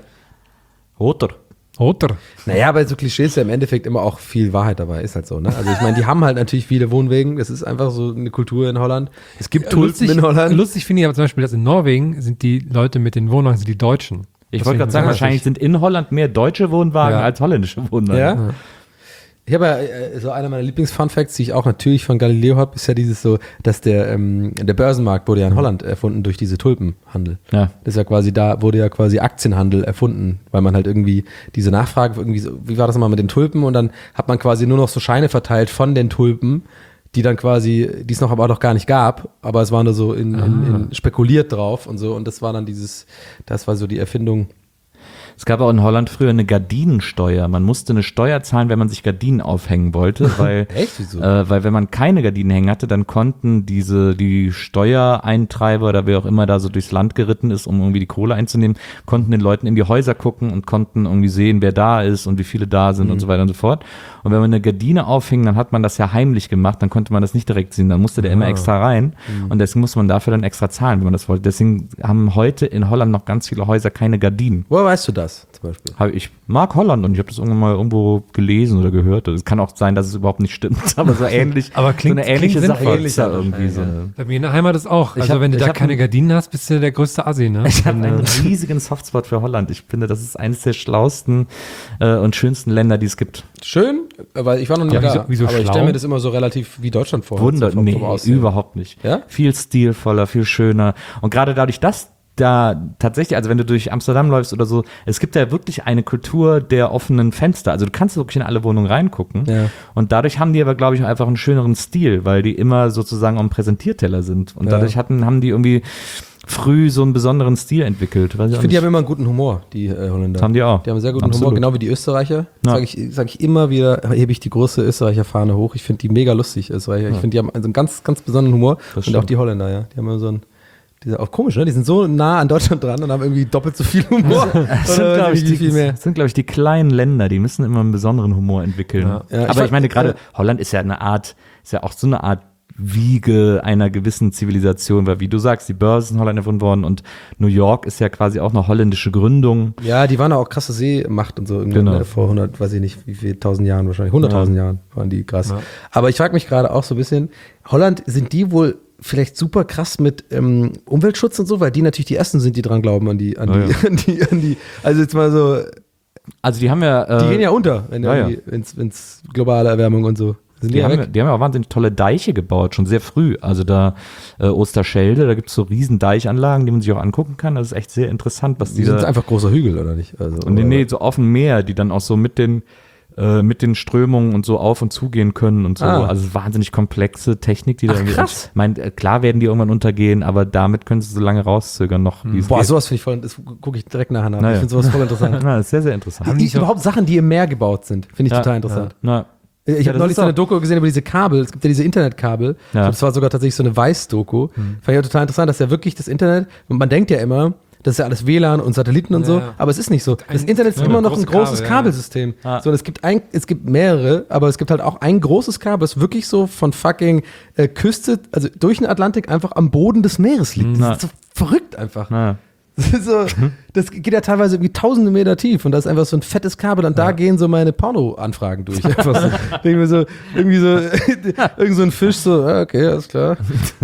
Roter. Oder? Naja, bei so Klischees ist ja im Endeffekt immer auch viel Wahrheit dabei, ist halt so, ne? Also ich meine, die haben halt natürlich viele Wohnwegen, das ist einfach so eine Kultur in Holland. Es gibt Tulpen Lustig, in Holland. lustig finde ich aber zum Beispiel, dass in Norwegen sind die Leute mit den Wohnwagen sind die Deutschen. Ich Das wollte finde gerade sagen, lustig. wahrscheinlich sind in Holland mehr deutsche Wohnwagen Ja. als holländische Wohnwagen. Ja? Ich habe ja, äh, so einer meiner Lieblings-Fun-Facts, die ich auch natürlich von Galileo habe, ist ja dieses so, dass der, ähm, der Börsenmarkt wurde ja in Holland erfunden durch diese Tulpenhandel. Ja. Das ist ja quasi, da wurde ja quasi Aktienhandel erfunden, weil man halt irgendwie diese Nachfrage, irgendwie so, wie war das nochmal mit den Tulpen? Und dann hat man quasi nur noch so Scheine verteilt von den Tulpen, die dann quasi, die es noch aber noch gar nicht gab, aber es war nur so in, in, in spekuliert drauf und so. Und das war dann dieses, das war so die Erfindung. Es gab auch in Holland früher eine Gardinensteuer. Man musste eine Steuer zahlen, wenn man sich Gardinen aufhängen wollte, weil, Echt? Wieso? äh, weil wenn man keine Gardinen hängen hatte, dann konnten diese, die Steuereintreiber oder wer auch immer da so durchs Land geritten ist, um irgendwie die Kohle einzunehmen, konnten den Leuten in die Häuser gucken und konnten irgendwie sehen, wer da ist und wie viele da sind und so weiter und so fort. Und wenn man eine Gardine aufhing, dann hat man das ja heimlich gemacht, dann konnte man das nicht direkt sehen, dann musste der immer extra rein und deswegen musste man dafür dann extra zahlen, wenn man das wollte. Deswegen haben heute in Holland noch ganz viele Häuser keine Gardinen. Woher weißt du das zum Beispiel? Hab- Ich mag Holland und ich habe das irgendwann mal irgendwo gelesen oder gehört. Es kann auch sein, dass es überhaupt nicht stimmt, aber so ähnlich. Aber klingt- so eine ähnliche klingt Sache sinnvoll. ist da irgendwie so. Bei mir in der Heimat ist auch. Also hab- wenn du ich da hab keine ein- Gardinen hast, bist du der größte Assi, ne? Ich habe Dann, einen äh, riesigen Softspot für Holland. Ich finde, das ist eines der schlausten äh, und schönsten Länder, die es gibt. Schön, weil ich war noch nie Aber da. wieso- wieso aber ich schlau? stelle mir das immer so relativ wie Deutschland vor. Wunder, so vom- nee, vom Aussehen. überhaupt nicht. Ja? Viel stilvoller, viel schöner. Und gerade dadurch, dass da tatsächlich, also wenn du durch Amsterdam läufst oder so, es gibt ja wirklich eine Kultur der offenen Fenster. Also du kannst wirklich in alle Wohnungen reingucken. Ja. Und dadurch haben die aber, glaube ich, einfach einen schöneren Stil, weil die immer sozusagen am Präsentierteller sind. Und Ja. dadurch hatten, haben die irgendwie früh so einen besonderen Stil entwickelt. Weiß Ich auch finde, die nicht. haben immer einen guten Humor, die äh, Holländer. Haben die auch. Die haben einen sehr guten Absolut. Humor, genau wie die Österreicher. Ja. Sage ich, sag ich immer wieder, hebe ich die große Österreicher-Fahne hoch. Ich finde die mega lustig, Österreicher. Ich finde, die haben also einen ganz, ganz besonderen Humor. Das Und stimmt. auch die Holländer, ja. Die haben immer so einen, diese, auch komisch, ne? Die sind so nah an Deutschland dran und haben irgendwie doppelt so viel Humor. Das sind, Oder glaube ich, wie die, viel mehr. das sind, glaub ich, die kleinen Länder, die müssen immer einen besonderen Humor entwickeln. Ja. Ja, ich Aber fand- ich meine, gerade ja. Holland ist ja eine Art, ist ja auch so eine Art Wiege einer gewissen Zivilisation, weil wie du sagst, die Börse ist in Holland erfunden worden und New York ist ja quasi auch eine holländische Gründung. Ja, die waren auch krasse Seemacht und so. Irgendwann Genau. äh, vor hundert, weiß ich nicht, wie viel, tausend Jahren wahrscheinlich. hunderttausend Jahren waren die krass. Ja. Aber ich frage mich gerade auch so ein bisschen, Holland, sind die wohl vielleicht super krass mit ähm, Umweltschutz und so, weil die natürlich die Ersten sind, die dran glauben an die, an Ja, die, ja. an die, an die, also jetzt mal so, Also die haben ja, äh, die gehen ja unter, wenn ja, ja. irgendwie, wenn's, wenn's globale Erwärmung und so. Sind die, ja haben, weg. die haben ja auch wahnsinnig tolle Deiche gebaut, schon sehr früh. Also da äh, Osterschelde, da gibt es so riesen Deichanlagen, die man sich auch angucken kann. Das ist echt sehr interessant, was die, Die sind da... einfach großer Hügel, oder nicht? Also, Und nee, nee, so auf dem Meer, die dann auch so mit den äh, mit den Strömungen und so auf und zugehen können und so. Ah. Also wahnsinnig komplexe Technik, die da Ach, irgendwie. krass. Ich meine, äh, klar werden die irgendwann untergehen, aber damit können sie so lange rauszögern noch. wie es Boah, geht. sowas finde ich voll, das gucke ich direkt nachher nach. Naja. Ich finde sowas voll interessant. Na, das ist sehr, sehr interessant. Ich, überhaupt Sachen, die im Meer gebaut sind, finde ich Ja, total interessant. Na, Ich Ja, habe das neulich ist so eine auch- Doku gesehen über diese Kabel. Es gibt ja diese Internetkabel. Ich Ja. glaub, das war sogar tatsächlich so eine Weiß-Doku. Fand ich auch total interessant, dass ja wirklich das Internet, und man denkt ja immer, das ist ja alles W L A N und Satelliten und Ja, so, ja. aber es ist nicht so. Das Ein- Internet ist ja, immer noch ein großes großes Kabel, ja. Kabelsystem. Ja. So, und es gibt ein, es gibt mehrere, aber es gibt halt auch ein großes Kabel, das wirklich so von fucking äh, Küste, also durch den Atlantik einfach am Boden des Meeres liegt. Das Na. ist so verrückt einfach. na. Das, ist so, das geht ja teilweise irgendwie tausende Meter tief und da ist einfach so ein fettes Kabel und da gehen so meine Porno-Anfragen durch. Einfach so. Denke mir so, irgendwie so, irgend so ein Fisch so, ah, okay, alles klar.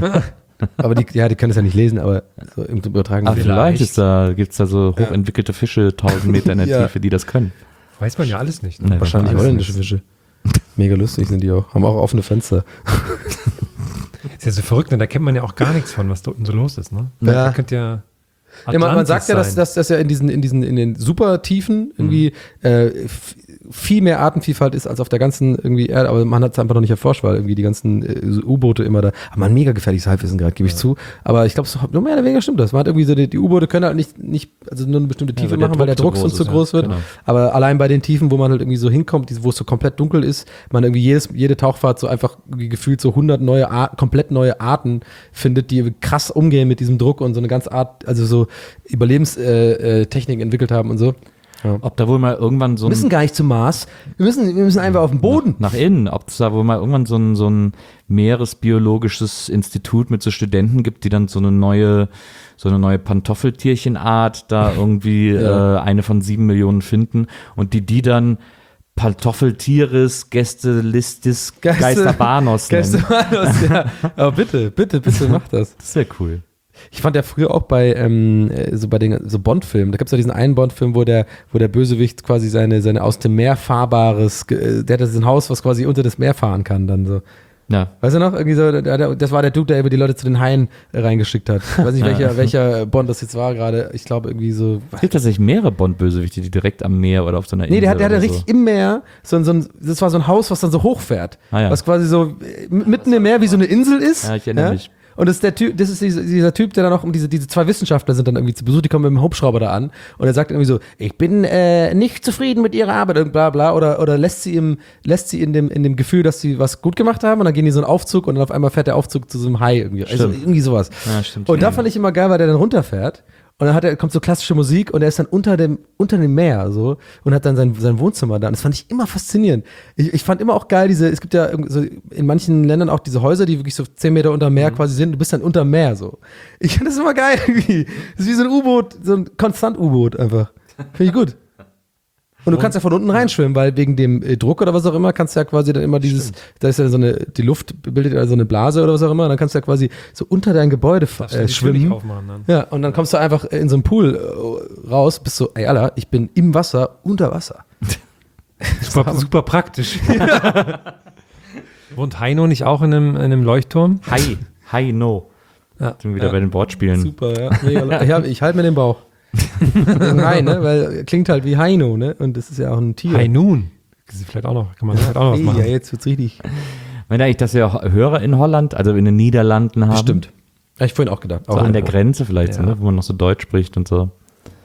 Aber die, ja, die können es ja nicht lesen, aber so im Übertragen. Aber vielleicht ist da, gibt's da so hochentwickelte Fische, tausend Meter in der Ja. Tiefe, die das können. Weiß man ja alles nicht. Nee, Ne? wahrscheinlich alles holländische Fische. Mega lustig sind die auch. Haben auch offene Fenster. Ist ja so verrückt, ne? Da kennt man ja auch gar nichts von, was da unten so los ist. Ne? Ja. Da könnte ja. Ja, man, man Atlantis sagt ja, dass, sein. dass, dass ja in diesen, in diesen, in den Supertiefen irgendwie äh, f- viel mehr Artenvielfalt ist als auf der ganzen irgendwie Erde, aber man hat es einfach noch nicht erforscht, weil irgendwie die ganzen äh, so U-Boote immer da, aber man mega gefährliches Halbwissen gerade, gebe ich ja. zu, aber ich glaube, nur mehr oder weniger stimmt das. Man hat irgendwie so, die, die U-Boote können halt nicht, nicht, also nur eine bestimmte Tiefe ja, machen, weil der Druck sonst zu groß wird, ja, genau. Aber allein bei den Tiefen, wo man halt irgendwie so hinkommt, wo es so komplett dunkel ist, man irgendwie jedes, jede Tauchfahrt so einfach gefühlt so hundert neue Arten, komplett neue Arten findet, die krass umgehen mit diesem Druck und so eine ganz Art, also so Überlebenstechniken äh, entwickelt haben und so. Ja. Ob da wohl mal irgendwann so ein... Wir müssen gar nicht zum Mars, wir müssen, wir müssen einfach auf den Boden. Nach, nach innen, ob es da wohl mal irgendwann so ein, so ein meeresbiologisches Institut mit so Studenten gibt, die dann so eine neue, so eine neue Pantoffeltierchenart da irgendwie ja. äh, eine von sieben Millionen finden und die die dann Pantoffeltieres, Gästelistis, Geiste, Geisterbanos nennen. Geisterbanos, ja. Aber bitte, bitte, bitte mach das. Das wäre cool. Ich fand ja früher auch bei ähm, so bei den so Bond-Filmen, da gab es ja diesen einen Bond-Film, wo der, wo der Bösewicht quasi seine, seine aus dem Meer fahrbares, der hat das ein Haus, was quasi unter das Meer fahren kann, dann so. Ja. Weißt du noch? Irgendwie so, der, der, das war der Dude, der über die Leute zu den Haien äh, reingeschickt hat. Ich weiß nicht, welcher, welcher Bond das jetzt war gerade. Ich glaube irgendwie so. Es gibt tatsächlich mehrere Bond-Bösewichte, die direkt am Meer oder auf so einer Insel. Nee, der hat, der hat so. richtig im Meer, so, so ein, das war so ein Haus, was dann so hochfährt. Ah, ja. Was quasi so mitten im Meer wie so eine Insel ist. Ja, ich erinnere ja? mich. Und das ist der Typ, das ist dieser, dieser Typ, der dann auch um diese, diese zwei Wissenschaftler sind dann irgendwie zu Besuch, die kommen mit dem Hubschrauber da an und er sagt irgendwie so, ich bin äh, nicht zufrieden mit ihrer Arbeit und bla bla oder, oder lässt sie im, lässt sie in dem, in dem Gefühl, dass sie was gut gemacht haben und dann gehen die so einen Aufzug und dann auf einmal fährt der Aufzug zu so einem Hai irgendwie. Also irgendwie sowas. Ja, stimmt. Und da fand ich immer geil, weil der dann runterfährt. Und dann hat er, kommt so klassische Musik und er ist dann unter dem, unter dem Meer so und hat dann sein, sein Wohnzimmer da. Und das fand ich immer faszinierend. Ich, ich fand immer auch geil, diese, es gibt ja so in manchen Ländern auch diese Häuser, die wirklich so zehn Meter unter Meer mhm. quasi sind. Du bist dann unter Meer so. Ich finde das immer geil irgendwie. Das ist wie so ein U-Boot, so ein Konstant-U-Boot einfach. Finde ich gut. Und du kannst ja von unten reinschwimmen, weil wegen dem äh, Druck oder was auch immer kannst du ja quasi dann immer dieses, Stimmt. da ist ja so eine, die Luft bildet ja so eine Blase oder was auch immer, und dann kannst du ja quasi so unter dein Gebäude äh, schwimmen. Dann. Ja, und dann kommst du einfach in so einen Pool äh, raus, bist so, ey Alter, ich bin im Wasser, unter Wasser. super, super praktisch. Wohnt Heino nicht auch in einem, in einem Leuchtturm? Hai, Heino. Ja. Sind wir wieder ja. bei den Wortspielen. Super, ja. Mega, ich, ich halte mir den Bauch. Nein, ne? Weil klingt halt wie Heino, ne? Und das ist ja auch ein Tier. Heinun. Das ist vielleicht auch noch, kann man vielleicht auch noch was machen. Ja, jetzt wird's richtig. Meint eigentlich, dass wir Hörer in Holland, also in den Niederlanden haben? Stimmt. Habe ich vorhin auch gedacht. So auch an der Grenze vielleicht, ja. so, ne? Wo man noch so Deutsch spricht und so.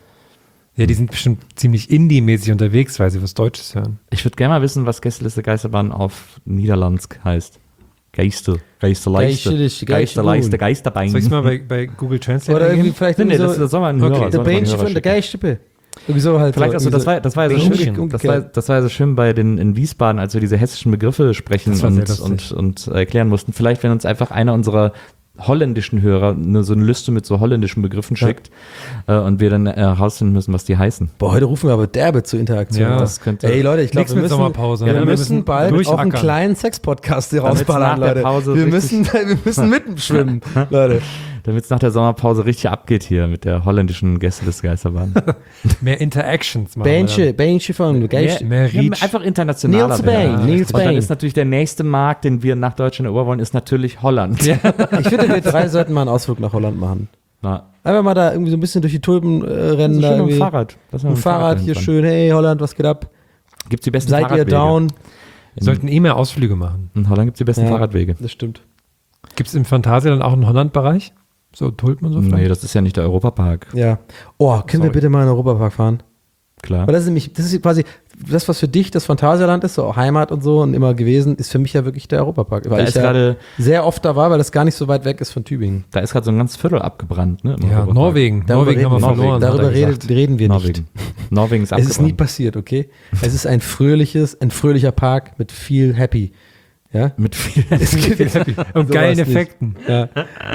Ja, die sind bestimmt ziemlich Indie-mäßig unterwegs, weil sie was Deutsches hören. Ich würde gerne mal wissen, was Gästeliste Geisterbahn auf Niederlandsk heißt. Geister, Geisterleiste, Geisterisch, Geisterleiste, Geisterbein. Soll ich es mal bei, bei Google Translate Oder irgendwie eingeben? vielleicht Nee, nee, so, das, das soll man okay, hören. der Bähnchen von der Geisterbe. Irgendwie so halt. Vielleicht, so, also das war, das war ja so schön, das war, das war ja so schön bei den, in Wiesbaden, als wir diese hessischen Begriffe sprechen und, und, und erklären mussten. Vielleicht, wenn uns einfach einer unserer holländischen Hörer eine, so eine Liste mit so holländischen Begriffen schickt ja. äh, und wir dann herausfinden müssen, was die heißen. Boah, heute rufen wir aber derbe zur Interaktion. Ja, das könnte. Ey Leute, ich glaube, wir müssen, Sommerpause. Ja, Ja, wir wir müssen müssen bald auch einen kleinen Sex-Podcast rausballern, Leute. Wir müssen, wir müssen mitschwimmen, Leute. Damit es nach der Sommerpause richtig abgeht hier mit der holländischen Gästeliste Geisterbahn. Mehr Interactions machen Bähnchen, Bähnchen von Geist. Mehr, mehr Reach. Ja, einfach internationaler. Nils Bain, ja. Nils Und dann Bain. ist natürlich der nächste Markt, den wir nach Deutschland erobern wollen, ist natürlich Holland. Ja. Ich finde, wir drei sollten mal einen Ausflug nach Holland machen. Na. Einfach mal da irgendwie so ein bisschen durch die Tulpen äh, rennen. Also da schön mit irgendwie. dem Fahrrad. Mit dem Fahrrad hier schön, hey Holland, was geht ab? Gibt's die besten Seid Fahrradwege. ihr down? Wir sollten eh mehr Ausflüge machen. In Holland gibt's die besten Ja, Fahrradwege. Das stimmt. Gibt es im Phantasialand dann auch einen Holland-Bereich? So Tulpen und so? Nee, das ist ja nicht der Europapark. Ja. Oh, können Sorry. wir bitte mal in den Europapark fahren? Klar. Weil das ist nämlich, das ist quasi, das, was für dich das Phantasialand ist, so auch Heimat und so und immer gewesen, ist für mich ja wirklich der Europapark. Weil Da ich ist ja gerade- sehr oft da war, weil das gar nicht so weit weg ist von Tübingen. Da ist gerade so ein ganz Viertel abgebrannt, ne? im Ja, Europapark. Norwegen. Darüber Norwegen haben wir reden wir. verloren. Darüber hat er redet, gesagt. reden wir Norwegen. nicht. Norwegen ist Es ist nie abgebrannt. passiert, okay? Es ist ein fröhliches, ein fröhlicher Park mit viel Happy. Ja? Mit viel. Es gibt Und sowas geilen nicht. Effekten. Ja.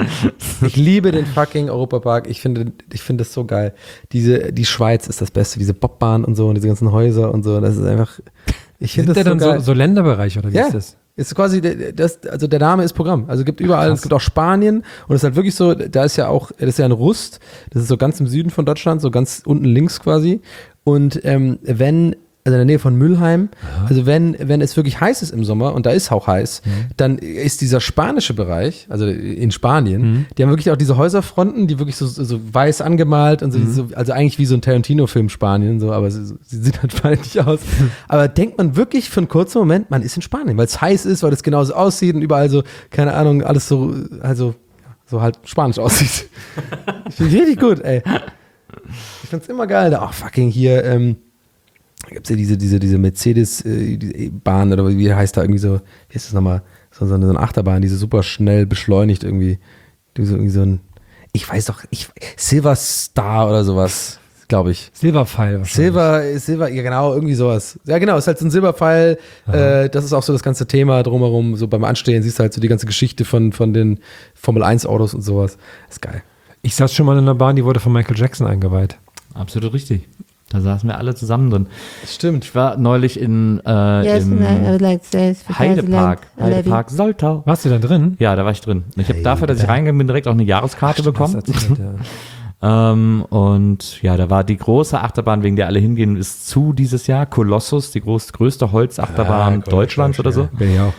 Ich liebe den fucking Europapark. Ich finde, ich finde das so geil. Diese, die Schweiz ist das Beste. Diese Bobbahn und so und diese ganzen Häuser und so. Das ist einfach. Ich finde Sind das der so dann geil. so, so Länderbereich oder wie Ja, ist das? ist quasi, der- das, also der Name ist Programm. Also es gibt überall, Krass. es gibt auch Spanien und es ist halt wirklich so, da ist ja auch, das ist ja ein Rust, das ist so ganz im Süden von Deutschland, so ganz unten links quasi. Und ähm, wenn also in der Nähe von Mülheim. Aha. Also wenn, wenn es wirklich heiß ist im Sommer, und da ist auch heiß, mhm. dann ist dieser spanische Bereich, also in Spanien, mhm. die haben wirklich auch diese Häuserfronten, die wirklich so, so weiß angemalt und so, mhm. so, also eigentlich wie so ein Tarantino-Film Spanien, so, aber sie, sie sieht halt feindlich aus. Aber denkt man wirklich für einen kurzen Moment, man ist in Spanien, weil es heiß ist, weil es genauso aussieht und überall so, keine Ahnung, alles so, also so halt spanisch aussieht. Ich finde richtig gut, ey. Ich find's immer geil, da auch fucking hier, ähm, gibt's ja diese, diese, diese Mercedes-Bahn äh, oder wie heißt da irgendwie so, wie ist das nochmal, so, so, eine, so eine Achterbahn, die so super schnell beschleunigt irgendwie. Die so, irgendwie so ein, ich weiß doch, ich, Silver Star oder sowas, glaube ich. Silberpfeil wahrscheinlich. Silber, Silber, ja genau, irgendwie sowas. Ja genau, ist halt so ein Silberpfeil, äh, das ist auch so das ganze Thema drumherum, so beim Anstehen siehst du halt so die ganze Geschichte von, von den Formel eins Autos und sowas. Ist geil. Ich saß schon mal in einer Bahn, die wurde von Michael Jackson eingeweiht. Absolut richtig. Da saßen wir alle zusammen drin. Stimmt. Ich war neulich in äh, yes, im I would like to say Heidepark. Heidepark Soltau. Warst du da drin? Ja, da war ich drin. Ich habe Hey, dafür, dass ich reingegangen bin, direkt auch eine Jahreskarte Ach, bekommen. Erzählt, ja. ähm, und ja, da war die große Achterbahn, wegen der alle hingehen, ist zu dieses Jahr. Kolossus, die groß, größte Holzachterbahn ja, Deutschlands oder so. Bin ich auch.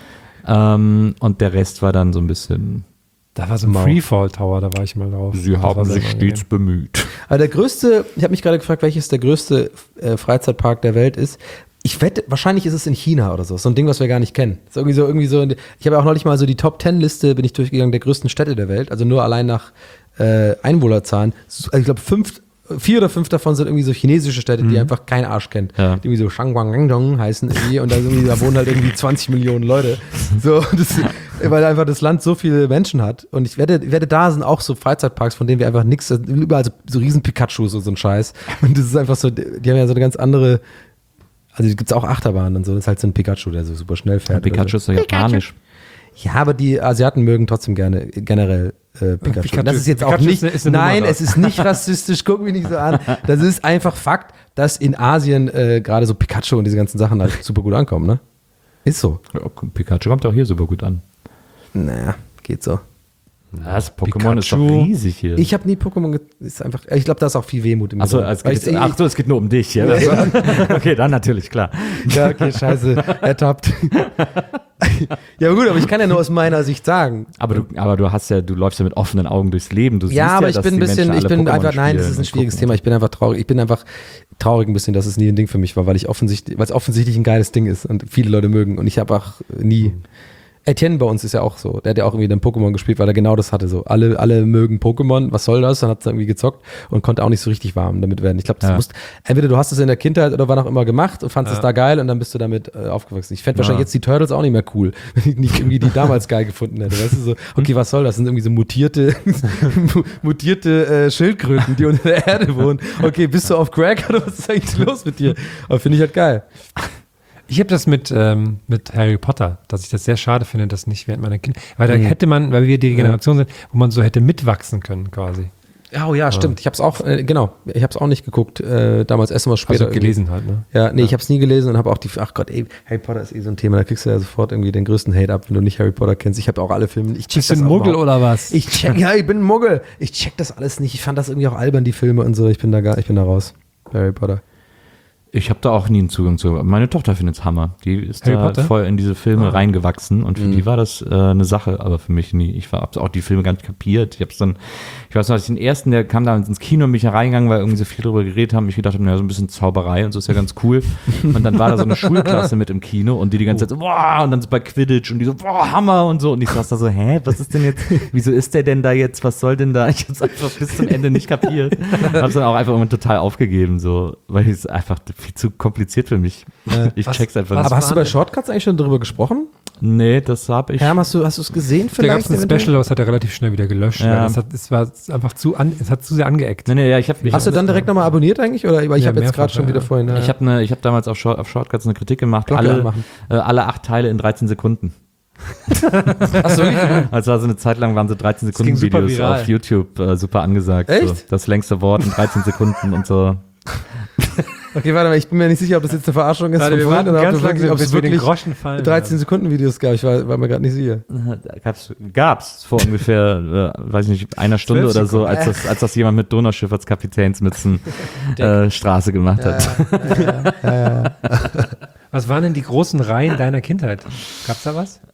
Ähm, und der Rest war dann so ein bisschen... Da war so ein Freefall Tower, da war ich mal drauf. Sie haben sich stets bemüht. Aber der größte, ich habe mich gerade gefragt, welches der größte äh, Freizeitpark der Welt ist. Ich wette, wahrscheinlich ist es in China oder so. So ein Ding, was wir gar nicht kennen. Ist irgendwie so, irgendwie so. Ich habe auch neulich mal so die Top Ten Liste, bin ich durchgegangen, der größten Städte der Welt. Also nur allein nach äh, Einwohnerzahlen. Also ich glaube, fünf, vier oder fünf davon sind irgendwie so chinesische Städte, die mhm. einfach kein Arsch kennt. Ja. Die irgendwie so Shangguangdong heißen irgendwie. Und da, irgendwie, da wohnen halt irgendwie zwanzig Millionen Leute. So, das, weil einfach das Land so viele Menschen hat. Und ich wette, ich wette, da sind auch so Freizeitparks, von denen wir einfach nichts, überall so, so riesen Pikachus und so ein Scheiß. Und das ist einfach so, die haben ja so eine ganz andere, also gibt es auch Achterbahnen und so. Das ist halt so ein Pikachu, der so super schnell fährt. Ja, Pikachu ist so japanisch. Ja, aber die Asiaten mögen trotzdem gerne generell äh, Pikachu. Pikachu. Das ist jetzt Pikachu auch nicht, ist eine, ist eine nein, Nummer es ist nicht rassistisch, guck mich nicht so an. Das ist einfach Fakt, dass in Asien äh, gerade so Pikachu und diese ganzen Sachen halt super gut ankommen, ne? Ist so. Ja, Pikachu kommt auch hier super gut an. Naja, geht so. Das Pokémon ist doch riesig hier. Ich habe nie Pokémon, ge- ist einfach, ich glaube, da ist auch viel Wehmut im Achso, es geht, jetzt, ach so, es geht nur um dich. Ja? Okay, dann natürlich, klar. Ja, okay, scheiße, ertappt. Ja gut, aber ich kann ja nur aus meiner Sicht sagen. Aber du, aber du hast ja, du läufst ja mit offenen Augen durchs Leben. Du siehst Ja, aber ja, ich dass bin ein die bisschen, Menschen ich alle bin Pokémon einfach, nein, das spielen ist ein und schwieriges gucken. Thema. Ich bin einfach traurig. Ich bin einfach traurig ein bisschen, dass es nie ein Ding für mich war, weil ich offensichtlich, weil es offensichtlich ein geiles Ding ist und viele Leute mögen. Und ich habe auch nie. Etienne bei uns ist ja auch so. Der hat ja auch irgendwie dann Pokémon gespielt, weil er genau das hatte. So, alle, alle mögen Pokémon. Was soll das? Dann hat es irgendwie gezockt und konnte auch nicht so richtig warm damit werden. Ich glaube, das Ja. musst, entweder du hast es in der Kindheit oder wann auch immer gemacht und fandest es da geil und dann bist du damit äh, aufgewachsen. Ich fände wahrscheinlich jetzt die Turtles auch nicht mehr cool, wenn ich nicht irgendwie die damals geil gefunden hätte. Weißt du, so, okay, was soll das? Das sind irgendwie so mutierte, mutierte äh, Schildkröten, die unter der Erde wohnen. Okay, bist du auf Crack oder was ist eigentlich los mit dir? Aber finde ich halt geil. Ich habe das mit, ähm, mit Harry Potter, dass ich das sehr schade finde, dass nicht während meiner Kinder, weil da hätte man, weil wir die Generation sind, wo man so hätte mitwachsen können quasi. Oh ja, stimmt. Ich habe es auch, äh, genau, ich habe es auch nicht geguckt, äh, damals erst mal später. Also gelesen halt, ne? Ja, nee, ich habe es nie gelesen und habe auch die, ach Gott, ey, Harry Potter ist eh so ein Thema, da kriegst du ja sofort irgendwie den größten Hate ab, wenn du nicht Harry Potter kennst. Ich habe auch alle Filme, ich check Bist du das ein auch Muggel überhaupt- oder was? Ich check, ja, ich bin ein Muggel. Ich check das alles nicht. Ich fand das irgendwie auch albern, die Filme und so. Ich bin da gar, ich bin da raus. Harry Potter. Ich habe da auch nie einen Zugang zu. Meine Tochter findet es Hammer. Die ist Harry da Potter? voll in diese Filme reingewachsen und für die war das äh, eine Sache, aber für mich nie. Ich habe auch die Filme gar nicht kapiert. Ich habe dann, ich weiß noch, als ich den ersten, der kam da ins Kino und mich hereingegangen, weil irgendwie so viel drüber geredet haben. Ich gedacht habe, naja, so ein bisschen Zauberei und so ist ja ganz cool. Und dann war da so eine Schulklasse mit im Kino und die die ganze Zeit so, boah, und dann so bei Quidditch und die so, boah, Hammer und so. Und ich saß da so, hä, was ist denn jetzt, wieso ist der denn da jetzt, was soll denn da? Ich hab's einfach bis zum Ende nicht kapiert. Hab's dann auch einfach irgendwann total aufgegeben, so, weil es einfach viel zu kompliziert für mich. Ich was- check's einfach was nicht. Aber hast du bei Shortcuts eigentlich schon drüber gesprochen? Nee, das habe ich. Herm, hast du, hast du es gesehen Da gab vielleicht? es ein eventuell? Special, aber das hat er relativ schnell wieder gelöscht. Ja. weil Das hat, es war einfach zu, an, es hat zu sehr angeeckt. Nee, nee, ja, ich habe Hast du dann direkt nochmal abonniert eigentlich? Oder weil ich Ja, habe jetzt mehrfach, gerade schon ja. wieder vorhin. Ich habe ne, ich hab damals auf, Short, auf Shortcuts eine Kritik gemacht. Glocke Alle, anmachen. äh, alle acht Teile in dreizehn Sekunden. Achso, Also war so eine Zeit lang waren so dreizehn Sekunden ging super Videos viral. auf YouTube äh, super angesagt. Echt? So, das längste Wort in dreizehn Sekunden und so. Okay, warte mal, ich bin mir nicht sicher, ob das jetzt eine Verarschung ist. Warte, wir von vorhin warten oder ob ganz das wirklich, langsam, ob bis es wir den wirklich Groschen fallen dreizehn Sekunden Videos gab. Ich war, war mir gerade nicht sicher. Da Gab's, gab's vor ungefähr, äh, weiß nicht, einer Stunde oder so, als das, als das jemand mit Donauschifffahrtskapitänsmützen äh, Straße gemacht hat. Was waren denn die großen Reihen deiner Kindheit? Gab's da was?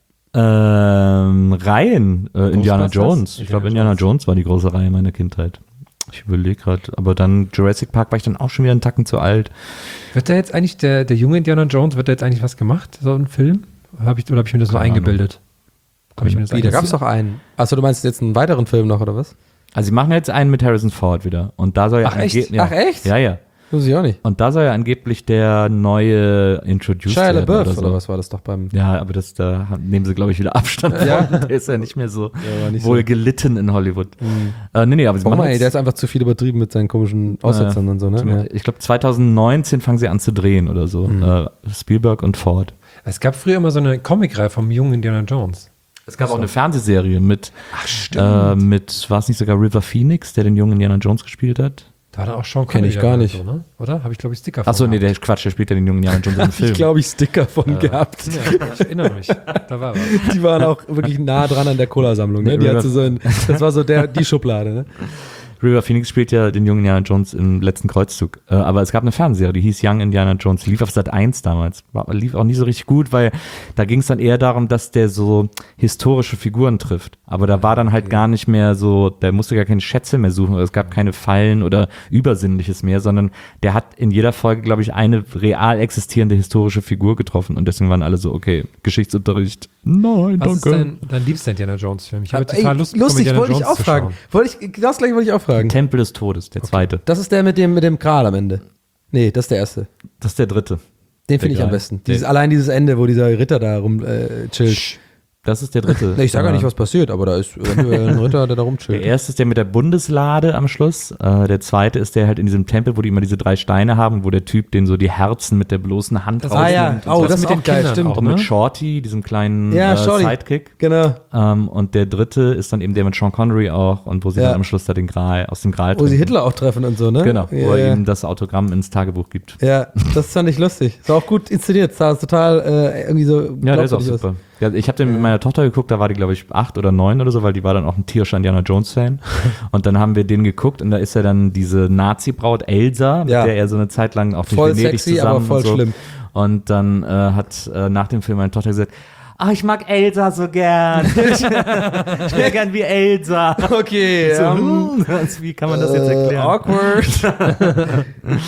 Ähm, Reihen, äh, Indiana Ghostbusters? Jones. Ich glaube, Indiana Indiana Jones war die große Reihe meiner Kindheit. Ich überlege gerade, aber dann Jurassic Park war ich dann auch schon wieder einen Tacken zu alt. Wird da jetzt eigentlich, der, der junge Indiana Jones, wird da jetzt eigentlich was gemacht, so ein Film? Hab ich, oder habe ich mir das nur Keine eingebildet? Hab ich mir das Wie, da gab es eingebildet? doch einen. Achso, du meinst jetzt einen weiteren Film noch, oder was? Also sie machen jetzt einen mit Harrison Ford wieder. Und da soll ja Ach, echt? ange- ja, Ach, echt? Ja, ja. Muss ich auch nicht. Und da soll ja angeblich der neue Introduced Shia werden LaBeouf, oder, so. oder was war das doch beim... Ja, aber das, da nehmen sie, glaube ich, wieder Abstand Ja. von. Der ist ja nicht mehr so war nicht wohl so. gelitten in Hollywood. Äh, nee, nee, aber sie Warum, machen ey, jetzt, der ist einfach zu viel übertrieben mit seinen komischen Aussetzern und so, ne? Ja. ich glaube, zwanzig neunzehn fangen sie an zu drehen oder so. Äh, Spielberg und Ford. Es gab früher immer so eine Comicreihe vom jungen Indiana Jones. Es gab auch eine Fernsehserie mit, äh, mit, war es nicht sogar River Phoenix, der den jungen Indiana Jones gespielt hat? Da war dann auch Sean Kenn ich Connery gar dabei, nicht. So, ne? Oder? Habe ich, glaube ich, Sticker von Achso, nee, gehabt. der Quatsch, der spielt ja den jungen Indiana Jones im Film. Ich glaube, ich Sticker von gehabt. Ja, ich erinnere mich. Da war was. Die waren auch wirklich nah dran an der Cola-Sammlung, ne? Die Ja, hatte so ein, das war so der, die Schublade, ne? River Phoenix spielt ja den jungen Indiana Jones im letzten Kreuzzug. Äh, aber es gab eine Fernsehserie, die hieß Young Indiana Jones. Die lief auf Sat eins damals. War, lief auch nicht so richtig gut, weil da ging es dann eher darum, dass der so historische Figuren trifft. Aber da war dann halt gar nicht mehr so, der musste gar keine Schätze mehr suchen oder es gab keine Fallen oder Übersinnliches mehr, sondern der hat in jeder Folge, glaube ich, eine real existierende historische Figur getroffen. Und deswegen waren alle so, okay, Geschichtsunterricht. Nein, Was ist danke. dein, dein liebster Indiana Jones Film? Ich habe Ey, total Lust bekommen, lustig, Indiana wollte ich Jones auch zu fragen. schauen. Wollte ich, das gleich wollte ich auch fragen. Tempel des Todes, der zweite. Das ist der mit dem, mit dem Kral am Ende. Nee, das ist der erste. Das ist der dritte. Den finde ich Egal. am besten. Dieses, Der- allein dieses Ende, wo dieser Ritter da rum äh, chillt. Das ist der dritte. Nee, ich sage gar nicht, was passiert, aber da ist eventuell ein Ritter, der da Der rumchillt. erste ist der mit der Bundeslade am Schluss. Äh, der zweite ist der halt in diesem Tempel, wo die immer diese drei Steine haben, wo der Typ den so die Herzen mit der bloßen Hand Das- Ah ja, rausnimmt. oh, das das ist mit den auch geil, Kindern stimmt. auch, Und ne? mit Shorty, diesem kleinen Ja, äh, Shorty. Sidekick. Genau. Ähm, und der dritte ist dann eben der mit Sean Connery auch und wo sie Ja. dann am Schluss da den Gral, aus dem Gral Wo sie trinken. Hitler auch treffen und so, ne? Genau, Ja, wo er ja. ihm das Autogramm ins Tagebuch gibt. Ja, das fand ich lustig. Ist auch gut inszeniert, sah total äh, irgendwie so. Ja, der ist auch glaubwürdig aus. super. Ja, ich habe den mit meiner Tochter geguckt, da war die, glaube ich, acht oder neun oder so, weil die war dann auch ein tierischer Indiana Jones-Fan. Und dann haben wir den geguckt und da ist ja dann diese Nazi-Braut Elsa, mit Ja. der er so eine Zeit lang auch durch Voll Venedig sexy, zusammen aber voll und so. schlimm. Und dann äh, hat äh, nach dem Film meine Tochter gesagt, ah, ich mag Elsa so gern. ich wäre gern wie Elsa. Okay, So, ähm, hm, wie kann man das jetzt äh, erklären? awkward.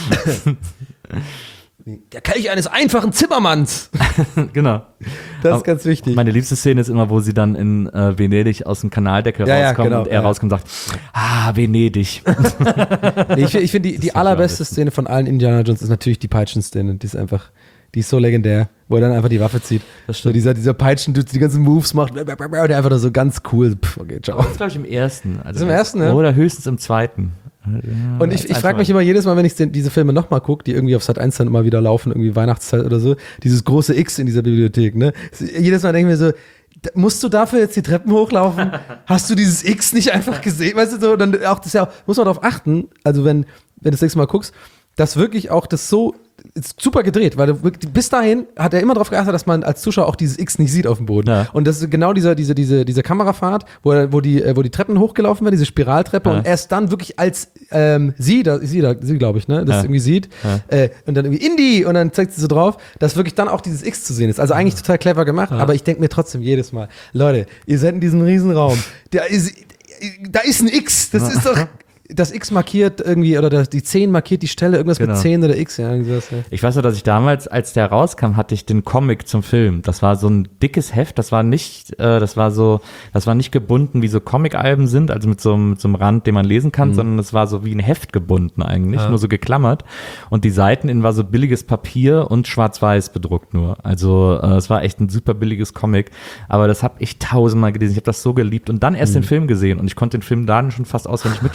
Der Kelch eines einfachen Zimmermanns. Genau. Das ist ganz wichtig. Meine liebste Szene ist immer, wo sie dann in äh, Venedig aus dem Kanaldeckel Ja, ja, rauskommen genau, und er ja. rauskommt und sagt, ah, Venedig. Nee, ich finde, ich find die, die so allerbeste klar, Szene von allen Indiana Jones ist natürlich die Peitschen-Szene. Die ist einfach, die ist so legendär, wo er dann einfach die Waffe zieht. Das So stimmt. dieser, dieser Peitschen-Dude, die ganzen Moves macht, und der einfach da so ganz cool. Pff, okay, ciao. Das ist, glaube ich, im ersten. Also Das ist im ersten, ja? Oder höchstens im zweiten. Und ich, ich frage mich immer jedes Mal, wenn ich den, diese Filme nochmal gucke, die irgendwie auf Sat eins dann immer wieder laufen, irgendwie Weihnachtszeit oder so, dieses große X in dieser Bibliothek, ne? Jedes Mal denke ich mir so, da- musst du dafür jetzt die Treppen hochlaufen? Hast du dieses X nicht einfach gesehen? Weißt du so, dann auch das ja, muss man darauf achten, also wenn, wenn du das nächste Mal guckst, dass wirklich auch das so ist super gedreht, weil du wirklich, bis dahin hat er immer darauf geachtet, dass man als Zuschauer auch dieses X nicht sieht auf dem Boden. Ja. Und das ist genau dieser, diese, diese, diese Kamerafahrt, wo, er, wo, die, äh, wo die Treppen hochgelaufen werden, diese Spiraltreppe, Ja. und erst dann wirklich als ähm, sie, da, sie, da, sie glaube ich, ne, das Ja. irgendwie sieht, Ja. äh, und dann irgendwie Indie, und dann zeigt sie so drauf, dass wirklich dann auch dieses X zu sehen ist. Also eigentlich total clever gemacht, aber ich denke mir trotzdem jedes Mal, Leute, ihr seid in diesem Riesenraum, da ist, da ist ein X, das ist doch, das X markiert irgendwie, oder das, die zehn markiert die Stelle, irgendwas Genau. mit zehn oder X, ja, irgendwie sowas, ja. Ich weiß noch, dass ich damals, als der rauskam, hatte ich den Comic zum Film. Das war so ein dickes Heft, das war nicht, äh, das war so, das war nicht gebunden, wie so Comic-Alben sind, also mit so, einem- mit so einem Rand, den man lesen kann, sondern es war so wie ein Heft gebunden eigentlich, Ja. nur so geklammert. Und die Seiten innen war so billiges Papier und schwarz-weiß bedruckt nur. Also äh, es war echt ein super billiges Comic, aber das habe ich tausendmal gelesen. Ich habe das so geliebt und dann erst den Film gesehen und ich konnte den Film dann schon fast auswendig mitsprechen.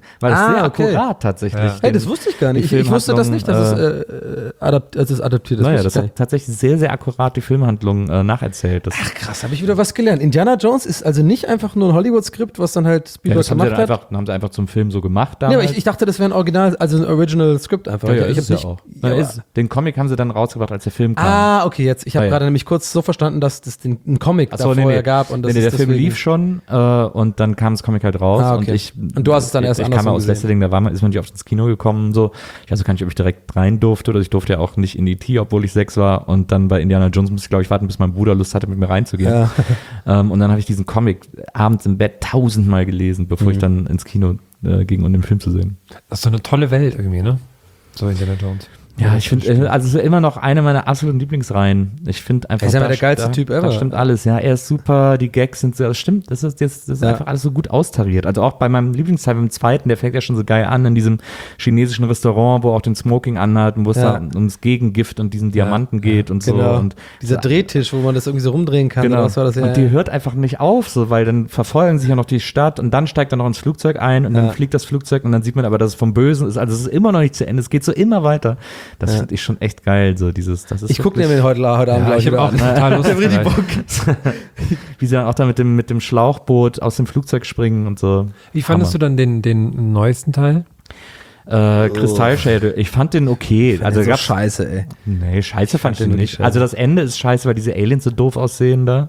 weil es Ah, sehr okay. akkurat tatsächlich. Ja. Hey, das wusste ich gar nicht. Die Ich, ich wusste das nicht, dass Filmhandlung, es, äh, adapt, dass es adaptiert ist. Naja, Wusste das ich gar hat nicht. tatsächlich sehr, sehr akkurat die Filmhandlung äh, nacherzählt. Das, Ach krass, habe ich wieder was gelernt. Indiana Jones ist also nicht einfach nur ein Hollywood-Skript, was dann halt ja, Spielberg das haben sie, gemacht dann hat. einfach, haben sie einfach zum Film so gemacht Nee, aber damals. ich, ich dachte, das wäre ein Original, also ein Original-Skript einfach. ja, ja, ich ist hab es ja nicht- auch. Ja, Ja, aber- ist, den Comic haben sie dann rausgebracht, als der Film kam. Ah, okay, jetzt. Ich habe Ja, ja. gerade nämlich kurz so verstanden, dass es den einen Comic Ach da so, nee, vorher nee. gab. Und das nee, nee, der ist Film deswegen- lief schon äh, und dann kam das Comic halt raus. Ah, okay. Und ich, Und du hast es dann erst ich andersrum kam ja aus gesehen. Wesseling, da war man, ist man nicht oft ins Kino gekommen und so. Ich weiß auch gar nicht, ob ich direkt rein durfte oder ich durfte ja auch nicht in die T, obwohl ich sechs war. Und dann bei Indiana Jones musste ich, glaube ich, warten, bis mein Bruder Lust hatte, mit mir reinzugehen. Ja. Ähm, und dann habe ich diesen Comic abends im Bett tausendmal gelesen, bevor Mhm. ich dann ins Kino äh, ging, um den Film zu sehen. Das ist so eine tolle Welt irgendwie, ne? So Indiana Jones. Ja, ich finde, äh, also es ist immer noch eine meiner absoluten Lieblingsreihen. Ich finde einfach, Er ist einfach da- der geilste da, Typ Da ever. stimmt alles, ja. Er ist super, die Gags sind so, das stimmt, das ist jetzt, das ist Ja. einfach alles so gut austariert. Also auch bei meinem Lieblingsteil, beim zweiten, der fängt ja schon so geil an, in diesem chinesischen Restaurant, wo auch den Smoking anhat und wo es Ja. da ums Gegengift und diesen Diamanten geht und so. Genau. Und Dieser Drehtisch, wo man das irgendwie so rumdrehen kann. Genau. Oder was war das? Ja, und die ja. hört einfach nicht auf, so, weil dann verfolgen sich ja noch die Stadt und dann steigt er noch ins Flugzeug ein und Ja. dann fliegt das Flugzeug und dann sieht man aber, dass es vom Bösen ist. Also es ist immer noch nicht zu Ende, es geht so immer weiter. Das Ja. finde ich schon echt geil, so dieses, das ist Ich gucke wirklich- mir den heute, heute Abend Ja, gleich ich habe wieder auch an. total Lust. Ich hab richtig drauf. Bock. Wie sie dann auch da mit dem, mit dem Schlauchboot aus dem Flugzeug springen und so. Wie fandest du dann den, den neuesten Teil? du? Äh, Kristallschädel, ich fand den okay. Also so gab's, scheiße, ey. nee, scheiße fand ich den den wirklich nicht. scheiße. Also das Ende ist scheiße, weil diese Aliens so doof aussehen da.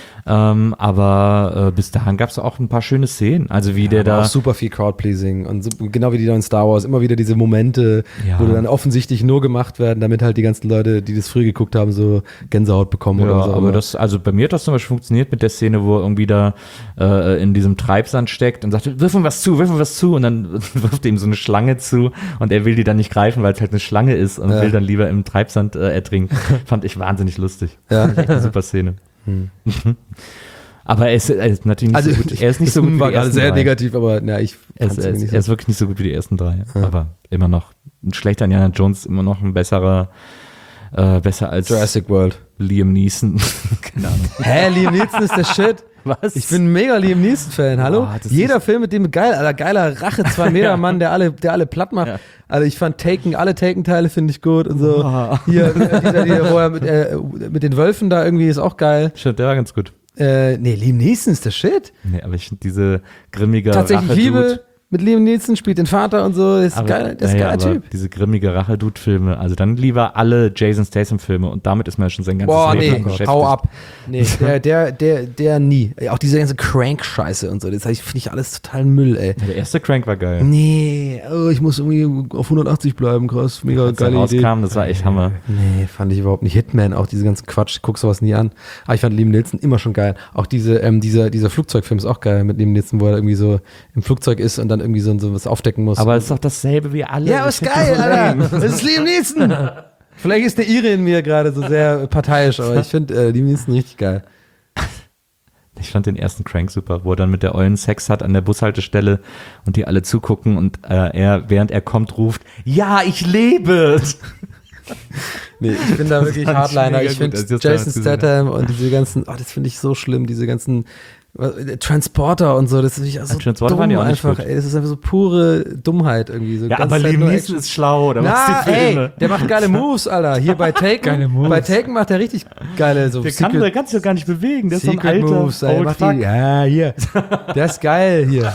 Ähm, aber äh, bis dahin gab es auch ein paar schöne Szenen. Also wie der Aber da. auch super viel Crowdpleasing und so, genau wie die da in Star Wars, immer wieder diese Momente, Ja. wo dann offensichtlich nur gemacht werden, damit halt die ganzen Leute, die das früh geguckt haben, so Gänsehaut bekommen Ja, oder so. aber das, also bei mir hat das zum Beispiel funktioniert mit der Szene, wo er irgendwie da äh, in diesem Treibsand steckt und sagt, wirf ihm was zu, wirf ihm was zu und dann wirft er ihm so eine Schlange zu und er will die dann nicht greifen, weil es halt eine Schlange ist und Ja. will dann lieber im Treibsand äh, ertrinken. Fand ich wahnsinnig lustig. Ja. Echt eine super Szene. Aber er ist, er ist natürlich nicht also so gut. Er ist nicht so gut wie war die gerade ersten sehr drei. negativ, aber na, ich Er fand's ist, er, irgendwie ist, nicht er ist so. wirklich nicht so gut wie die ersten drei. Aber immer noch ein schlechter Indiana Jones, immer noch ein besserer, äh, besser als Jurassic World. Liam Neeson. Keine Ahnung. Hä, Liam Neeson ist der Shit. Was? Ich bin ein mega Liam Neeson-Fan, hallo? Boah, das Jeder Film mit dem geil, Alter, geiler Rache, zwei Meter Mann, der alle, der alle platt macht. Ja. Also ich fand Taken, alle Taken-Teile finde ich gut und so. Hier, äh, dieser, dieser, wo er mit, äh, mit den Wölfen da irgendwie ist auch geil. Stimmt, der war ganz gut. Äh, nee, Liam Neeson ist der Shit. Nee, aber ich finde diese grimmige Tatsächlich Rache-Dude- Liebe mit Liam Neeson, spielt den Vater und so, ist aber, geil, der ist ja, ein ja, geiler aber Typ. Diese grimmige Rache-Dude-Filme, also dann lieber alle Jason Statham-Filme und damit ist man ja schon sein ganzes Boah, Leben nee, lang beschäftigt. hau ab. Nee, der, der, der, der nie. Auch diese ganze Crank-Scheiße und so, das finde ich alles total Müll, ey. Ja, der erste Crank war geil. Nee, oh, ich muss irgendwie auf hundertachtzig bleiben, krass, mega Als er geile Idee. rauskam, das war echt Hammer. Nee, fand ich überhaupt nicht. Hitman, auch diese ganzen Quatsch, guck sowas nie an. Aber ich fand Liam Neeson immer schon geil. Auch diese, ähm, dieser, dieser Flugzeugfilm ist auch geil mit Liam Neeson, wo er irgendwie so im Flugzeug ist und dann irgendwie so, so was aufdecken muss. Aber es ist doch dasselbe wie alle. ja, aber Ich ist find geil, das so lame. Alter. Das ist Liam Neeson. Vielleicht ist der Ire in mir gerade so sehr parteiisch, aber ich finde äh, Liam Neeson richtig geil. Ich fand den ersten Crank super, wo er dann mit der Eulen Sex hat an der Bushaltestelle und die alle zugucken und äh, er, während er kommt, ruft, ja, ich lebe! Nee, ich bin da wirklich fand ich Hardliner. mega Ich gut, finde als ich das Jason damals gesehen Statham und diese ganzen, oh, das finde ich so schlimm, diese ganzen was, äh, Transporter und so, das finde ich auch so Transporter dumm waren ja auch nicht einfach, gut. ey, das ist einfach so pure Dummheit irgendwie. So Ja, ganze aber Zeit Liam nur Neeson Action. ist schlau, oder was Na, die Filme? ey, der macht geile Moves, Alter. Hier bei Taken, Geile Moves. bei Taken macht er richtig geile so Der kann, der kann sich doch gar nicht bewegen, der ist so ein Secret alter Moves, ey, Old macht Fuck. die, ja, hier. Der ist geil hier.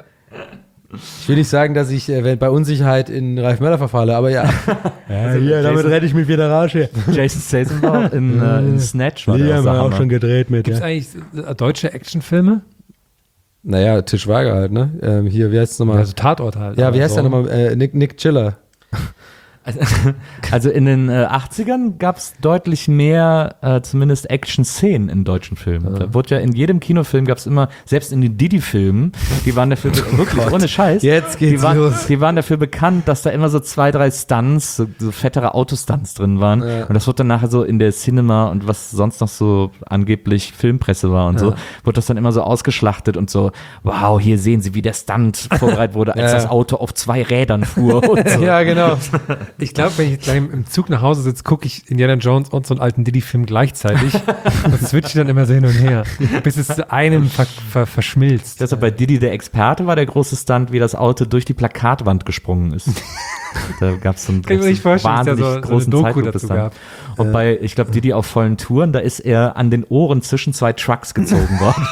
Ich will nicht sagen, dass ich äh, wenn bei Unsicherheit in Ralf Möller verfalle, aber ja. Ja, hier, damit Jason- rette ich mich wieder raus hier. Jason Statham war auch in, äh, in Snatch, war Die der haben so wir auch Hammer. schon gedreht mit. Gibt es Ja. eigentlich äh, deutsche Actionfilme? Naja, Til Schweiger halt, ne? Ähm, hier, wie heißt es nochmal? Also Tatort halt. ja, wie oder heißt so. der nochmal? Äh, Nick, Nick Chiller. Also, also in den äh, achtzigern gab es deutlich mehr, äh, zumindest Action-Szenen in deutschen Filmen. Da wurde ja in jedem Kinofilm gab es immer, selbst in den Didi-Filmen, die waren dafür be- wirklich ohne Scheiß. Jetzt geht's die waren, los. Die waren dafür bekannt, dass da immer so zwei, drei Stunts, so, so fettere Autostunts drin waren. Ja. Und das wurde dann nachher so in der Cinema und was sonst noch so angeblich Filmpresse war und so, wurde das dann immer so ausgeschlachtet und so, wow, hier sehen Sie, wie der Stunt vorbereitet wurde, als Ja. das Auto auf zwei Rädern fuhr und so. Ja, genau. Ich glaube, wenn ich gleich im Zug nach Hause sitze, gucke ich Indiana Jones und so einen alten Diddy-Film gleichzeitig und switche dann immer so hin und her, bis es zu einem ver ver verschmilzt. Deshalb bei Diddy der Experte war der große Stunt, wie das Auto durch die Plakatwand gesprungen ist. Da gab es so einen Kann ich mir nicht vorstellen, dass wahnsinnig da so- so eine großen Doku Zeitlupe dazu Stunt. gab. Und bei, ich glaube, Diddy auf vollen Touren, da ist er an den Ohren zwischen zwei Trucks gezogen worden.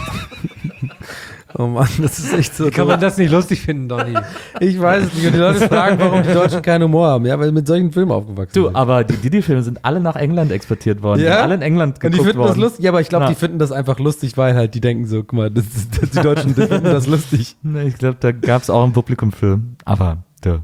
Oh Mann, das ist echt so. Wie kann man das nicht lustig finden, Donny? Ich weiß es nicht. Und die Leute fragen, warum die Deutschen keinen Humor haben. Ja, weil sie mit solchen Filmen aufgewachsen Du, sind. aber die Diddy-Filme sind alle nach England exportiert worden. Die Ja? sind alle in England Und geguckt die finden worden. das lustig. Ja, aber ich glaube, Na. die finden das einfach lustig, weil halt die denken so, guck mal, das ist, das, die Deutschen die finden das lustig. Nee, ich glaube, da gab es auch einen Publikumfilm. Aber, du,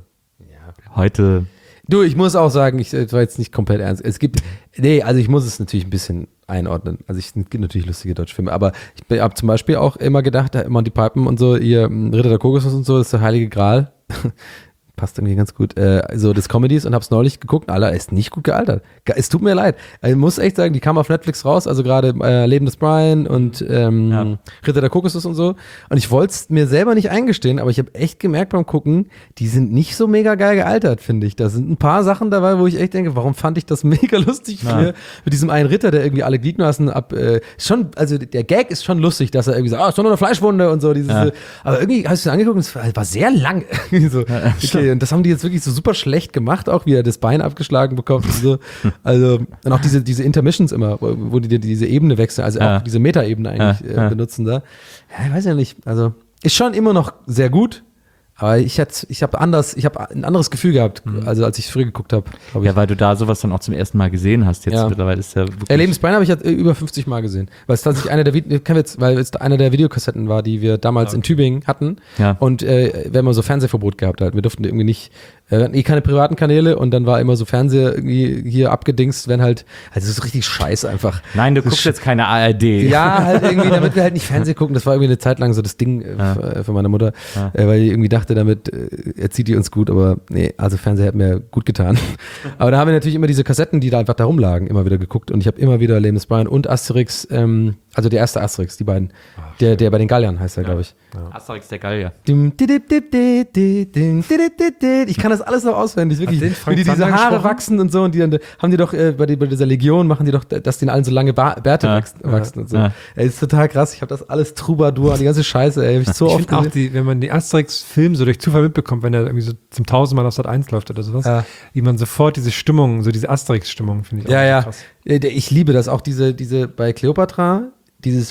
heute... Du, ich muss auch sagen, ich das war jetzt nicht komplett ernst. Es gibt, nee, also ich muss es natürlich ein bisschen einordnen. Also ich, es gibt natürlich lustige deutsche Filme, aber ich habe zum Beispiel auch immer gedacht, da Monty Python und so, ihr Ritter der Kokosnuss und so, das ist der heilige Gral. Passt irgendwie ganz gut. Äh, so des Comedies und hab's neulich geguckt. Alter, ist nicht gut gealtert. Ge- Es tut mir leid. Ich muss echt sagen, die kam auf Netflix raus, also gerade äh, Leben des Brian und ähm, Ja. Ritter der Kokosnuss und so. Und ich wollte es mir selber nicht eingestehen, aber ich habe echt gemerkt beim Gucken, die sind nicht so mega geil gealtert, finde ich. Da sind ein paar Sachen dabei, wo ich echt denke, warum fand ich das mega lustig Ja. früher? Mit diesem einen Ritter, der irgendwie alle Gliedmaßen ab, äh, schon, also der Gag ist schon lustig, dass er irgendwie sagt, ah, ist doch nur eine Fleischwunde und so. Dieses, Ja. äh, aber irgendwie hast du es angeguckt und es war, war sehr lang. so, okay, und das haben die jetzt wirklich so super schlecht gemacht, auch wie er das Bein abgeschlagen bekommt und so. Also, und auch diese, diese Intermissions immer, wo wo die diese Ebene wechseln, also Ja. auch diese Meta-Ebene eigentlich Ja, äh, ja. benutzen da. Ja, ich weiß ja nicht. Also, ist schon immer noch sehr gut, aber ich hätte, ich habe anders, ich habe ein anderes Gefühl gehabt, also als ich früher geguckt habe, glaube ich. Ja, weil du da sowas dann auch zum ersten Mal gesehen hast. Jetzt Ja. mittlerweile ist ja wirklich... Äh, Lebensbein habe ich jetzt äh, über fünfzig Mal gesehen. Weil es tatsächlich einer der, Vide- kennen wir jetzt, weil es einer der Videokassetten war, die wir damals in Tübingen hatten. Ja. Und äh, wir haben immer so Fernsehverbot gehabt halt. Wir durften irgendwie nicht, äh, wir hatten eh keine privaten Kanäle und dann war immer so Fernseher irgendwie hier abgedingst, wenn halt, also das ist richtig scheiße einfach. Nein, du Das guckst ist- jetzt keine A R D. Ja, halt irgendwie, damit wir halt nicht Fernsehen gucken. Das war irgendwie eine Zeit lang so das Ding äh, Ja. für, für meine Mutter, Ja. äh, weil die irgendwie dachte, damit äh, erzieht die uns gut, aber nee, also Fernseher hat mir gut getan. Aber da haben wir natürlich immer diese Kassetten, die da einfach da rumlagen, immer wieder geguckt und ich habe immer wieder Leben des Brian und Asterix, ähm, also der erste Asterix, die beiden, der, der bei den Galliern heißt er, glaube ich. Asterix der Gallier. Dim, didip, dip, dip, dip, dim, didip, dip, dip. Ich kann das alles noch auswendig, wirklich. Hat den Wie Frank die diese Zander Haare gesprochen? wachsen und so und die dann, haben die doch äh, bei, die, bei dieser Legion machen die doch, dass denen allen so lange ba Bärte Ja. wachsen, wachsen und so. Ja. Ey, ist total krass. Ich habe das alles Troubadour und die ganze Scheiße, ey, hab ich so Ich oft finde auch, gesehen. die, wenn man den Asterix-Film so durch Zufall mitbekommt, wenn er irgendwie so zum tausendmal auf Sat eins läuft oder sowas, Ja. wie man sofort diese Stimmung, so diese Asterix-Stimmung, finde ich auch Ja, ja. krass. Äh, der- Ich liebe das auch, diese, diese bei Cleopatra, dieses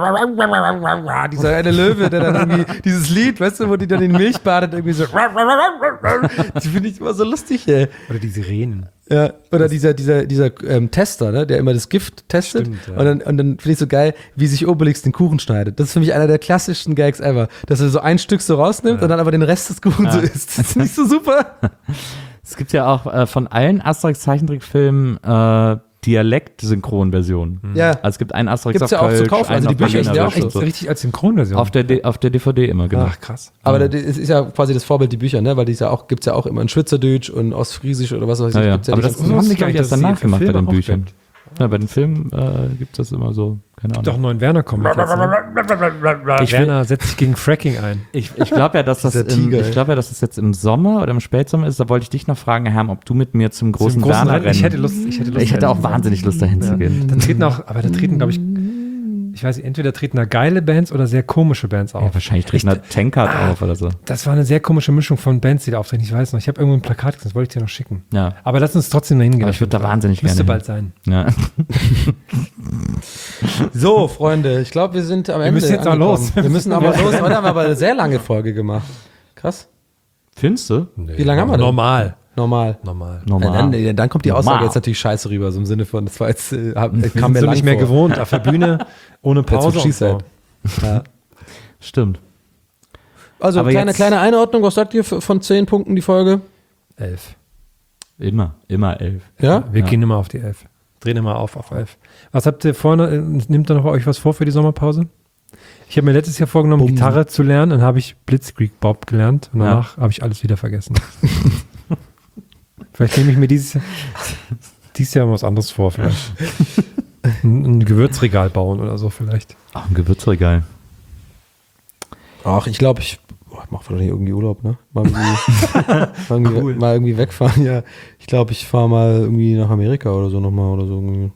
dieser eine Löwe, der dann irgendwie dieses Lied, weißt du, wo die dann in Milch badet, irgendwie so die finde ich immer so lustig, ey. Oder die Sirenen. Ja, oder dieser, dieser, dieser ähm, Tester, ne, der immer das Gift testet. Stimmt, ja. Und dann, und dann finde ich so geil, wie sich Obelix den Kuchen schneidet. Das ist für mich einer der klassischsten Gags ever. Dass er so ein Stück so rausnimmt und dann aber den Rest des Kuchens so isst. Das ist nicht so super. Es gibt ja auch äh, von allen Asterix-Zeichentrickfilmen äh, Dialekt-Synchronversionen. Ja. Also es gibt einen Asterix Gibt's auf ja auch zu Kölsch, kaufen. einen Also die auf Bücher Berliner sind ja auch Wisch und echt so. Richtig als Synchronversion. Auf der, D auf der D V D immer, genau. Ach, krass. Aber da- es ist ja quasi das Vorbild, die Bücher, ne? Weil die ja auch, gibt's ja auch immer in Schweizerdeutsch und Ostfriesisch oder was weiß ich. Ja, ja. Gibt's ja Aber die das ganzen- haben die, gar glaube ich, nicht, erst dass danach die für gemacht bei Filme den auch Büchern. gibt. Ja, bei den Filmen äh, gibt es das immer so, keine Doch, einen Ahnung. neuen Werner-Comic jetzt, ne? Ich will- Werner setzt sich gegen Fracking ein. Ich, ich glaube ja, dass das Dieser im, Tiger, ich ey. glaube ja, dass das jetzt im Sommer oder im Spätsommer ist. Da wollte ich dich noch fragen, Herr, ob du mit mir zum großen, Zum großen Werner Rennen. rennen. Ich hätte Lust, ich hätte Lust. Ich hätte auch wahnsinnig Lust, dahin zu gehen. Da treten auch, aber da treten, glaube ich, ich weiß nicht, entweder treten da geile Bands oder sehr komische Bands auf. Ja, wahrscheinlich tritt Ich- eine Tankard auf oder so. Das war eine sehr komische Mischung von Bands, die da auftreten. Ich weiß noch, ich habe irgendwo ein Plakat gesehen, das wollte ich dir noch schicken. Ja. Aber lass uns trotzdem dahin gehen. Aber ich würde da wahnsinnig Müsste gerne bald sein. Ja. So, Freunde, ich glaube, wir sind am Ende. müssen jetzt auch angekommen. los. Wir müssen aber los. Heute haben wir aber eine sehr lange Folge gemacht. Krass. Findest du? Wie lange haben wir denn? Normal. Normal. Normal. Normal. Ja, dann, dann kommt die Aussage Normal. jetzt natürlich scheiße rüber, so im Sinne von, das war jetzt, äh, hab- Wir kam mir sind so lang nicht mehr vor. gewohnt, auf der Bühne, ohne That's what Pause she und so. said. Ja. Stimmt. Also, Aber kleine, jetzt- kleine Einordnung, was sagt ihr f- von zehn Punkten die Folge? Elf. Immer, immer elf. Ja? Wir gehen immer auf die elf. Drehen immer auf auf elf. Was habt ihr vorne, äh, nimmt ihr noch euch was vor für die Sommerpause? Ich habe mir letztes Jahr vorgenommen, Bum. Gitarre zu lernen, dann habe ich Blitzkrieg Bob gelernt und Ja. danach habe ich alles wieder vergessen. Vielleicht nehme ich mir dieses Jahr, dieses Jahr was anderes vor, vielleicht. Ein, ein Gewürzregal bauen oder so vielleicht. Ach, ein Gewürzregal. Ach, ich glaube, ich, oh, ich mach wahrscheinlich irgendwie Urlaub, ne? Mal irgendwie, mal irgendwie, Cool. mal irgendwie wegfahren, ja. Ich glaube, ich fahre mal irgendwie nach Amerika oder so nochmal oder so. Irgendwie.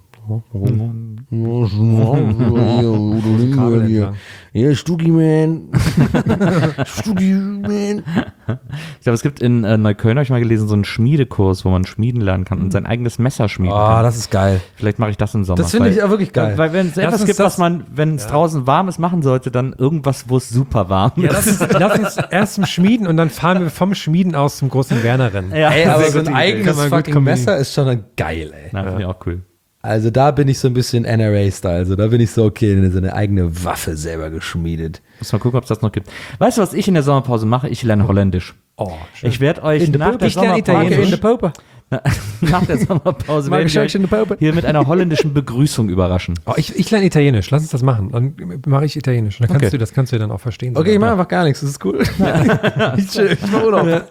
Kabel entlang. Ja, Stugi Man. Stugi Man. Ich glaube, es gibt in äh, Neukölln, habe ich mal gelesen, so einen Schmiedekurs, wo man schmieden lernen kann und sein eigenes Messer schmieden Ah, kann. das ist geil. Vielleicht mache ich das im Sommer. Das finde weil- ich auch wirklich geil. Weil wenn es Lass etwas uns gibt, das- was man, wenn es draußen warm ist, machen sollte, dann irgendwas, wo es super warm Ja, ist. lass uns, lass uns erst zum Schmieden und dann fahren wir vom Schmieden aus zum großen Werner-Rennen. Ja, Ey, aber sehr so ein gute Idee. eigenes Kann man gut fucking kombinieren. Messer ist schon dann geil, ey. Na, finde ich auch cool. Also da bin ich so ein bisschen N R A-Style. Also da bin ich so, okay, so eine eigene Waffe selber geschmiedet. Muss mal gucken, ob es das noch gibt. Weißt du, was ich in der Sommerpause mache? Ich lerne Holländisch. Oh, schön. Ich werde euch nach der Ich lerne Sommerpause Italienisch. in der Pope. nach der Sommerpause Mal werde ich Geschenk in euch der Pope. hier mit einer holländischen Begrüßung überraschen. Oh, ich, ich lerne Italienisch. Lass uns das machen. Dann mache ich Italienisch. Dann kannst Okay. du das kannst du ja dann auch verstehen. Okay, ich sogar. mache einfach gar nichts. Das ist cool. ich chill, ich mach Urlaub.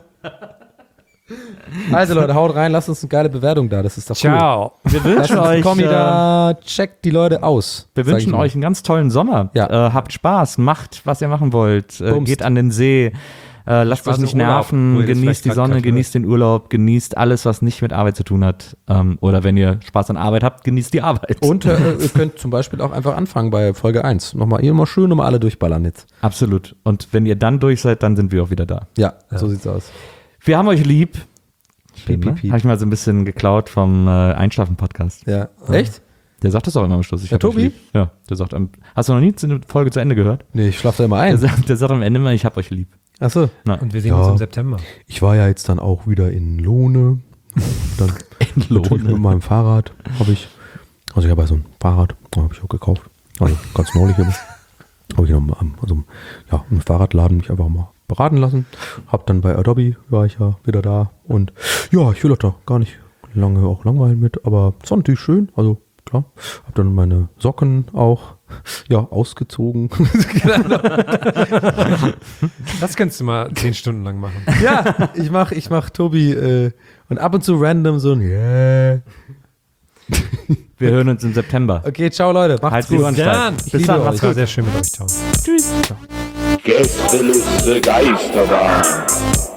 Also Leute, haut rein, lasst uns eine geile Bewertung da. Das ist doch cool. Ciao. Wir Lasst wünschen uns einen euch, Kommi äh, da, checkt die Leute aus. wir sag ich wünschen mal. euch einen ganz tollen Sommer. Ja. Äh, habt Spaß, macht, was ihr machen wollt. Äh, Bumst. geht an den See. Äh, lasst Spaß euch nicht im Urlaub, wo nerven, ihr das genießt vielleicht die grad Sonne, gerade genießt den Urlaub, genießt alles, was nicht mit Arbeit zu tun hat. Ähm, oder wenn ihr Spaß an Arbeit habt, genießt die Arbeit. Und äh, ihr könnt zum Beispiel auch einfach anfangen bei Folge eins. Nochmal, ihr mal schön nochmal alle durchballern jetzt. Absolut. Und wenn ihr dann durch seid, dann sind wir auch wieder da. Ja, so sieht's aus. Wir haben euch lieb. Piep, piep, Ne? piep. Habe ich mal so ein bisschen geklaut vom äh, Einschlafen-Podcast. Ja. Echt? Der sagt das auch immer am Schluss. Ich Der hab euch Tobi? lieb. Ja, der sagt, ähm, hast du noch nie eine Folge zu Ende gehört? Nee, ich schlafe da immer Der ein. sagt, der sagt am Ende immer, ich hab euch lieb. Achso. Und wir sehen Ja. uns im September. Ich war ja jetzt dann auch wieder in Lohne. Dann In natürlich mit meinem Fahrrad habe ich, also ich habe ja so ein Fahrrad, habe ich auch gekauft. Also ganz neulich habe ich, habe ich noch mal am, also ja, im Fahrradladen mich einfach mal beraten lassen. Hab dann bei Adobe, war ich ja wieder da. Und ja, ich will auch da gar nicht lange auch langweilen mit, aber es war natürlich schön. Also klar, hab dann meine Socken auch ja ausgezogen. Das kannst du mal zehn Stunden lang machen. Ja, ich mach, ich mach Tobi äh, und ab und zu random so ein yeah. Wir hören uns im September. Okay, ciao Leute, macht's Halt die gut. Ohren steif. Ich Bis liebe dann, euch. macht's Das war gut. sehr schön mit euch. Ciao. Gästeliste Geisterbahn.